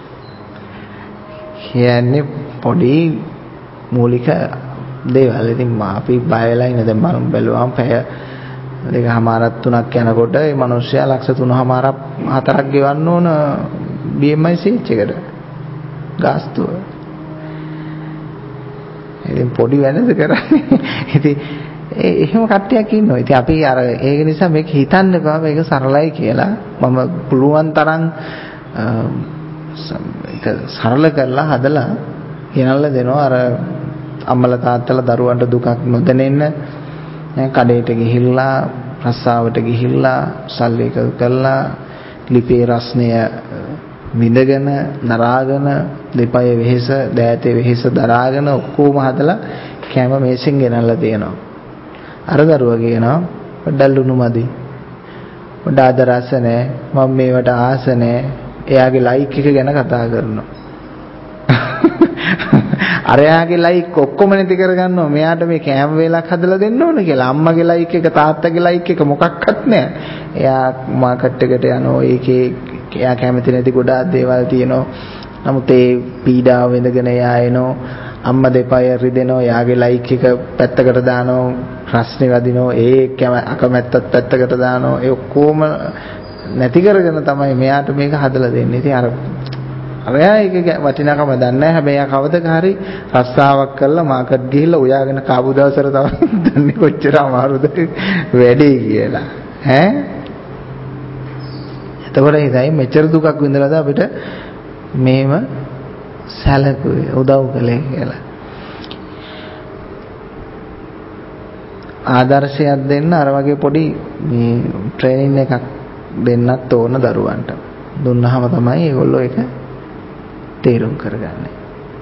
කියන්නේ පොඩි මූලික දේවල්. ඉතින් අපි බය වෙලා ඉන්න දැන් මම බැලුවාම පැය දෙකමාරක් තුනක් යනකොට මේ මිනිස්සයා ලක්ෂ 3මාරක් 4ක් ගෙවන්න ඕන BMI CH එකට ගාස්තුව. ඉතින් පොඩි වැඩද කරන්නේ. ඉතින් එහෙම කට්ටියක් ඉන්නවා. ඉතින් අපි අර ඒක නිසා මේක හිතන්න බෑ මේක සරලයි කියලා. මම පුළුවන් තරම් ඒක සරල කරලා හදලා ගෙනල්ලා දෙනවා. අර අම්මලා තාත්තලා දරුවන්ට දුකක් නොදැනෙන්න කඩේට ගිහිල්ලා රස්සාවට ගිහිල්ලා සල්ලි එකතු කරලා ලිපේ රස්නය විඳගෙන දරාගෙන දෙපය වෙහෙස දෑතේ වෙහෙස දරාගෙන ඔක්කොම හදලා කැම මේසෙන් ගෙනල්ලා තියෙනවා. අර දරුවා කියනවා පොඩ්ඩක් ලුණු මදි. පොඩ්ඩක් අද රස නැහැ. මම මේවට ආස නැහැ. එයාගේ ලයික් එක ගැන කතා කරනවා. අරයාගේ ලයික් ඔක්කොම නැති කරගන්නවා. මෙයාට මේ කෑම වේලක් හදලා දෙන්න ඕන කියලා. අම්මගේ ලයික් එක තාත්තගේ ලයික් එක මොකක්වත් නැහැ. එයා මාකට් එකට යනවා. ඒකේ එයා කැමති නැති ගොඩාක් දේවල් තියෙනවා. නමුත් ඒ පීඩාව විඳගෙන එයා එනවා. අම්මා දෙපය රිදෙනවා. එයාගේ ලයික් එක පැත්තකට දානවා. රස්නේ වදිනවා. ඒ අකමැත්තත් පැත්තකට දානවා. ඒ ඔක්කොම නැති කරගෙන තමයි මෙයාට මේක හදලා දෙන්නේ. ඉතින් අරයා ඒක වටිනාකම දන්නේ නැහැ. හැබැයි එයා කවදක හරි රස්සාවක් කරලා මාකට් ගිහිල්ලා උයාගෙන කාපු දවසට තමයි දන්නේ කොච්චර අමාරුද වැඩේ කියලා. ඈ එතකොට ඉතින් මෙච්චර දුකක් විඳලාද අපිට මේව සැලකුවේ උදව් කළේ කියලා. ආදර්ශයක් දෙන්න අර වගේ පොඩි මේ ට්‍රේනින් එකක් දෙන්නත් ඕන දරුවන්ට. දුන්නාම තමයි ඒගොල්ලෝ ඒක තේරුම් කරගන්නේ.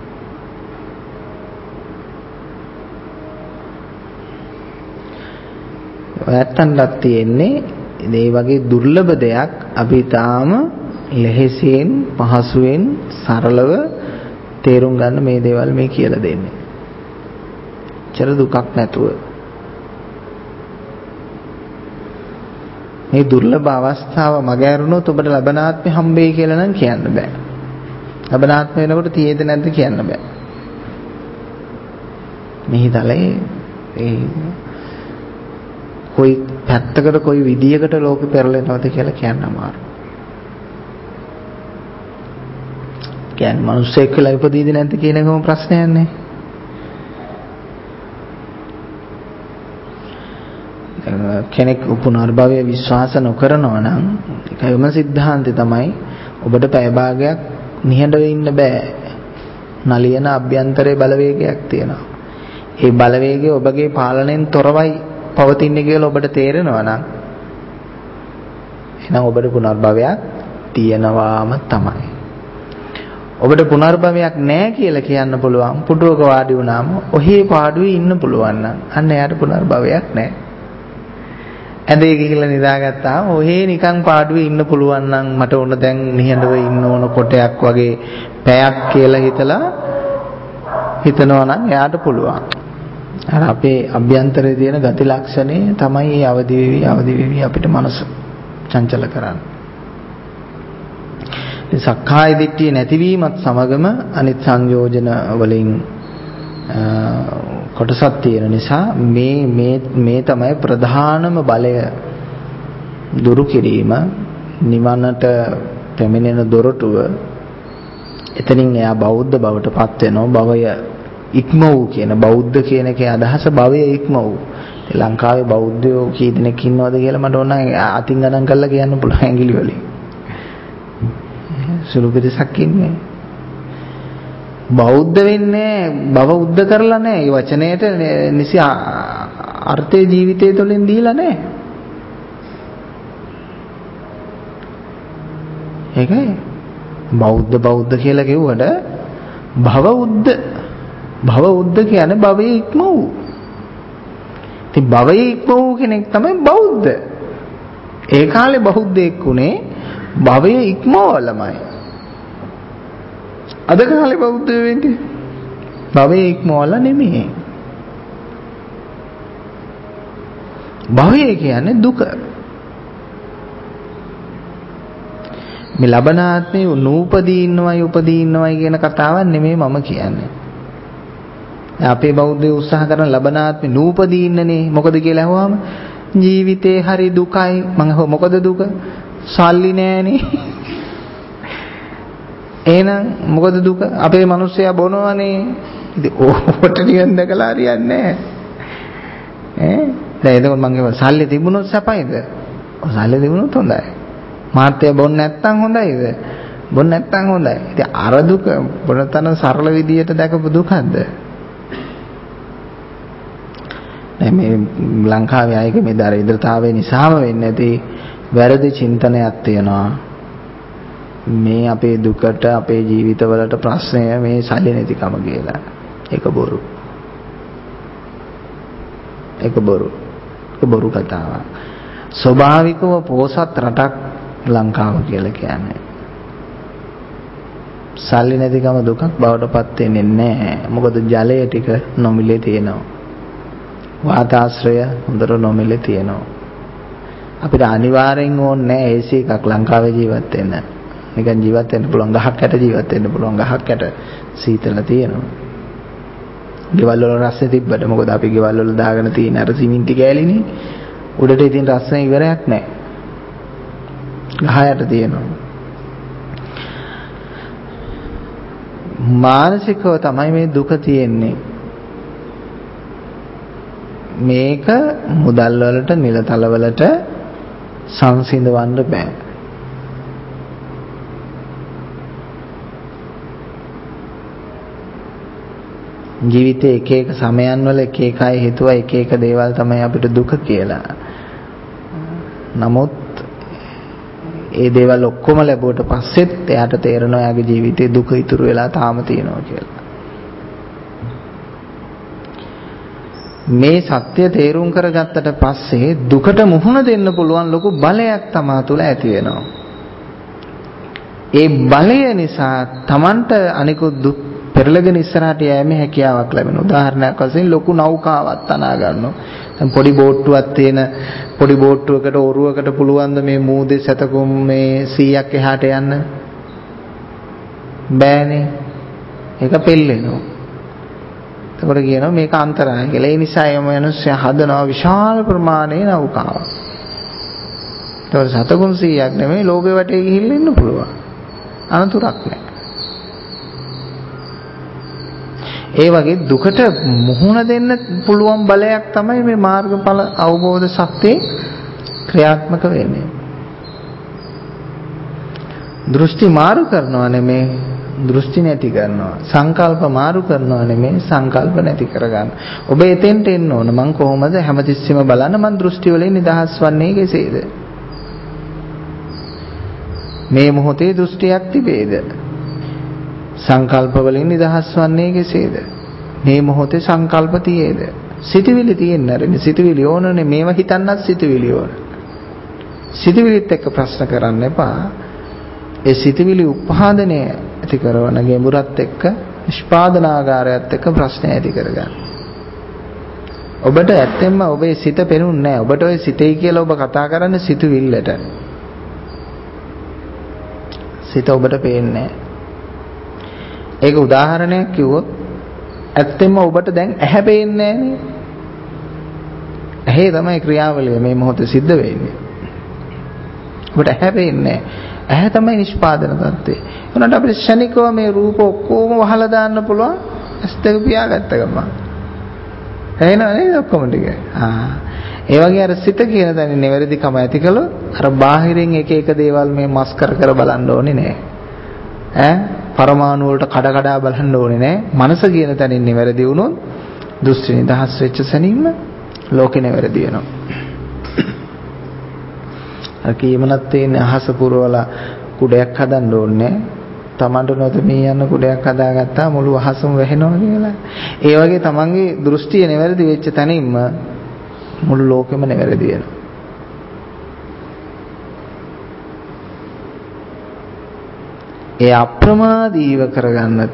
ඔයත්තන්ට තියෙන්නේ මේ වගේ දුර්ලභ දෙයක් අපි තාම ලෙහෙසියෙන් පහසුවෙන් සරලව තේරුම් ගන්න මේ දේවල් මේ කියලා දෙන්නේ. චර දුකක් නැතුව. මේ දුර්ලභ අවස්ථාව මගහැරුණොත් ඔබට ලබනාත්මේ හම්බෙයි කියලා නම් කියන්න බෑ. ලබනාත්ම වෙනකොට තියෙද නැද්ද කියන්න බෑ. මිහිදලේ ඒ කොයි පැත්තකට කොයි විදියකට ලෝකෙ පෙරලෙනවද කියලා කියන්න අමාරුයි. කියන්නේ මිනිස්සෙක් කියලා ඉපදීද නැද්ද කියන එකම ප්‍රශ්නයක් නේ. කෙනෙක් පුනර්භවය විශ්වාස නොකරනවා නම් ඒකම સિદ્ધාන්තය තමයි ඔබට පැය භාගයක් නිහඬව ඉන්න බෑ. නලියන අභ්‍යන්තරයේ බලවේගයක් තියෙනවා. ඒ බලවේගය ඔබගේ පාලනයෙන් තොරවයි පවතින්නේ කියලා ඔබට තේරෙනවා නම් එහෙනම් ඔබට පුනර්භවයක් තියෙනවාම තමයි. ඔබට පුනර්භවයක් නැහැ කියලා කියන්න පුළුවන්. පුටුවක වාඩි වුණාම ඔහේ පාඩුවේ ඉන්න පුළුවන් නම් අන්න එයාට පුනර්භවයක් නැහැ. ඇඳේ ගිහිල්ලා නිදාගත්තාම ඔහේ නිකන් පාඩුවේ ඉන්න පුළුවන් නම් මට ඕන දැන් නිහඬව ඉන්න ඕන කොටයක් වගේ පැයක් කියලා හිතනවා නම් එයාට පුළුවන්. අර අපේ අභ්‍යන්තරයේ තියෙන ගති ලක්ෂණේ තමයි මේ අවදි වෙවි අපිට මනස චංචල කරන්නේ. සක්කාය දිට්ඨිය නැතිවීමත් සමගම අනිත් සංයෝජන වලින් කොටසක් තියෙන නිසා මේ තමයි ප්‍රධානම බලය දුරු කිරීම නිවනට පැමිණෙන දොරටුව. එතනින් එයා බෞද්ධ බවට පත් වෙනවා. භවය ඉක්ම වූ කියන බෞද්ධ කියන එකේ අදහස භවය ඉක්ම වූ. ලංකාවේ බෞද්ධයෝ කී දෙනෙක් ඉන්නවද කියලා මට ඕන අතින් ගණන් කරලා කියන්න පුළුවන් ඇඟිලි වලින්. සුළු පිටසක් ඉන්නේ. බෞද්ධ වෙන්නේ බව උද්ද කරලා නැහැ. මේ වචනයට නිසි අර්ථය ජීවිතය තුළින් දීලා නැහැ. ඒකයි බෞද්ධ කියලා කිව්වට භව උද්ද කියන්නේ භවයේ ඉක්ම වූ. ඉතින් භවයේ ඉක්ම වූ කෙනෙක් තමයි බෞද්ධ. ඒ කාලේ බෞද්ධයෙක් උනේ භවයේ ඉක්මවලමයි. අද කාලේ බෞද්ධ වෙන්නේ භවයේ ඉක්මවල නෙමෙයි. භවය කියන්නේ දුක. මේ ලබනාත්මේ නූපදී ඉන්නවයි කියන කතාවක් නෙමෙයි මම කියන්නේ. අපේ බෞද්ධයෝ උත්සාහ කරන ලබනාත්මේ නූපදී ඉන්නනේ. මොකද කියලා අහුවාම ජීවිතේ හරි දුකයි. මොකද දුක? සල්ලි නෑනේ. එහෙනම් මොකද දුක? අපේ මිනිස්සයා බොනවනේ. ඉතින් ඕකට නියන් දැකලා හරියන්නේ නෑ. දැන් එතකොට මම කියව සල්ලි තිබුණොත් සපයිද? සල්ලි තිබුණොත් හොඳයි. මාත්‍ය බොන්න නැත්තම් හොඳයිද? බොන්න නැත්තම් හොඳයි. ඉතින් අර දුක බොනතන සරල විදියට දැකපු දුකක්ද? මේ ලංකාවේ අයක මේ දරිද්‍රතාවය නිසාම වෙන්නේ නැති වැරදි චින්තනයක් තියෙනවා. මේ අපේ දුකට අපේ ජීවිතවලට ප්‍රශ්නය මේ සල්ලි නැතිකම කියලා. ඒක බොරු. ඒක බොරු කතාවක්. ස්වභාවිකව පොසත් රටක් ලංකාව කියලා කියන්නේ. සල්ලි නැතිකම දුකක් බවට පත් වෙන්නේ නැහැ. මොකද ජලය ටික නොමිලේ තියෙනවා. වාතාශ්‍රය හොඳට නොමිලේ තියෙනවා. අපිට අනිවාර්යෙන් ඕනේ නැහැ AC එකක් ලංකාවේ ජීවත් වෙන්න. නිකන් ජීවත් වෙන්න පුළුවන් ගහක් යට ජීවත් වෙන්න පුළුවන් ගහක් යට සීතල තියෙනවා. ගෙවල් වල රස්නේ තිබ්බට මොකද අපි ගෙවල් වල දාගෙන තියෙන අර සිමෙන්ති කෑලිනේ උඩට ඉතින් රස්නේ ඉවරයක් නැහැ. ගහ යට තියෙනවා. මානසිකව තමයි මේ දුක තියෙන්නේ. මේක මුදල් වලට නිලතල වලට සංසිඳවන්න බෑ. ජීවිතේ එක එක සමයන් වල එක එක අය හිතුවා එක එක දේවල් තමයි අපිට දුක කියලා. නමුත් ඒ දේවල් ඔක්කොම ලැබුවට පස්සෙත් එයාට තේරෙනවා එයාගේ ජීවිතේ දුක ඉතුරු වෙලා තාම තියෙනවා කියලා. මේ සත්‍ය තේරුම් කරගත්තට පස්සේ දුකට මුහුණ දෙන්න පුළුවන් ලොකු බලයක් තමා තුළ ඇති වෙනවා. ඒ බලය නිසා Tamanට අනිකුත් දුක් පෙරලගෙන ඉස්සරහට යෑමේ හැකියාවක් ලැබෙනවා. උදාහරණයක් වශයෙන් ලොකු නෞකාවක් තනා ගන්නවා. දැන් පොඩි බෝට්ටුවක් තියෙන පොඩි බෝට්ටුවකට ඔරුවකට පුළුවන් ද මේ මූදේ සතකුම් මේ 100ක් එහාට යන්න? බෑනේ. ඒක පෙල්ලෙනවා. එතකොට කියනවා මේක අන්තරාය කියලා. ඒ නිසා මේ මිනිස්සු හදනවා විශාල ප්‍රමාණයේ නෞකාවක්. ඒතකොට සතකුම් 100ක් නෙමෙයි ලෝකෙ වටේ ගිහිල්ලා ඉන්න පුළුවන්. අනතුරක් නැහැ. ඒ වගේ දුකට මුහුණ දෙන්න පුළුවන් බලයක් තමයි මේ මාර්ගඵල අවබෝධ ශක්තිය ක්‍රියාත්මක වෙන්නේ. දෘෂ්ටි මාරු කරනවා නෙමෙයි දෘෂ්ටි නැති කරනවා. සංකල්ප මාරු කරනවා නෙමෙයි සංකල්ප නැති කරගන්න. ඔබ එතෙන්ට එන්න ඕන. මම කොහොමද හැමතිස්සෙම බලන්න මං දෘෂ්ටි වලින් නිදහස් වන්නේ කෙසේද? මේ මොහොතේ දෘෂ්ටියක් තිබේද? සංකල්ප වලින් නිදහස් වන්නේ කෙසේද? මේ මොහොතේ සංකල්ප තියේද? සිතවිලි තියෙන්න ආරෙන්නේ. සිතවිලි ඕනනේ. මේවා හිතන්නත් සිතවිලි ඕන. සිතවිලිත් එක්ක ප්‍රශ්න කරන්න එපා. ඒ සිතවිලි උපාදනය ඇති කරන ගැඹුරත් එක්ක නිෂ්පාදනාගාරයත් එක්ක ප්‍රශ්න ඇති කරගන්න. ඔබට ඇත්තෙන්ම ඔබේ සිත පෙනුන්නේ නැහැ. ඔබට ඔය සිතේ කියලා ඔබ කතා කරන්නේ සිතවිල්ලට. සිත ඔබට පේන්නේ නැහැ. ඒක උදාහරණයක් කිව්වොත් ඇත්තෙන්ම ඔබට දැන් ඇහැ පේන්නේ නැහනේ. ඇහි තමයි ක්‍රියාවලිය මේ මොහොතේ සිද්ධ වෙන්නේ. ඔබට ඇහැ පේන්නේ නැහැ. ඇහැ තමයි නිෂ්පාදන තත්ත්වය. උනට අපිට ශනිකව මේ රූප ඔක්කොම වහලා දාන්න පුළුවන්. ඇස් දෙක පියාගත්ත ගමන්. එහෙනම් නේද ඔක්කොම ටික. ඒ වගේ අර සිත කියන තැන නිවැරදිකම ඇති කළොත් අර බාහිරින් එක එක දේවල් මේ මස් කර බලන්න ඕනේ නෑ. පරමාණු වලට කඩ කඩ බලන්න ඕනේ නෑ. මනස කියන තැනින් නිවැරදි වුණොත් දෘෂ්ටි නිදහස් වෙච්ච සැනින්ම ලෝකේ නිවැරදි වෙනවා. අර කීමනක් තියෙන අහස පුරවලා කුඩයක් හදන්න ඕනේ. තමන්ට නොදෙමී යන කුඩයක් හදාගත්තා මුළු අහසම වැහෙනවා කියලා. ඒ වගේ තමන්ගේ දෘෂ්ටිය නිවැරදි වෙච්ච තැනින්ම මුළු ලෝකෙම නිවැරදි වෙනවා. ඒ අප්‍රමාදීව කරගන්නට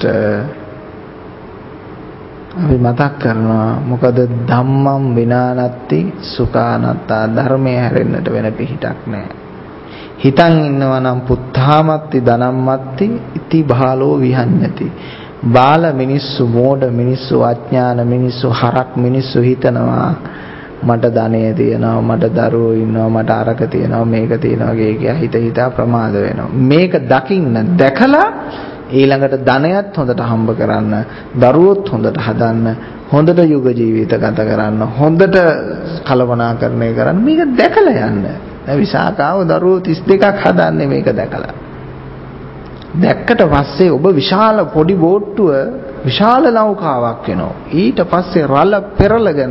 අපි මතක් කරනවා මොකද ධම්මං විනානත්ති සුඛානත්තා ධර්මයේ හැරෙන්නට වෙන පිහිටක් නැහැ. හිතන් ඉන්නවා නම් පුත්තාමත්ති ධනම්මත්ති ඉති බාලෝ විහඤ්ඤති. බාල මිනිස්සු මෝඩ මිනිස්සු අඥාන මිනිස්සු හරක් මිනිස්සු හිතනවා මට ධනෙ තියෙනවා මට දරුවෝ ඉන්නවා මට අරක තියෙනවා මේක තියෙනවා කිය හිතා ප්‍රමාද වෙනවා. මේක දකින්න දැකලා ඊළඟට ධනයත් හොඳට හම්බ කරන්න දරුවොත් හොඳට හදන්න හොඳට යුග ජීවිත ගත කරන්න හොඳට කලමනාකරණය කරන්න මේක දැකලා යන්න. විසාකාව දරුවෝ 32ක් හදන්නේ මේක දැකලා. දැක්කට පස්සේ ඔබ විශාල පොඩි බෝට්ටුව විශාල නෞකාවක් වෙනවා. ඊට පස්සේ රළ පෙරලගෙන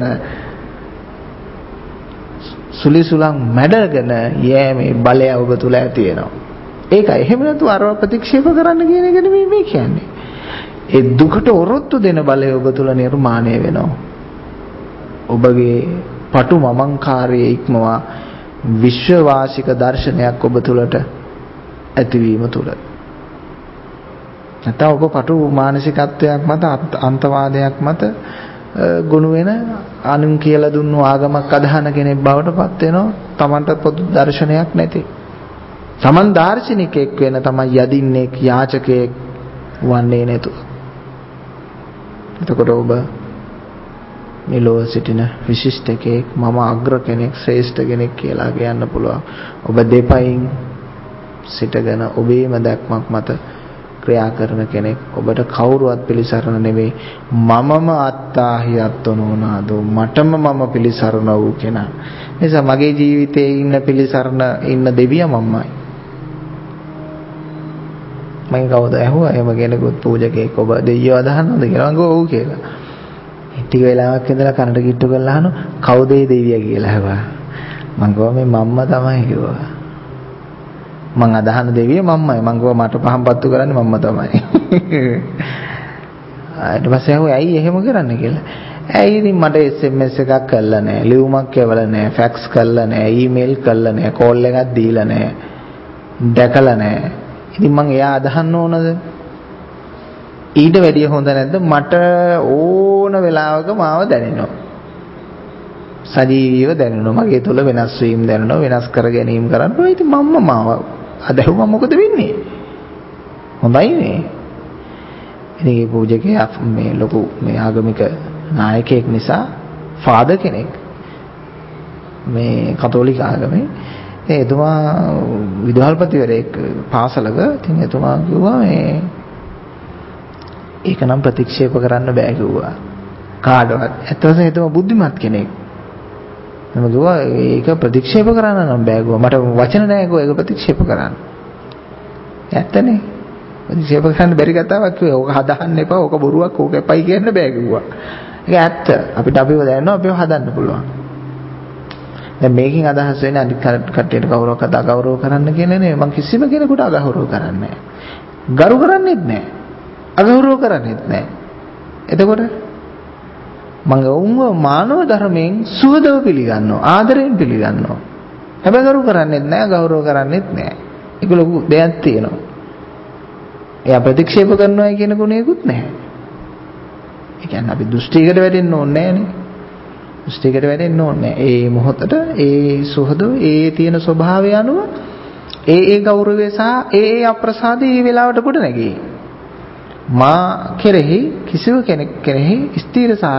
සුලිසුලන් මැඩගෙන යෑමේ බලය ඔබ තුල ඇති වෙනවා. ඒකයි එහෙම නැතුව අරව ප්‍රතික්ෂේප කරන්න කියන එක නෙමෙයි මේ කියන්නේ. ඒ දුකට ඔරොත්තු දෙන බලය ඔබ තුල නිර්මාණය වෙනවා. ඔබගේ පටු මමංකාරයේ ඉක්මවා විශ්වවාසික දර්ශනයක් ඔබ තුලට ඇතිවීම තුල. නැත්නම් ඔබ පටු මානසිකත්වයක් මත අන්තවාදයක් මත ගොනු වෙන අනුන් කියලා දුන්නු ආගමක් අදහන කෙනෙක් බවට පත් වෙනවා. Tamanට පොදු දර්ශනයක් නැති. තමන් දාර්ශනිකයෙක් වෙන තමයි යදින්නේ යාචකයෙක් වන්නේ නැතුව. එතකොට ඔබ මේ ලෝක සිටින විශිෂ්ට කෙනෙක්, මම අග්‍ර කෙනෙක්, ශ්‍රේෂ්ඨ කෙනෙක් කියලා කියන්න පුළුවන්. ඔබ දෙපයින් සිටගෙන ඔබේම දැක්මක් මත ක්‍රියා කරන කෙනෙක්. ඔබට කවුරුවත් පිළිසරණ නෙවෙයි. මමම අත්තාහි අත්තනෝනාදෝ, මටම මම පිළිසරණ වූ කෙනා. නිසා මගේ ජීවිතයේ ඉන්න පිළිසරණ ඉන්න දෙවියා මමයි. මම කවුද ඇහුවා එහෙම කෙනෙකුත් පූජකෙක් ඔබ දෙවියෝ අදහනවද කියලා. මම ඔව් කියලා. ටික වෙලාවක් ඉඳලා කනට කිට්ටු කරලා අහනවා කවුද ඒ දෙවියා කියලා ඇහුවා. මම කිව්වා මේ මම්ම තමයි කිව්වා. මං අදහන දෙවිය මම්මයි. මං කිව්වා මට පහන් පත්තු කරන්නේ මම්ම තමයි. ඊට පස්සේ ඇහුවා ඇයි එහෙම කරන්නේ කියලා. ඇයි ඉතින් මට SMS එකක් කළා නෑ, ලියුමක් එවලා නෑ, ෆැක්ස් කළා නෑ, ඊමේල් කළා නෑ, කෝල් එකක් දීලා නෑ, දැකලා නෑ. ඉතින් මං එයා අදහන්න ඕනද? ඊට වැඩිය හොඳ නැද්ද? මට ඕන වෙලාවක මාව දැනෙනවා. සජීවීව දැනෙනවා. මගේ තුල වෙනස් වීම දැනෙනවා, වෙනස් කර ගැනීම කරනවා. ඉතින් මම්ම මාව අදහුවම මොකද වෙන්නේ? හොඳයිනේ. ඉතින් මේ පූජකයා මේ ලොකු මේ ආගමික නායකයෙක් නිසා ෆාදර් කෙනෙක් මේ කතෝලික ආගමේ. එතුමා විදුහල්පතිවරයෙක් පාසලක. ඉතින් එතුමා කිව්වා මේ ඒක නම් ප්‍රතික්ෂේප කරන්න බෑ කිව්වා. කාටවත්. ඇත්තටම එතුමා බුද්ධිමත් කෙනෙක්. මම කිව්වා ඒක ප්‍රතික්ෂේප කරන්න නම් බෑ කිව්වා. මට වචන නැහැ කිව්වා ඒක ප්‍රතික්ෂේප කරන්න. ඇත්තනේ. ප්‍රතික්ෂේප කරන්න බැරි කතාවක් කිව්වා. ඕක හදන්න එපා. ඕක බොරුවක්. ඕක එපයි කියන්න බෑ කිව්වා. ඒක ඇත්ත. අපිට අපිව දැනනවා අපිව හදන්න පුළුවන්. දැන් මේකෙන් අදහස් වෙන්නේ අනිත් කට්ටියට කවුරක්වත් අගෞරව කරන්න කියන්නේ නෙවෙයි. මම කිසිම කෙනෙකුට අගෞරව කරන්නේ නැහැ. ගරු කරන්නේත් නැහැ. අගෞරව කරන්නේත් නැහැ. එතකොට මම උන්ව මානව ධර්මයෙන් සුවදව පිළිගන්නවා, ආදරයෙන් පිළිගන්නවා. හැබැයි ගරු කරන්නේත් නැහැ, ගෞරව කරන්නේත් නැහැ. ඒක ලොකු දෙයක් තියෙනවා. එයා ප්‍රතික්ෂේප කරනවා කියන ගුණයකුත් නැහැ. ඒ කියන්නේ අපි දෘෂ්ටියකට වැටෙන්න ඕනේ නැහනේ. දෘෂ්ටියකට වැටෙන්න ඕනේ නැහැ. ඒ මොහොතට ඒ සුහදව ඒ තියෙන ස්වභාවය අනුව ඒ ගෞරවය සහ ඒ අප්‍රසාදය මේ වෙලාවට කොට නැගී. මා කෙරෙහි කිසිව කෙනෙක් කෙරෙහි ස්ථීරසාර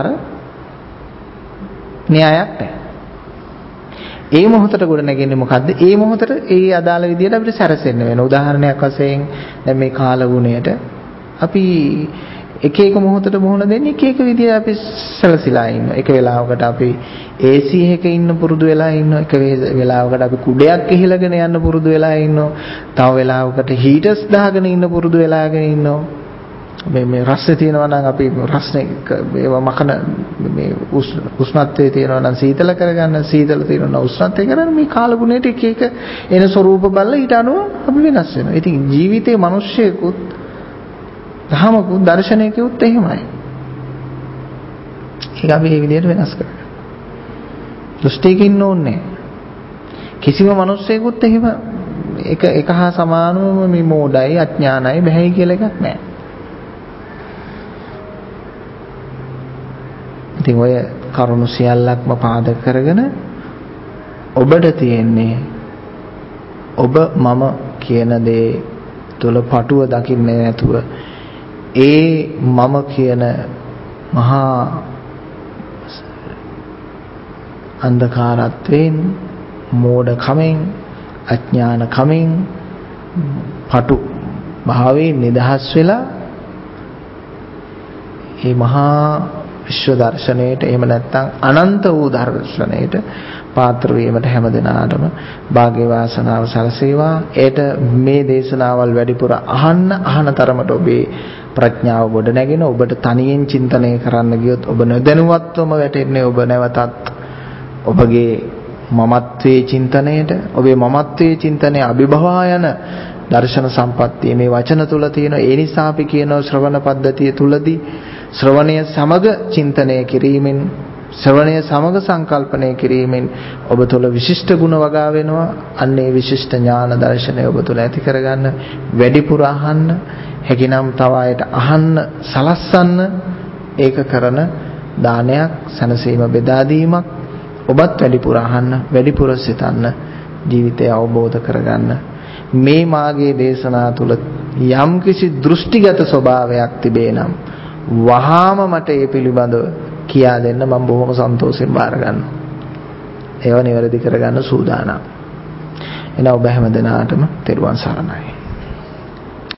න්‍යායක් නැහැ. ඒ මොහොතට ගොඩ නැගෙන්නේ මොකද්ද? ඒ මොහොතට ඒ අදාළ විදියට අපිට සැරසෙන්න වෙන. උදාහරණයක් වශයෙන් දැන් මේ කාල ගුණයට අපි එක එක මොහොතට මුහුණ දෙන්නේ එක එක විදියට අපි සැලසිලා ඉන්නවා. එක වෙලාවකට අපි AC එකක ඉන්න පුරුදු වෙලා ඉන්නවා. එක වෙලාවකට අපි කුඩයක් ඉහිලගෙන යන්න පුරුදු වෙලා ඉන්නවා. තව වෙලාවකට හීටර්ස් දාගෙන ඉන්න පුරුදු වෙලාගෙන ඉන්නවා. මේ රස්නේ තියෙනවා නම් අපි රස්නේ ඒවා මකන මේ උෂ්ණත්වයේ තියෙනවා නම් සීතල කරගන්න, සීතල තියෙනවා නම් උෂ්ණත්වය කරගන්න. මේ කාල ගුණයට එක එක එන ස්වરૂප බලලා ඊට අනුව අපි වෙනස් වෙනවා. ඉතින් ජීවිතේ මිනිස්සෙකුත් ධර්මකුත් දර්ශනයකුත් එහෙමයි. ඒක අපි මේ විදිහට වෙනස් කරගන්න. දෘෂ්ටියක ඉන්න ඕනේ. කිසිම මිනිස්සෙකුත් එහෙම එක හා සමානවම මේ මෝඩයි, අඥානයි, බැහැයි කියලා එකක් නැහැ. ඉතින් ඔය කරුණු සියල්ලක්ම පාදක කරගෙන ඔබට තියෙන්නේ ඔබ මම කියන දේ තුල පටුව දකින්නේ නැතුව ඒ මම කියන මහා අන්ධකාරත්වයෙන්, මෝඩ කමෙන්, අඥාන කමෙන්, පටු භාවයෙන් නිදහස් වෙලා මේ මහා විශ්ව දර්ශනයට එහෙම නැත්නම් අනන්ත වූ දර්ශනයට පාත්‍ර වීමට හැමදෙනාටම භාග්‍ය වාසනාව සැලසේවා. ඒට මේ දේශනාවල් වැඩිපුර අහන තරමට ඔබේ ප්‍රඥාව ගොඩ නැගෙන, ඔබට තනියෙන් චින්තනය කරන්න ගියොත් ඔබ නොදැනුවත්වම වැටෙන්නේ ඔබ නැවතත් ඔබගේ මමත්වයේ චින්තනයට, ඔබේ මමත්වයේ චින්තනයේ අභිභවා යන දර්ශන සම්පත්තිය මේ වචන තුල තියෙන. ඒ නිසා අපි කියන ශ්‍රවණ පද්ධතිය තුලදී ශ්‍රවණය සමග චින්තනය කිරීමෙන්, ශ්‍රවණය සමග සංකල්පනය කිරීමෙන් ඔබ තුල විශිෂ්ට ගුණ වගා වෙනවා. අන්නේ විශිෂ්ට ඥාන දර්ශනය ඔබ තුල ඇති කරගන්න, වැඩිපුර අහන්න, හැකිනම් තව අයට අහන්න සලස්සන්න. ඒක කරන දානයක්, සනසීම බෙදා දීමක්. ඔබත් වැඩිපුර අහන්න, වැඩිපුර සිතන්න, ජීවිතය අවබෝධ කරගන්න. මේ මාගේ දේශනා තුල යම්කිසි දෘෂ්ටිගත ස්වභාවයක් තිබේ නම් වහාම මට ඒ පිළිබඳව කියා දෙන්න, මම බොහොම සන්තෝෂයෙන් බාර ගන්නවා. ඒව නිවැරදි කරගන්න සූදානම්. එනවා ඔබ හැම දිනාටම තෙරුවන් සරණයි.